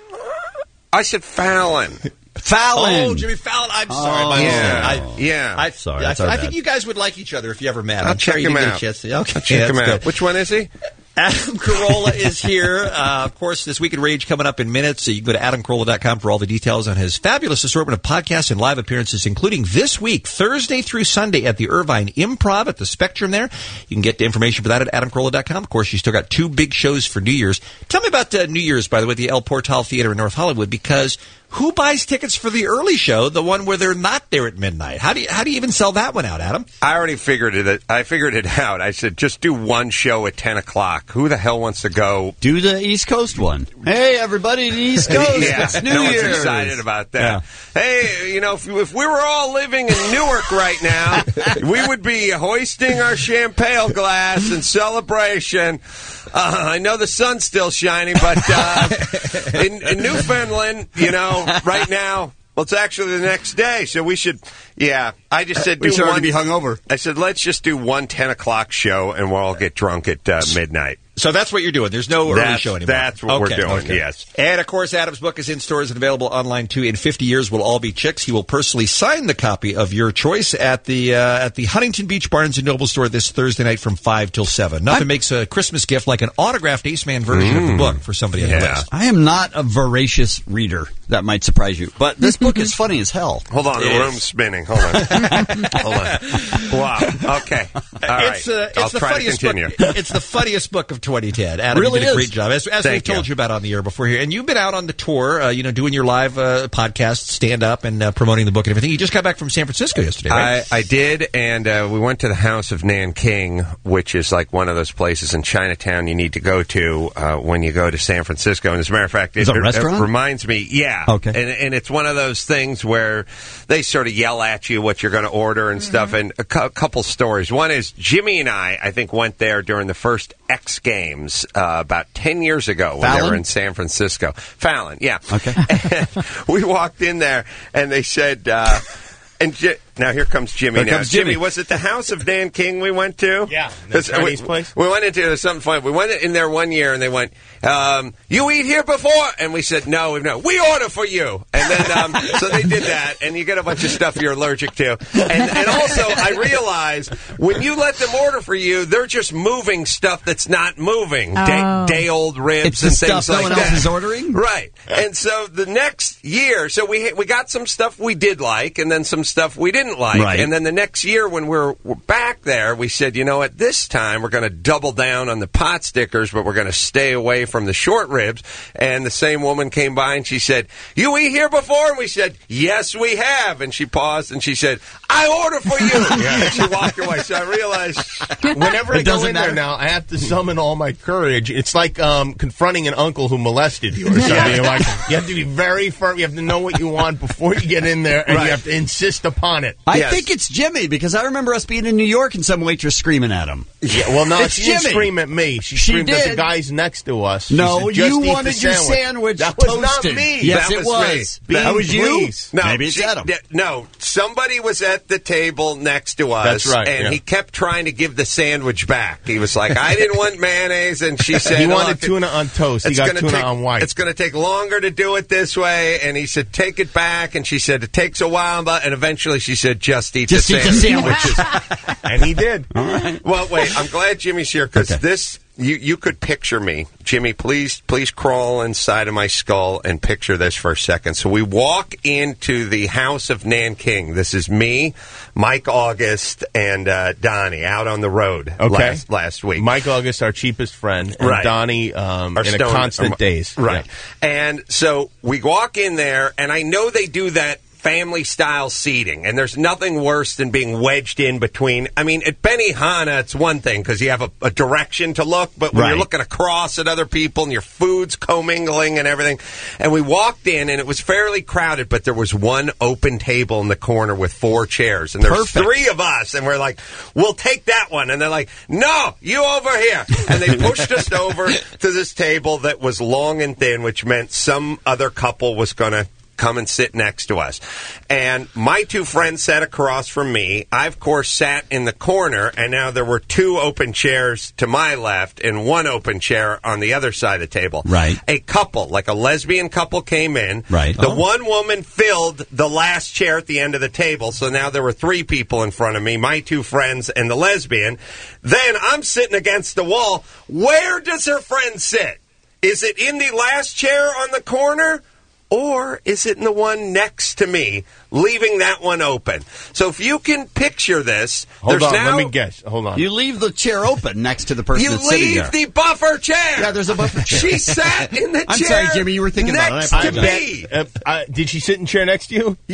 Speaker 13: I said Fallon.
Speaker 9: Fallon.
Speaker 2: Oh, Jimmy Fallon. I'm sorry. My
Speaker 13: yeah.
Speaker 2: mistake.
Speaker 9: Sorry,
Speaker 2: I
Speaker 9: that's our
Speaker 2: think
Speaker 9: bad.
Speaker 2: you guys would like each other if you ever met.
Speaker 13: I'll
Speaker 2: I'm sorry
Speaker 13: check
Speaker 2: you
Speaker 13: him
Speaker 2: didn't
Speaker 13: out.
Speaker 2: get a chance to. Okay,
Speaker 13: I'll check him
Speaker 2: that's
Speaker 13: out.
Speaker 2: good.
Speaker 13: Which one is he?
Speaker 2: Adam Carolla is here. Of course, This Week in Rage coming up in minutes. So you can go to adamcarolla.com for all the details on his fabulous assortment of podcasts and live appearances, including this week, Thursday through Sunday at the Irvine Improv at the Spectrum there. You can get the information for that at adamcarolla.com. Of course, you still got 2 big shows for New Year's. Tell me about New Year's, by the way, at the El Portal Theater in North Hollywood, because who buys tickets for the early show, the one where they're not there at midnight? How do you even sell that one out, Adam?
Speaker 13: I already figured it. I figured it out. I said, just do one show at 10 o'clock. Who the hell wants to go?
Speaker 9: Do the East Coast one. Hey, everybody, the East Coast.
Speaker 13: Yeah,
Speaker 9: It's New
Speaker 13: no
Speaker 9: Year's.
Speaker 13: one's excited about that. Hey, if we were all living in Newark right now, we would be hoisting our champagne glass in celebration. I know the sun's still shining, but in Newfoundland, right now, well, it's actually the next day, so we should. Yeah, I just said
Speaker 9: We
Speaker 13: do
Speaker 9: should
Speaker 13: one.
Speaker 9: already be hungover.
Speaker 13: I said let's just do one 10 o'clock show, and we'll all get drunk at midnight.
Speaker 2: So that's what you're doing. There's no early
Speaker 13: That's-
Speaker 2: show anymore.
Speaker 13: that's what we're
Speaker 2: Okay,
Speaker 13: doing,
Speaker 2: okay.
Speaker 13: yes.
Speaker 2: And, of course, Adam's book is in stores and available online, too. In 50 Years, We'll All Be Chicks. He will personally sign the copy of your choice at the Huntington Beach Barnes & Noble store this Thursday night from 5 till 7. Nothing makes a Christmas gift like an autographed Ace Man version of the book for somebody on the list.
Speaker 9: I am not a voracious reader. That might surprise you. But this book is funny as hell.
Speaker 13: Hold on, the room's spinning. Hold on. Hold on. Wow. Okay. All right.
Speaker 2: It's
Speaker 13: I'll
Speaker 2: the
Speaker 13: try to
Speaker 2: funniest
Speaker 13: continue.
Speaker 2: book. It's the funniest book of 2010. Adam,
Speaker 9: Really
Speaker 2: you did a
Speaker 9: is.
Speaker 2: great job, as we've
Speaker 13: Thank
Speaker 2: told you about on the air before here. And you've been out on the tour, doing your live podcast, stand up, and promoting the book and everything. You just got back from San Francisco yesterday, right?
Speaker 13: I did, and we went to the House of Nanking, which is like one of those places in Chinatown you need to go to when you go to San Francisco. And as a matter of fact,
Speaker 9: Is it a restaurant?
Speaker 13: It reminds me, yeah.
Speaker 9: Okay.
Speaker 13: And it's one of those things where they sort of yell at you what you're going to order and stuff. And a couple stories. One is Jimmy and I think, went there during the first X Games about 10 years ago when they
Speaker 9: Fallon?
Speaker 13: were in San Francisco. Fallon, yeah.
Speaker 9: Okay.
Speaker 13: And we walked in there, and they said... now here comes Jimmy.
Speaker 9: Here
Speaker 13: now,
Speaker 9: comes Jimmy.
Speaker 13: Was it the House of Nanking we went to?
Speaker 4: Yeah, the
Speaker 13: 'Cause
Speaker 4: Chinese
Speaker 13: we,
Speaker 4: place.
Speaker 13: We went into something funny. We went in there one year, and they went, "You eat here before?" And we said, "No, we've not. We order for you." And then so they did that, and you get a bunch of stuff you're allergic to. And also, I realized when you let them order for you, they're just moving stuff that's not moving,
Speaker 6: Oh.
Speaker 13: day old ribs
Speaker 9: It's the
Speaker 13: and
Speaker 9: stuff
Speaker 13: things
Speaker 9: no
Speaker 13: like
Speaker 9: one
Speaker 13: that.
Speaker 9: else is ordering?
Speaker 13: Right. And so the next year, so we got some stuff we did like, and then some stuff we didn't like.
Speaker 9: Right.
Speaker 13: And then the next year when we're back there, we said, you know what, this time we're going to double down on the pot stickers, but we're going to stay away from the short ribs. And the same woman came by and she said, "You eat here before?" And we said, "Yes, we have." And she paused and she said, "I order for you." And she walked away. So I realized
Speaker 4: Whenever I
Speaker 9: It
Speaker 4: go
Speaker 9: doesn't
Speaker 4: in there
Speaker 9: matter.
Speaker 4: now, I have to summon all my courage. It's like confronting an uncle who molested you or something.
Speaker 13: Yeah.
Speaker 4: You're like, you have to be very firm. You have to know what you want before you get in there, and
Speaker 13: Right.
Speaker 4: you have to insist upon it.
Speaker 9: I
Speaker 13: Yes.
Speaker 9: think it's Jimmy, because I remember us being in New York and some waitress screaming at him.
Speaker 4: Yeah, well, no,
Speaker 9: It's
Speaker 4: she didn't
Speaker 9: Jimmy.
Speaker 4: scream at me. She
Speaker 9: She
Speaker 4: screamed at the
Speaker 9: did.
Speaker 4: guys next to us. She
Speaker 9: No,
Speaker 4: said, "Just
Speaker 9: you
Speaker 4: eat the
Speaker 9: wanted your sandwich
Speaker 4: That was
Speaker 9: toasted.
Speaker 4: not me.
Speaker 9: Yes,
Speaker 13: That
Speaker 9: it
Speaker 13: was
Speaker 9: was.
Speaker 13: me.
Speaker 9: That was you?
Speaker 4: Please.
Speaker 13: No,
Speaker 9: Maybe it's Adam.
Speaker 13: No, somebody was at the table next to us.
Speaker 4: That's right,
Speaker 13: And
Speaker 4: yeah.
Speaker 13: he kept trying to give the sandwich back. He was like, "I didn't want mayonnaise," and she said,
Speaker 4: He wanted
Speaker 13: "Look,
Speaker 4: tuna on toast. He
Speaker 13: it's
Speaker 4: got
Speaker 13: gonna
Speaker 4: tuna
Speaker 13: take-
Speaker 4: on white.
Speaker 13: It's going to take longer to do it this way." And he said, "Take it back." And she said, "It takes a while." And eventually she said, "Just eat
Speaker 9: Just
Speaker 13: the
Speaker 9: eat the
Speaker 13: sandwich."
Speaker 9: sandwich.
Speaker 4: And he did.
Speaker 9: All right.
Speaker 13: Well, wait, I'm glad Jimmy's here because
Speaker 9: Okay.
Speaker 13: this you could picture me. Jimmy, please crawl inside of my skull and picture this for a second. So we walk into the house of Nanking. This is me, Mike August, and Donnie out on the road last week.
Speaker 4: Mike August, our cheapest friend, and
Speaker 13: Right.
Speaker 4: Donnie in a constant daze.
Speaker 13: Right.
Speaker 4: Yeah.
Speaker 13: And so we walk in there, and I know they do that family-style seating, and there's nothing worse than being wedged in between. I mean, at Benihana, it's one thing because you have a direction to look, but when you're looking across at other people and your food's commingling and everything, and we walked in, and it was fairly crowded, but there was one open table in the corner with 4 chairs, and there's 3 of us, and we're like, we'll take that one, and they're like, no, you over here, and they pushed us over to this table that was long and thin, which meant some other couple was going to come and sit next to us. And my 2 friends sat across from me. I, of course, sat in the corner, and now there were 2 open chairs to my left and 1 open chair on the other side of the table.
Speaker 9: Right.
Speaker 13: A couple, like a lesbian couple, came in.
Speaker 9: Right.
Speaker 13: The one woman filled the last chair at the end of the table, so now there were 3 people in front of me, my 2 friends and the lesbian. Then I'm sitting against the wall. Where does her friend sit? Is it in the last chair on the corner? Or is it in the one next to me, leaving that one open? So if you can picture this,
Speaker 4: Hold on,
Speaker 13: now,
Speaker 4: let me guess. Hold on.
Speaker 9: You leave the chair open next to the person that's sitting there.
Speaker 13: You leave the buffer chair.
Speaker 9: Yeah, their buffer chair.
Speaker 13: She sat in the
Speaker 9: I'm
Speaker 13: chair.
Speaker 9: sorry, Jimmy, you were thinking about it.
Speaker 13: next
Speaker 9: I
Speaker 13: to
Speaker 9: apologize.
Speaker 13: me.
Speaker 4: Did she sit in chair next to you?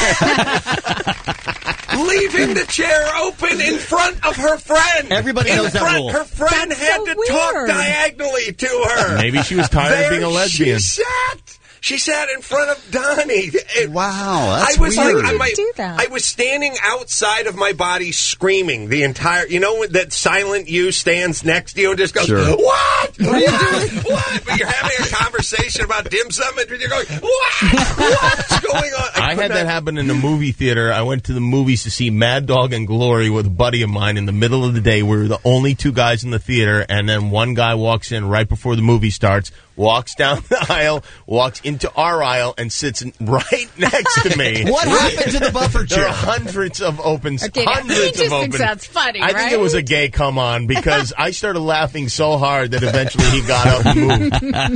Speaker 13: Leaving the chair open in front of her friend.
Speaker 9: Everybody knows that rule.
Speaker 13: Her friend had to talk diagonally to her.
Speaker 4: Maybe she was tired of being a lesbian.
Speaker 13: She sat in front of Donnie.
Speaker 9: Wow, that's
Speaker 13: I was
Speaker 9: weird.
Speaker 13: like,
Speaker 9: Why did you do that?
Speaker 13: I was standing outside of my body screaming the entire. You know when that silent you stands next to you and just goes,
Speaker 9: Sure.
Speaker 13: "What? What? But you're having a conversation about dim sum and you're going, "What? What's going on?"
Speaker 4: I had that happen in a movie theater. I went to the movies to see Mad Dog and Glory with a buddy of mine in the middle of the day. We were the only 2 guys in the theater, and then one guy walks in right before the movie starts, walks down the aisle, walks into our aisle, and sits right next to me.
Speaker 9: What happened to the buffer chair?
Speaker 4: There are hundreds of opens.
Speaker 6: Okay,
Speaker 4: hundreds
Speaker 6: he just
Speaker 4: of
Speaker 6: thinks
Speaker 4: opens.
Speaker 6: that's funny,
Speaker 4: I think
Speaker 6: right?
Speaker 4: it was a gay come on because I started laughing so hard that eventually he got up and moved.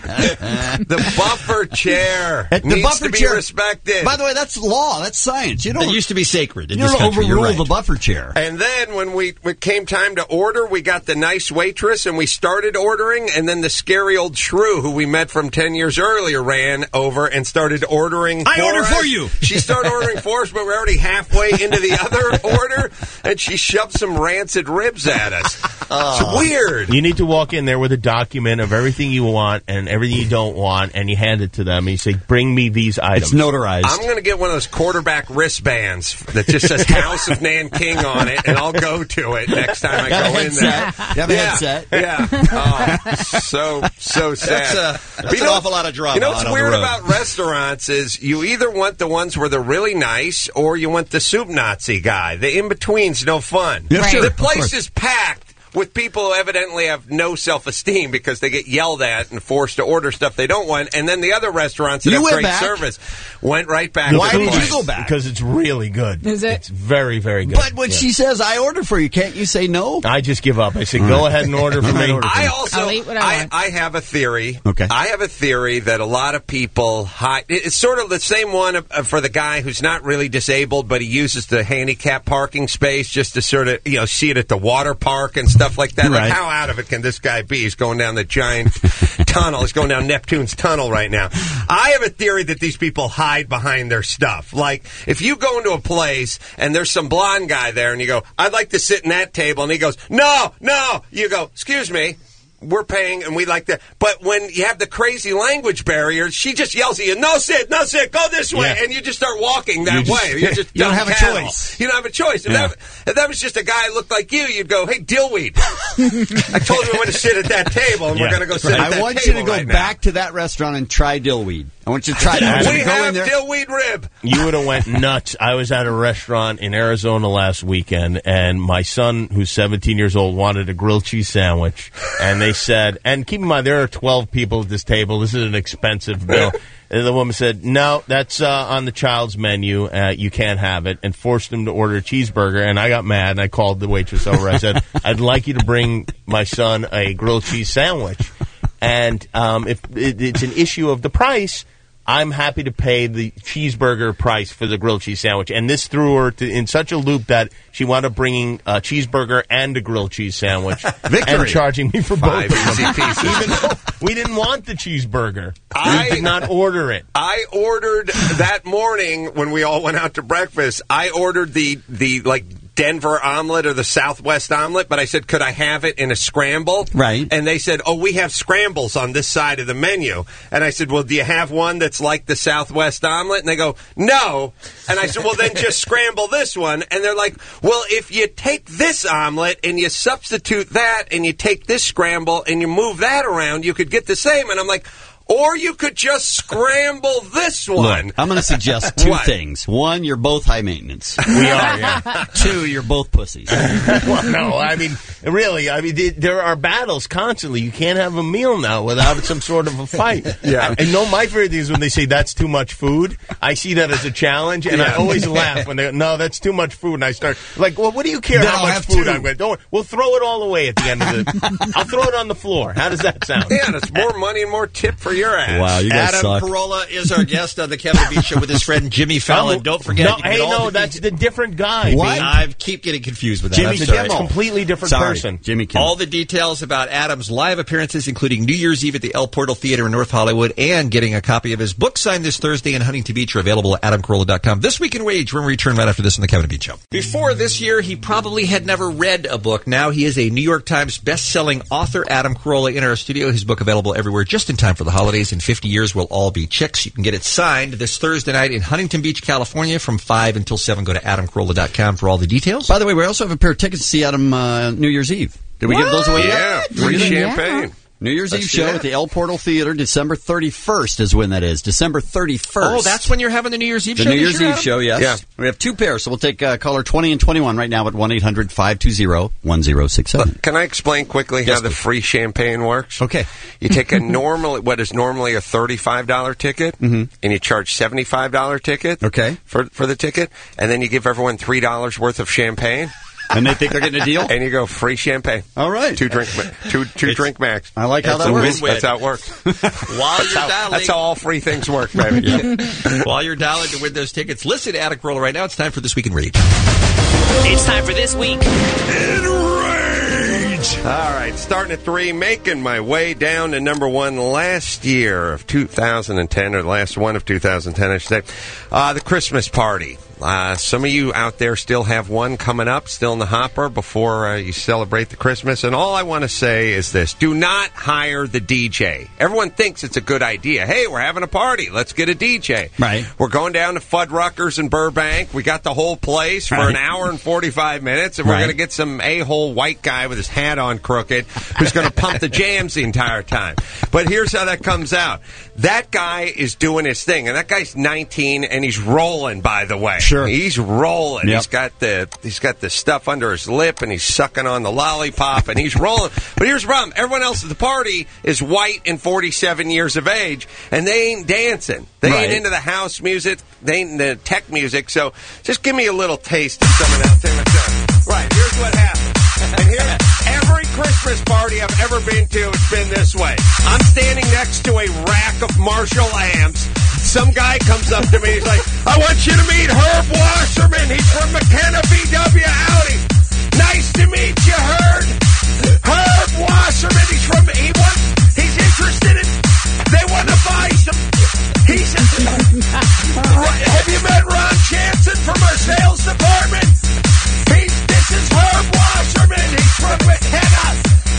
Speaker 13: The buffer chair
Speaker 9: The
Speaker 13: needs
Speaker 9: buffer
Speaker 13: to be
Speaker 9: chair-
Speaker 13: respected.
Speaker 9: By the way, that's law. That's science. You
Speaker 2: It
Speaker 9: don't.
Speaker 2: used to be sacred in
Speaker 9: You
Speaker 2: this
Speaker 9: don't
Speaker 2: country. You're
Speaker 9: overrule
Speaker 2: right.
Speaker 9: the buffer chair.
Speaker 13: And then when it came time to order, we got the nice waitress and we started ordering, and then the scary old shrew who we met from 10 years earlier ran over and started ordering.
Speaker 2: I order
Speaker 13: us.
Speaker 2: for you.
Speaker 13: She started ordering for us, but we're already halfway into the other order, and she shoved some rancid ribs at us. It's weird.
Speaker 4: You need to walk in there with a document of everything you want and everything you don't want, and you hand it to them, and you say, bring me these items.
Speaker 9: It's notarized.
Speaker 13: I'm going to get one of those quarterback wristbands that just says House of Nanking on it, and I'll go to it next time I
Speaker 9: Got a
Speaker 13: go in there.
Speaker 9: headset. You have a headset.
Speaker 13: Yeah. Oh, so sad.
Speaker 2: That's an awful lot of drama.
Speaker 13: You know what's
Speaker 2: out on
Speaker 13: weird
Speaker 2: the road.
Speaker 13: about restaurants is you either want the ones where they're really nice or you want the soup Nazi guy. The in-between's no fun.
Speaker 9: Yeah, sure,
Speaker 13: The
Speaker 9: of
Speaker 13: place
Speaker 9: course.
Speaker 13: is packed with people who evidently have no self-esteem because they get yelled at and forced to order stuff they don't want. And then the other restaurants that
Speaker 9: You
Speaker 13: have
Speaker 9: went
Speaker 13: great
Speaker 9: back.
Speaker 13: service went right back.
Speaker 9: Why
Speaker 13: to the
Speaker 9: did you
Speaker 13: place.
Speaker 9: go back?
Speaker 4: Because it's really good.
Speaker 6: Is it?
Speaker 4: It's very, very good.
Speaker 9: But when
Speaker 4: Yeah.
Speaker 9: she says, I order for you, can't you say no?
Speaker 4: I just give up. I say, go ahead and order for me.
Speaker 13: I also
Speaker 6: I'll eat what I want.
Speaker 13: I have a theory.
Speaker 9: Okay.
Speaker 13: I have a theory that a lot of people hide. It's sort of the same one for the guy who's not really disabled, but he uses the handicap parking space just to sort of see it at the water park and stuff like that.
Speaker 9: Right.
Speaker 13: Like how out of it can this guy be? He's going down the giant tunnel. He's going down Neptune's tunnel right now. I have a theory that these people hide behind their stuff. Like if you go into a place and there's some blonde guy there, and you go, "I'd like to sit in that table," and he goes, "No, no," you go, "Excuse me. We're paying, and we like that." But when you have the crazy language barrier, she just yells at you, "No sit, go this way,"
Speaker 4: Yeah.
Speaker 13: and you just start walking that
Speaker 4: You
Speaker 13: way.
Speaker 4: just-
Speaker 13: You're just
Speaker 9: You don't
Speaker 13: dumb
Speaker 9: have a
Speaker 13: cattle.
Speaker 9: choice.
Speaker 13: You don't have a choice. If,
Speaker 9: Yeah.
Speaker 13: if that was just a guy who looked like you'd go, "Hey, Dillweed, I told you I want to sit at that table, and we're
Speaker 4: Yeah.
Speaker 13: going to go sit at that
Speaker 9: I want you
Speaker 13: table
Speaker 9: to go
Speaker 13: right now."
Speaker 9: back to that restaurant and try dillweed. I want you to try that. I want
Speaker 13: We
Speaker 9: you to go in
Speaker 13: have
Speaker 9: there.
Speaker 13: Dillweed rib.
Speaker 4: You would have went nuts. I was at a restaurant in Arizona last weekend, and my son, who's 17 years old, wanted a grilled cheese sandwich. And they said, and keep in mind, there are 12 people at this table. This is an expensive bill. And the woman said, no, that's on the child's menu. You can't have it. And forced him to order a cheeseburger. And I got mad, and I called the waitress over. I said, I'd like you to bring my son a grilled cheese sandwich. And if it's an issue of the price, I'm happy to pay the cheeseburger price for the grilled cheese sandwich. And this threw her in such a loop that she wound up bringing a cheeseburger and a grilled cheese sandwich. And charging me for both of them.
Speaker 13: Easy pieces.
Speaker 4: Even though we didn't want the cheeseburger. I did not order it.
Speaker 13: I ordered that morning when we all went out to breakfast. I ordered the Denver omelet or the Southwest omelet, but I said, could I have it in a scramble?
Speaker 9: Right.
Speaker 13: And they said, we have scrambles on this side of the menu. And I said, well, do you have one that's like the Southwest omelet? And they go, no. And I said, well, then just scramble this one. And they're like, well, if you take this omelet and you substitute that and you take this scramble and you move that around, you could get the same. And I'm like, or you could just scramble this one.
Speaker 9: Look, I'm going to suggest two
Speaker 13: What?
Speaker 9: things. One, you're both high maintenance.
Speaker 4: We are, yeah.
Speaker 9: Two, you're both pussies.
Speaker 4: Well, no, I mean, really, there are battles constantly. You can't have a meal now without some sort of a fight.
Speaker 13: Yeah.
Speaker 4: And my favorite thing is when they say that's too much food. I see that as a challenge, and I always laugh when they go, no, that's too much food. And I start, like, well, what do you care
Speaker 13: No,
Speaker 4: how much
Speaker 13: have
Speaker 4: food
Speaker 13: two.
Speaker 4: I'm going to? We'll throw it all away at the end of the... I'll throw it on the floor. How does that sound?
Speaker 13: Yeah, that's more money and more tip for your ass.
Speaker 9: Wow, you guys
Speaker 2: Adam
Speaker 9: suck.
Speaker 2: Carolla is our guest on the Kevin and Bean Show with his friend Jimmy Fallon. Don't forget.
Speaker 4: No,
Speaker 2: you can get all the
Speaker 4: that's the different guy.
Speaker 2: What?
Speaker 4: Bean.
Speaker 2: I keep getting confused with that.
Speaker 9: Jimmy
Speaker 2: I'm sorry.
Speaker 9: Kimmel.
Speaker 4: Completely different
Speaker 9: Sorry,
Speaker 4: person.
Speaker 9: Jimmy Kimmel.
Speaker 2: All the details about Adam's live appearances, including New Year's Eve at the El Portal Theater in North Hollywood, and getting a copy of his book signed this Thursday in Huntington Beach, are available at AdamCarolla.com. This Week in Rage, when we return right after this on the Kevin and Bean Show. Before this year, he probably had never read a book. Now he is a New York Times best-selling author. Adam Carolla in our studio. His book available everywhere just in time for the holidays. In 50 years, we'll all be chicks. You can get it signed this Thursday night in Huntington Beach, California from 5 until 7. Go to AdamCarolla.com for all the details.
Speaker 9: By the way, we also have a pair of tickets to see Adam New Year's Eve. Did we give those away yet?
Speaker 13: Yeah, free champagne.
Speaker 9: New Year's
Speaker 13: Let's
Speaker 9: Eve
Speaker 13: do
Speaker 9: show
Speaker 13: that.
Speaker 9: at the El Portal Theater, December 31st is when that is. December 31st.
Speaker 2: Oh, that's when you're having the New Year's Eve
Speaker 9: the
Speaker 2: show?
Speaker 9: New
Speaker 2: this
Speaker 9: Year's
Speaker 2: year,
Speaker 9: Eve
Speaker 2: Adam?
Speaker 9: show, yes.
Speaker 2: Yeah.
Speaker 9: We have two pairs, so we'll take caller 20 and 21 right now at 1-800-520-1067.
Speaker 13: Can I explain quickly how the free champagne works?
Speaker 9: Okay.
Speaker 13: You take what is normally a $35 ticket, and you charge $75 ticket for the ticket, and then you give everyone $3 worth of champagne.
Speaker 9: And they think they're getting a deal?
Speaker 13: And you go free champagne.
Speaker 9: All right.
Speaker 13: Two drink max.
Speaker 9: I like how
Speaker 13: It's
Speaker 9: that
Speaker 13: a
Speaker 9: works.
Speaker 13: win-win. That's how it works.
Speaker 2: Dialing.
Speaker 13: That's how all free things work, baby.
Speaker 2: While you're dialing to win those tickets, listen to Adam Carolla right now. It's time for This Week in Rage.
Speaker 21: It's time for This Week
Speaker 13: In Rage! All right, starting at 3, making my way down to number 1 last year of 2010, or the last one of 2010, I should say. The Christmas party. Some of you out there still have one coming up, still in the hopper before you celebrate the Christmas. And all I want to say is this. Do not hire the DJ. Everyone thinks it's a good idea. Hey, we're having a party. Let's get a DJ.
Speaker 9: Right.
Speaker 13: We're going down to Fuddruckers in Burbank. We got the whole place for an hour and 45 minutes. And we're going to get some a-hole white guy with his hat on crooked who's going to pump the jams the entire time. But here's how that comes out. That guy is doing his thing. And that guy's 19 and he's rolling, by the way.
Speaker 9: Sure.
Speaker 13: He's rolling.
Speaker 9: Yep.
Speaker 13: He's got the stuff under his lip and he's sucking on the lollipop and he's rolling. But here's the problem. Everyone else at the party is white and 47 years of age and they ain't dancing. They ain't into the house music. They ain't into tech music. So just give me a little taste of some of that thing. Right. Here's what happened. And here, every Christmas party I've ever been to, it's been this way. I'm standing next to a rack of Marshall amps. Some guy comes up to me, he's like, I want you to meet Herb Wasserman. He's from McKenna VW Audi. Nice to meet you, Herb. Herb Wasserman, he's interested in, they want to buy some, have you met Ron Jansen from our sales department? This is Herb Wasserman. He's from McKenna.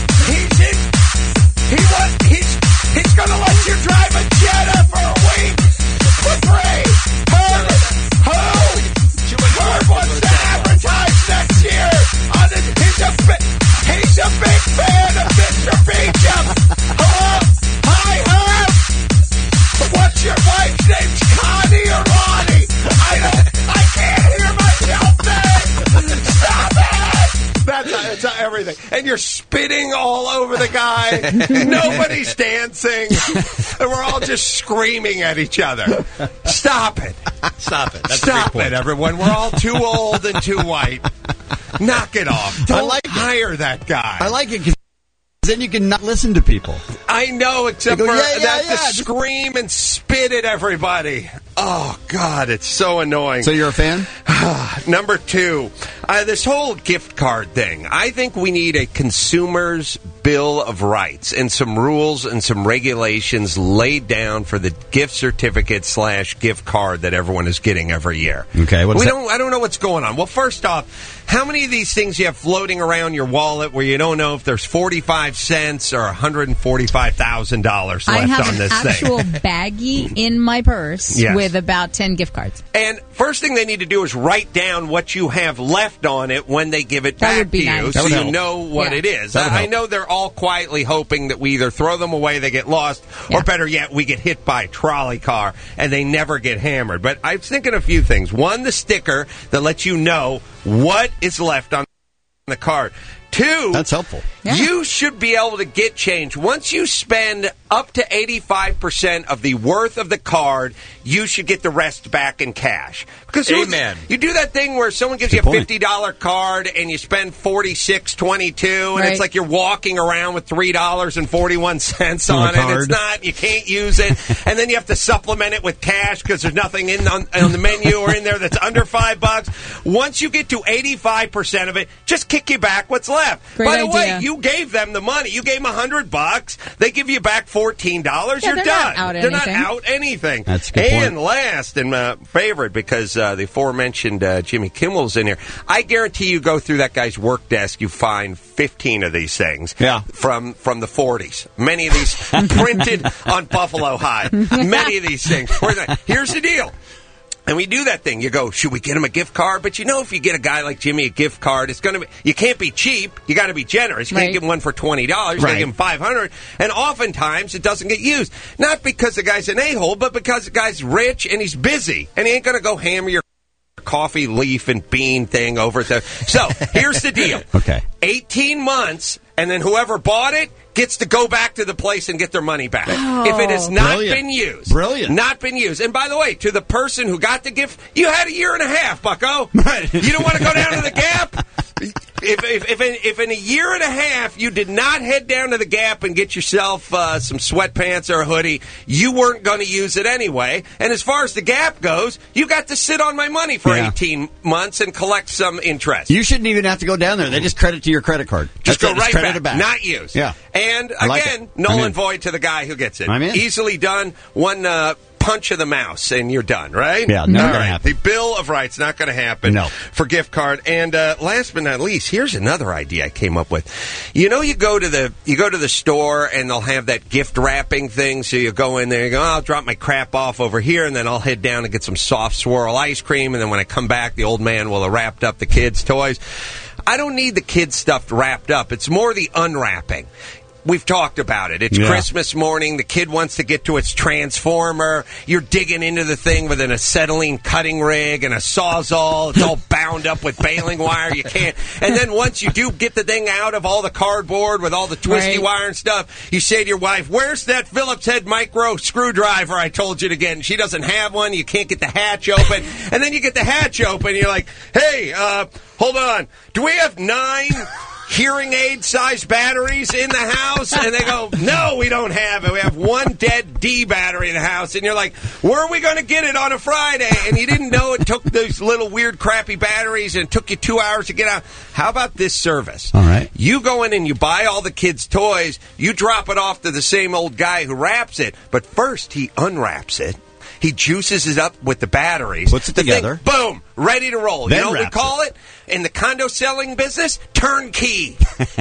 Speaker 13: He's going to let you drive a Jetta for a week for free. Herb, what's happening? everything. And you're spitting all over the guy. Nobody's dancing. And we're all just screaming at each other. Stop it.
Speaker 2: Stop it. That's
Speaker 13: Stop it, everyone. We're all too old and too white. Knock it off. Don't hire that guy.
Speaker 9: I like it because then you can not listen to people.
Speaker 13: I know, except
Speaker 9: They go,
Speaker 13: for
Speaker 9: "Yeah,
Speaker 13: that
Speaker 9: yeah,
Speaker 13: to
Speaker 9: yeah."
Speaker 13: scream and spit at everybody. Oh, God, it's so annoying.
Speaker 9: So you're a fan?
Speaker 13: Number 2, this whole gift card thing. I think we need a consumer's bill of rights and some rules and some regulations laid down for the gift certificate / gift card that everyone is getting every year.
Speaker 9: Okay,
Speaker 13: I don't know what's going on. Well, first off, how many of these things you have floating around your wallet where you don't know if there's 45 cents or $145,000 left
Speaker 6: I have
Speaker 13: on this
Speaker 6: an actual baggie in my purse
Speaker 13: Yes.
Speaker 6: with about 10 gift cards.
Speaker 13: And first thing they need to do is write down what you have left on it when they give it
Speaker 6: That
Speaker 13: back
Speaker 6: would be
Speaker 13: to you,
Speaker 6: nice.
Speaker 13: so
Speaker 6: That would
Speaker 13: you
Speaker 6: help.
Speaker 13: know what
Speaker 6: Yeah.
Speaker 13: it is.
Speaker 6: That would
Speaker 13: I
Speaker 6: help.
Speaker 13: know they're all quietly hoping that we either throw them away, they get lost, or better yet, we get hit by a trolley car and they never get hammered. But I was thinking a few things. One, the sticker that lets you know what is left on the card. 2,
Speaker 9: that's helpful.
Speaker 13: You should be able to get change. Once you spend up to 85% of the worth of the card, you should get the rest back in cash. Because
Speaker 2: Amen.
Speaker 13: you do that thing where someone gives
Speaker 2: Good
Speaker 13: you a
Speaker 2: point.
Speaker 13: $50 card and you spend $46.22, and
Speaker 2: Right.
Speaker 13: it's like you're walking around with $3.41
Speaker 2: On
Speaker 13: on
Speaker 2: a
Speaker 13: it.
Speaker 2: card.
Speaker 13: It's not. You can't use it, and then you have to supplement it with cash because there's nothing on the menu or in there that's under $5. Once you get to 85% of it, just kick you back what's left.
Speaker 6: Great
Speaker 13: By the way,
Speaker 6: idea.
Speaker 13: you gave them the money. You gave them $100. They give you back $14.
Speaker 6: Yeah,
Speaker 13: You're
Speaker 6: they're
Speaker 13: done.
Speaker 6: not out
Speaker 13: They're not
Speaker 6: anything.
Speaker 13: out anything.
Speaker 9: That's a good
Speaker 13: and
Speaker 9: point.
Speaker 13: last and favorite, because the aforementioned Jimmy Kimmel's in here. I guarantee you go through that guy's work desk, you find 15 of these things.
Speaker 9: Yeah.
Speaker 13: From the 40s. Many of these printed on buffalo hide. Many of these things. Here's the deal. And we do that thing. You go, should we get him a gift card? But you know, if you get a guy like Jimmy a gift card, it's going to be. You can't be cheap. You got to be generous. You can't give him one for $20. You got to
Speaker 9: Right.
Speaker 13: give him $500. And oftentimes it doesn't get used. Not because the guy's an a-hole, but because the guy's rich and he's busy, and he ain't going to go hammer your coffee leaf and bean thing over there. So here's the deal.
Speaker 9: Okay.
Speaker 13: 18 months, and then whoever bought it gets to go back to the place and get their money back. If it has not
Speaker 9: Brilliant.
Speaker 13: been used.
Speaker 9: Brilliant.
Speaker 13: Not been used. And by the way, to the person who got the gift, you had a year and a half, bucko. You don't want to go down to the Gap? If in a year and a half you did not head down to the Gap and get yourself some sweatpants or a hoodie, you weren't going to use it anyway. And as far as the Gap goes, you got to sit on my money for
Speaker 9: Yeah.
Speaker 13: 18 months and collect some interest.
Speaker 9: You shouldn't even have to go down there. They just credit to your credit card.
Speaker 13: Just
Speaker 9: That's
Speaker 13: go
Speaker 9: it.
Speaker 13: right
Speaker 9: credit
Speaker 13: back,
Speaker 9: it
Speaker 13: not used.
Speaker 9: Yeah.
Speaker 13: And
Speaker 9: I like
Speaker 13: again,
Speaker 9: it.
Speaker 13: null
Speaker 9: I'm in.
Speaker 13: and void to the guy who gets it.
Speaker 9: I'm in.
Speaker 13: Easily done. One punch of the mouse and you're done, right?
Speaker 9: Yeah, never
Speaker 13: All
Speaker 9: gonna
Speaker 13: right.
Speaker 9: happen.
Speaker 13: The Bill of Rights, not going to happen
Speaker 9: No.
Speaker 13: for gift card. And last but not least, here's another idea I came up with. You know, you go to the store and they'll have that gift wrapping thing. So you go in there, you go, I'll drop my crap off over here, and then I'll head down and get some soft swirl ice cream. And then when I come back, the old man will have wrapped up the kids' toys. I don't need the kids' stuff wrapped up. It's more the unwrapping. We've talked about it. It's
Speaker 9: Yeah.
Speaker 13: Christmas morning. The kid wants to get to its transformer. You're digging into the thing with an acetylene cutting rig and a Sawzall. It's all bound up with baling wire. You can't. And then once you do get the thing out of all the cardboard with all the twisty
Speaker 6: Right.
Speaker 13: wire and stuff, you say to your wife, "Where's that Phillips head micro screwdriver I told you to get?" And she doesn't have one. You can't get the hatch open. And then you get the hatch open. And you're like, "Hey, hold on. Do we have 9 hearing aid sized batteries in the house?" And they go, "No, we don't have it. We have one dead D battery in the house." And you're like, "Where are we going to get it on a Friday?" And you didn't know it took those little weird crappy batteries and it took you 2 hours to get out. How about this service?
Speaker 9: All right.
Speaker 13: You go in and you buy all the kids' toys, you drop it off to the same old guy who wraps it, but first he unwraps it. He juices it up with the batteries.
Speaker 9: Puts it
Speaker 13: The thing,
Speaker 9: together.
Speaker 13: boom, ready to roll.
Speaker 9: Then
Speaker 13: You know what we
Speaker 9: wraps
Speaker 13: call it? In the condo selling business? Turnkey.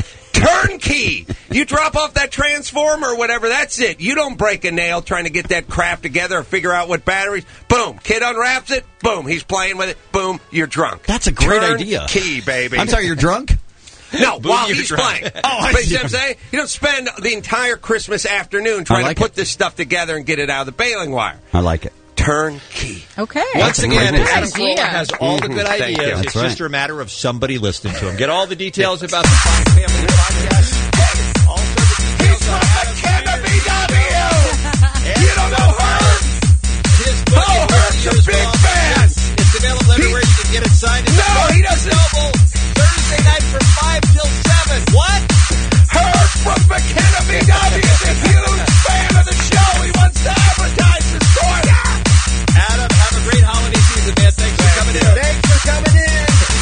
Speaker 13: Turnkey. You drop off that transformer or whatever, that's it. You don't break a nail trying to get that crap together or figure out what batteries. Boom. Kid unwraps it. Boom. He's playing with it. Boom. You're drunk.
Speaker 9: That's a great idea.
Speaker 13: Turnkey, baby.
Speaker 9: I'm sorry, you're drunk?
Speaker 13: No,
Speaker 2: Boom,
Speaker 13: while
Speaker 2: you're
Speaker 13: he's
Speaker 2: drunk.
Speaker 13: playing.
Speaker 9: I
Speaker 13: But you
Speaker 9: see.
Speaker 13: see what I'm saying? You don't spend the entire Christmas afternoon trying
Speaker 9: like
Speaker 13: to put
Speaker 9: it.
Speaker 13: this stuff together and get it out of the baling wire.
Speaker 9: I like it.
Speaker 13: Turnkey.
Speaker 6: Okay.
Speaker 2: Once again,
Speaker 6: Good
Speaker 2: Adam
Speaker 6: idea.
Speaker 2: Carolla has all the good
Speaker 13: Thank you.
Speaker 2: ideas.
Speaker 13: That's
Speaker 2: It's just a matter of somebody listening to him. Get all the details about the Fine Family podcast. Also, the details on Adam
Speaker 8: You don't know Herb?
Speaker 2: His book
Speaker 8: Herb's a big fan.
Speaker 2: It's available everywhere. You can get it signed.
Speaker 8: No, he doesn't.
Speaker 2: Thursday night from 5 till 7. What?
Speaker 8: Herb from McKenna BW is a huge fan of the show. He wants to advertise his store.
Speaker 2: Adam, have a great holiday season, man. Thanks for coming in.
Speaker 8: Thanks for coming in.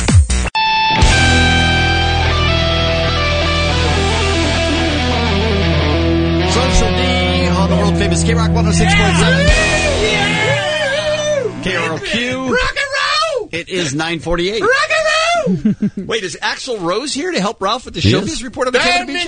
Speaker 9: Social D on the world famous K-Rock 106.7. KROQ.
Speaker 8: Rock and roll.
Speaker 9: It is 9:48.
Speaker 8: Rock and roll.
Speaker 2: Wait, is Axl Rose here to help Ralph with the showbiz report on the Kevin Beach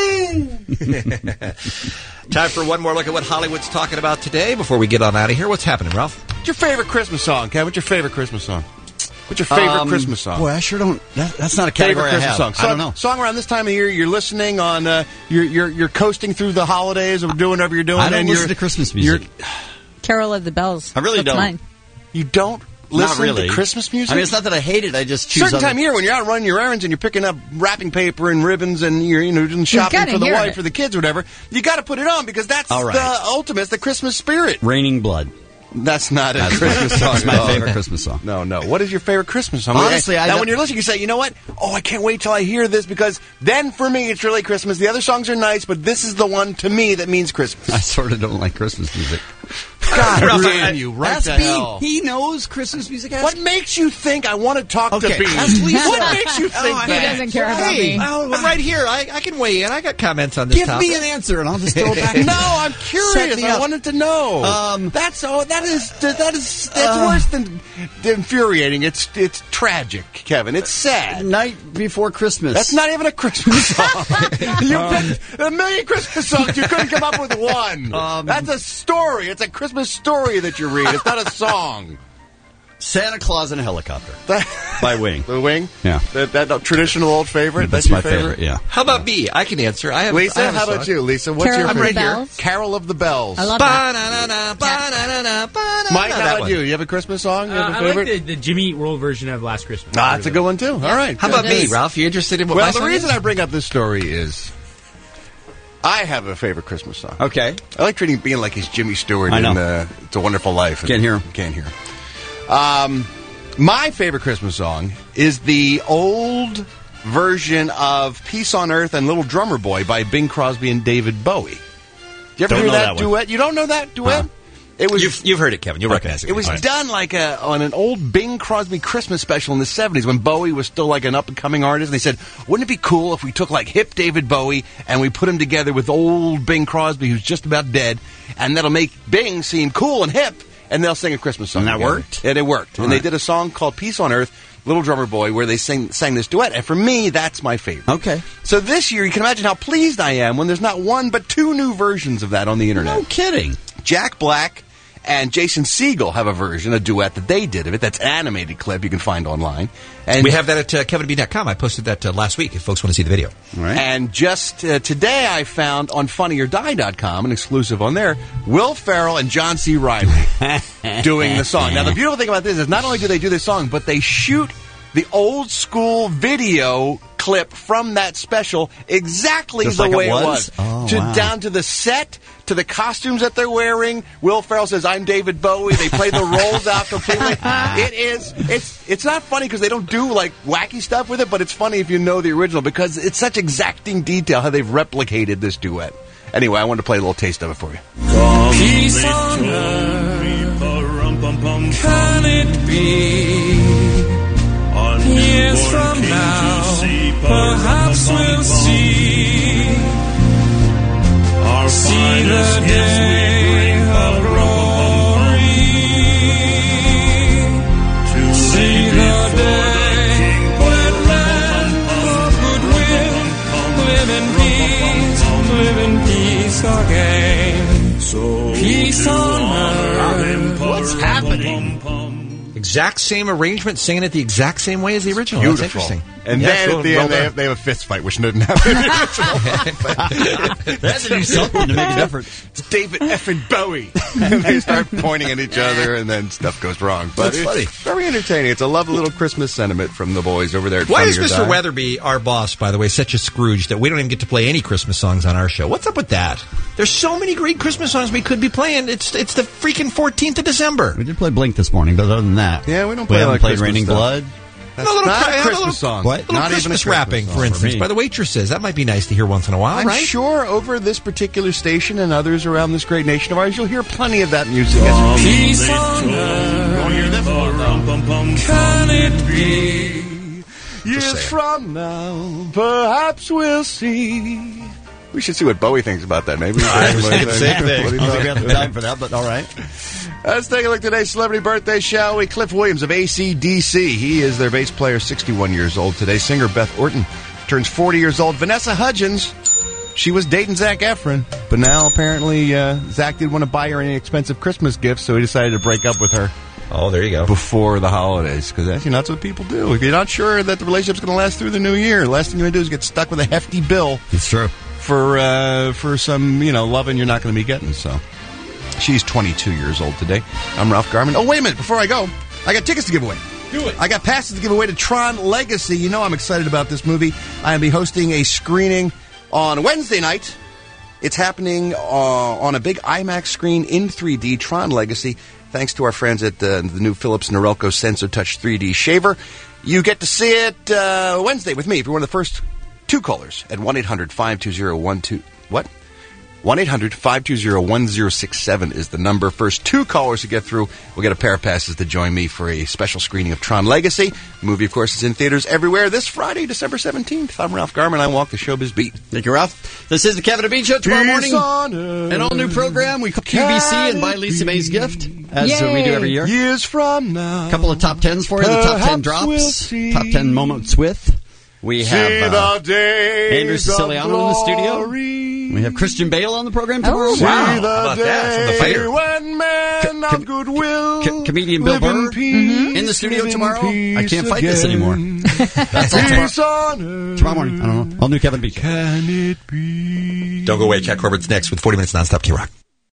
Speaker 2: Show? Time for one more look at what Hollywood's talking about today before we get on out of here. What's happening, Ralph?
Speaker 14: What's your favorite Christmas song, Kevin? What's your favorite Christmas song? What's your favorite Christmas song?
Speaker 9: Boy, I sure don't. That's not a category
Speaker 14: Favorite
Speaker 9: I have.
Speaker 14: Christmas song.
Speaker 9: I don't know.
Speaker 14: Song around this time of year, you're listening on, you're coasting through the holidays or doing whatever you're doing.
Speaker 9: I don't
Speaker 14: and
Speaker 9: listen to Christmas music.
Speaker 6: Carol of the Bells.
Speaker 9: I really
Speaker 6: That's
Speaker 9: don't.
Speaker 6: Mine.
Speaker 14: You don't listen
Speaker 9: Not really.
Speaker 14: to Christmas music?
Speaker 9: I mean, it's not that I hate it. I just choose
Speaker 14: certain
Speaker 9: other-
Speaker 14: time of year when you're out running your errands and you're picking up wrapping paper and ribbons and you're doing shopping
Speaker 6: gotta
Speaker 14: for the
Speaker 6: hear
Speaker 14: wife
Speaker 6: it.
Speaker 14: or the kids or whatever, you got to put it on because that's
Speaker 9: All right.
Speaker 14: the ultimate, the Christmas spirit.
Speaker 9: Raining Blood.
Speaker 14: That's not a
Speaker 9: That's
Speaker 14: Christmas song.
Speaker 9: That's my
Speaker 14: at all.
Speaker 9: favorite Christmas song.
Speaker 14: No. What is your favorite Christmas song?
Speaker 9: Honestly, I
Speaker 14: now
Speaker 9: don't-
Speaker 14: when you're listening, you say, you know what? Oh, I can't wait till I hear this because then for me it's really Christmas. The other songs are nice, but this is the one to me that means Christmas.
Speaker 9: I sort of don't like Christmas music.
Speaker 14: God
Speaker 9: Ralph,
Speaker 14: damn you, right
Speaker 9: Ask
Speaker 14: to
Speaker 9: Bean.
Speaker 14: hell.
Speaker 9: He knows Christmas music.
Speaker 14: What makes you think I want to talk
Speaker 9: Okay,
Speaker 14: to Bean?
Speaker 9: ask Lisa.
Speaker 14: What makes you think
Speaker 6: He
Speaker 14: that?
Speaker 6: doesn't care about
Speaker 2: Hey,
Speaker 6: me.
Speaker 2: I'm right here. I can weigh in. I got comments on this
Speaker 9: Give
Speaker 2: topic.
Speaker 9: me an answer, and I'll just throw it back.
Speaker 14: No, I'm
Speaker 9: Set
Speaker 14: curious.
Speaker 9: me
Speaker 14: I
Speaker 9: up.
Speaker 14: wanted to know. That's worse than infuriating. It's tragic, Kevin. It's sad.
Speaker 9: Night Before Christmas.
Speaker 14: That's not even a Christmas song. You picked a million Christmas songs. You couldn't come up with one. That's a story. It's a Christmas story that you read. It's not a song.
Speaker 9: Santa Claus in a Helicopter by Wing.
Speaker 14: The Wing?
Speaker 9: Yeah.
Speaker 14: That traditional old favorite?
Speaker 9: That's
Speaker 14: your
Speaker 9: my favorite, yeah.
Speaker 2: How about me? I can answer. I have
Speaker 14: Lisa,
Speaker 2: I have a
Speaker 14: how about
Speaker 2: song.
Speaker 14: you, Lisa? What's
Speaker 6: Carol
Speaker 14: your
Speaker 6: of the
Speaker 14: favorite?
Speaker 6: Bells.
Speaker 14: Carol of the Bells.
Speaker 6: I love that.
Speaker 14: Mike, how
Speaker 2: That
Speaker 14: about
Speaker 2: one.
Speaker 14: you? You have a Christmas song? You have a
Speaker 11: I
Speaker 14: favorite?
Speaker 11: like the Jimmy Eat World version of Last Christmas.
Speaker 14: Ah, that's a good one, too. All right.
Speaker 2: How
Speaker 14: good.
Speaker 2: about me, Ralph? You interested in what
Speaker 14: Well,
Speaker 2: my
Speaker 14: the
Speaker 2: song
Speaker 14: reason
Speaker 2: is?
Speaker 14: I bring up this story is I have a favorite Christmas song.
Speaker 9: Okay.
Speaker 14: I like treating Bean like he's Jimmy Stewart
Speaker 9: I know.
Speaker 14: in It's a Wonderful Life.
Speaker 9: Can't hear him.
Speaker 14: Can't hear him. My favorite Christmas song is the old version of Peace on Earth and Little Drummer Boy by Bing Crosby and David Bowie. Do you ever
Speaker 9: Don't
Speaker 14: hear
Speaker 9: know
Speaker 14: that
Speaker 9: that one.
Speaker 14: duet? You don't know that duet? It was
Speaker 2: You've heard it, Kevin. You'll recognize it.
Speaker 14: it was
Speaker 2: All right.
Speaker 14: done like on an old Bing Crosby Christmas special in the 70s when Bowie was still like an up-and-coming artist. And they said, wouldn't it be cool if we took like hip David Bowie and we put him together with old Bing Crosby who's just about dead, and that'll make Bing seem cool and hip, and they'll sing a Christmas song
Speaker 9: And that
Speaker 14: together.
Speaker 9: worked?
Speaker 14: And it worked.
Speaker 9: All
Speaker 14: And
Speaker 9: right.
Speaker 14: they did a song called Peace on Earth, Little Drummer Boy, where they sang this duet. And for me, that's my favorite.
Speaker 9: Okay.
Speaker 14: So this year, you can imagine how pleased I am when there's not one but two new versions of that on the internet.
Speaker 9: No kidding.
Speaker 14: Jack Black and Jason Segel have a version, a duet that they did of it. That's an animated clip you can find online. And
Speaker 2: We have that at kevinb.com. I posted that last week if folks want to see the video.
Speaker 9: All right.
Speaker 14: And just today I found on funnyordie.com, an exclusive on there, Will Ferrell and John C. Reilly doing the song. Now, the beautiful thing about this is not only do they do this song, but they shoot the old school video clip from that special exactly
Speaker 9: Just
Speaker 14: the
Speaker 9: like it
Speaker 14: way it
Speaker 9: was?
Speaker 14: was.
Speaker 9: Oh, wow.
Speaker 14: Down to the set, to the costumes that they're wearing. Will Ferrell says, I'm David Bowie. They play the roles out completely. It's not funny because they don't do like wacky stuff with it, but it's funny if you know the original because it's such exacting detail how they've replicated this duet. Anyway, I wanted to play a little taste of it for you.
Speaker 8: Peace on earth, can it be? Years from now, perhaps we'll see the day of glory, see the day when men of goodwill live in peace again. So peace on earth.
Speaker 14: What's happening?
Speaker 2: Exact same arrangement, singing it the exact same way as the original.
Speaker 14: Beautiful.
Speaker 2: That's interesting.
Speaker 14: And
Speaker 2: Yeah,
Speaker 14: then
Speaker 2: cool.
Speaker 14: at the
Speaker 2: Well
Speaker 14: end,
Speaker 2: done.
Speaker 14: they have a fist fight, which didn't happen in the original.
Speaker 9: They had to do something to make a difference.
Speaker 14: It's David effing Bowie. And they start pointing at each other, and then stuff goes wrong. But
Speaker 2: That's
Speaker 14: it's
Speaker 2: funny.
Speaker 14: very entertaining. It's a lovely little Christmas sentiment from the boys over there at
Speaker 2: Why
Speaker 14: Funny
Speaker 2: is
Speaker 14: or
Speaker 2: Mr.
Speaker 14: Die.
Speaker 2: Weatherby, our boss, by the way, such a Scrooge that we don't even get to play any Christmas songs on our show? What's up with that? There's so many great Christmas songs we could be playing. It's the freaking 14th of December.
Speaker 9: We did play Blink this morning, but other than that,
Speaker 14: Yeah, we don't play a lot
Speaker 9: haven't
Speaker 14: of
Speaker 9: played
Speaker 14: Christmas
Speaker 9: Raining
Speaker 14: stuff.
Speaker 9: Blood.
Speaker 14: That's
Speaker 2: a little
Speaker 14: not
Speaker 2: cra-
Speaker 14: a
Speaker 2: have
Speaker 14: Christmas
Speaker 2: little,
Speaker 14: song.
Speaker 9: What?
Speaker 2: Little
Speaker 14: Not even a
Speaker 2: Christmas
Speaker 14: Christmas
Speaker 2: rapping,
Speaker 14: song
Speaker 2: for instance,
Speaker 9: me.
Speaker 2: by the waitresses. That might be nice to hear once in a while,
Speaker 14: I'm
Speaker 2: right?
Speaker 14: sure over this particular station and others around this great nation of ours, you'll hear plenty of that music. As we
Speaker 8: Peace on earth. Can it be?
Speaker 14: years from now, perhaps we'll see. We should see what Bowie thinks about that. Maybe
Speaker 9: I was thinking the same
Speaker 14: What
Speaker 9: thing. I
Speaker 14: do you
Speaker 9: don't think we
Speaker 14: know?
Speaker 9: have the time for that, but all right.
Speaker 14: Let's take a look at today's celebrity birthday, shall we? Cliff Williams of AC/DC. He is their bass player, 61 years old today. Singer Beth Orton turns 40 years old. Vanessa Hudgens, she was dating Zac Efron, but now apparently Zac didn't want to buy her any expensive Christmas gifts, so he decided to break up with her.
Speaker 2: Oh, there you go.
Speaker 14: Before the holidays, because that's what people do. If you're not sure that the relationship's going to last through the new year, the last thing you're going to do is get stuck with a hefty bill.
Speaker 9: It's true.
Speaker 14: For some, loving you're not going to be getting, so. She's 22 years old today. I'm Ralph Garman. Oh, wait a minute. Before I go, I got tickets to give away.
Speaker 2: Do it.
Speaker 14: I got passes to give away to Tron Legacy. You know I'm excited about this movie. I'll be hosting a screening on Wednesday night. It's happening on a big IMAX screen in 3D, Tron Legacy, thanks to our friends at the new Philips Norelco Sensor Touch 3D shaver. You get to see it Wednesday with me if you're one of the first two callers at 1-800-520-12... What? 1-800-520-1067 is the number. First two callers to get through will get a pair of passes to join me for a special screening of Tron Legacy. The movie, of course, is in theaters everywhere this Friday, December 17th. I'm Ralph Garman. I walk the showbiz beat.
Speaker 9: Thank you, Ralph. This is the Kevin and Bean Show tomorrow morning. An all-new program. We call QVC and buy Lisa May's gift, as we do every year.
Speaker 14: Years from now.
Speaker 9: A couple of top tens for you. The top 10 drops. Top 10 moments with. We have Andrew Siciliano in the studio. We have Christian Bale on the program tomorrow.
Speaker 14: Wow.
Speaker 2: How about that? From the fighter.
Speaker 14: When men of goodwill
Speaker 9: comedian Bill Burr in the studio tomorrow. I can't fight this anymore. That's all tomorrow morning. I don't know. All new Kevin Beach.
Speaker 14: Can it be?
Speaker 2: Don't go away. Jack Corbett's next with 40 Minutes Nonstop K-Rock.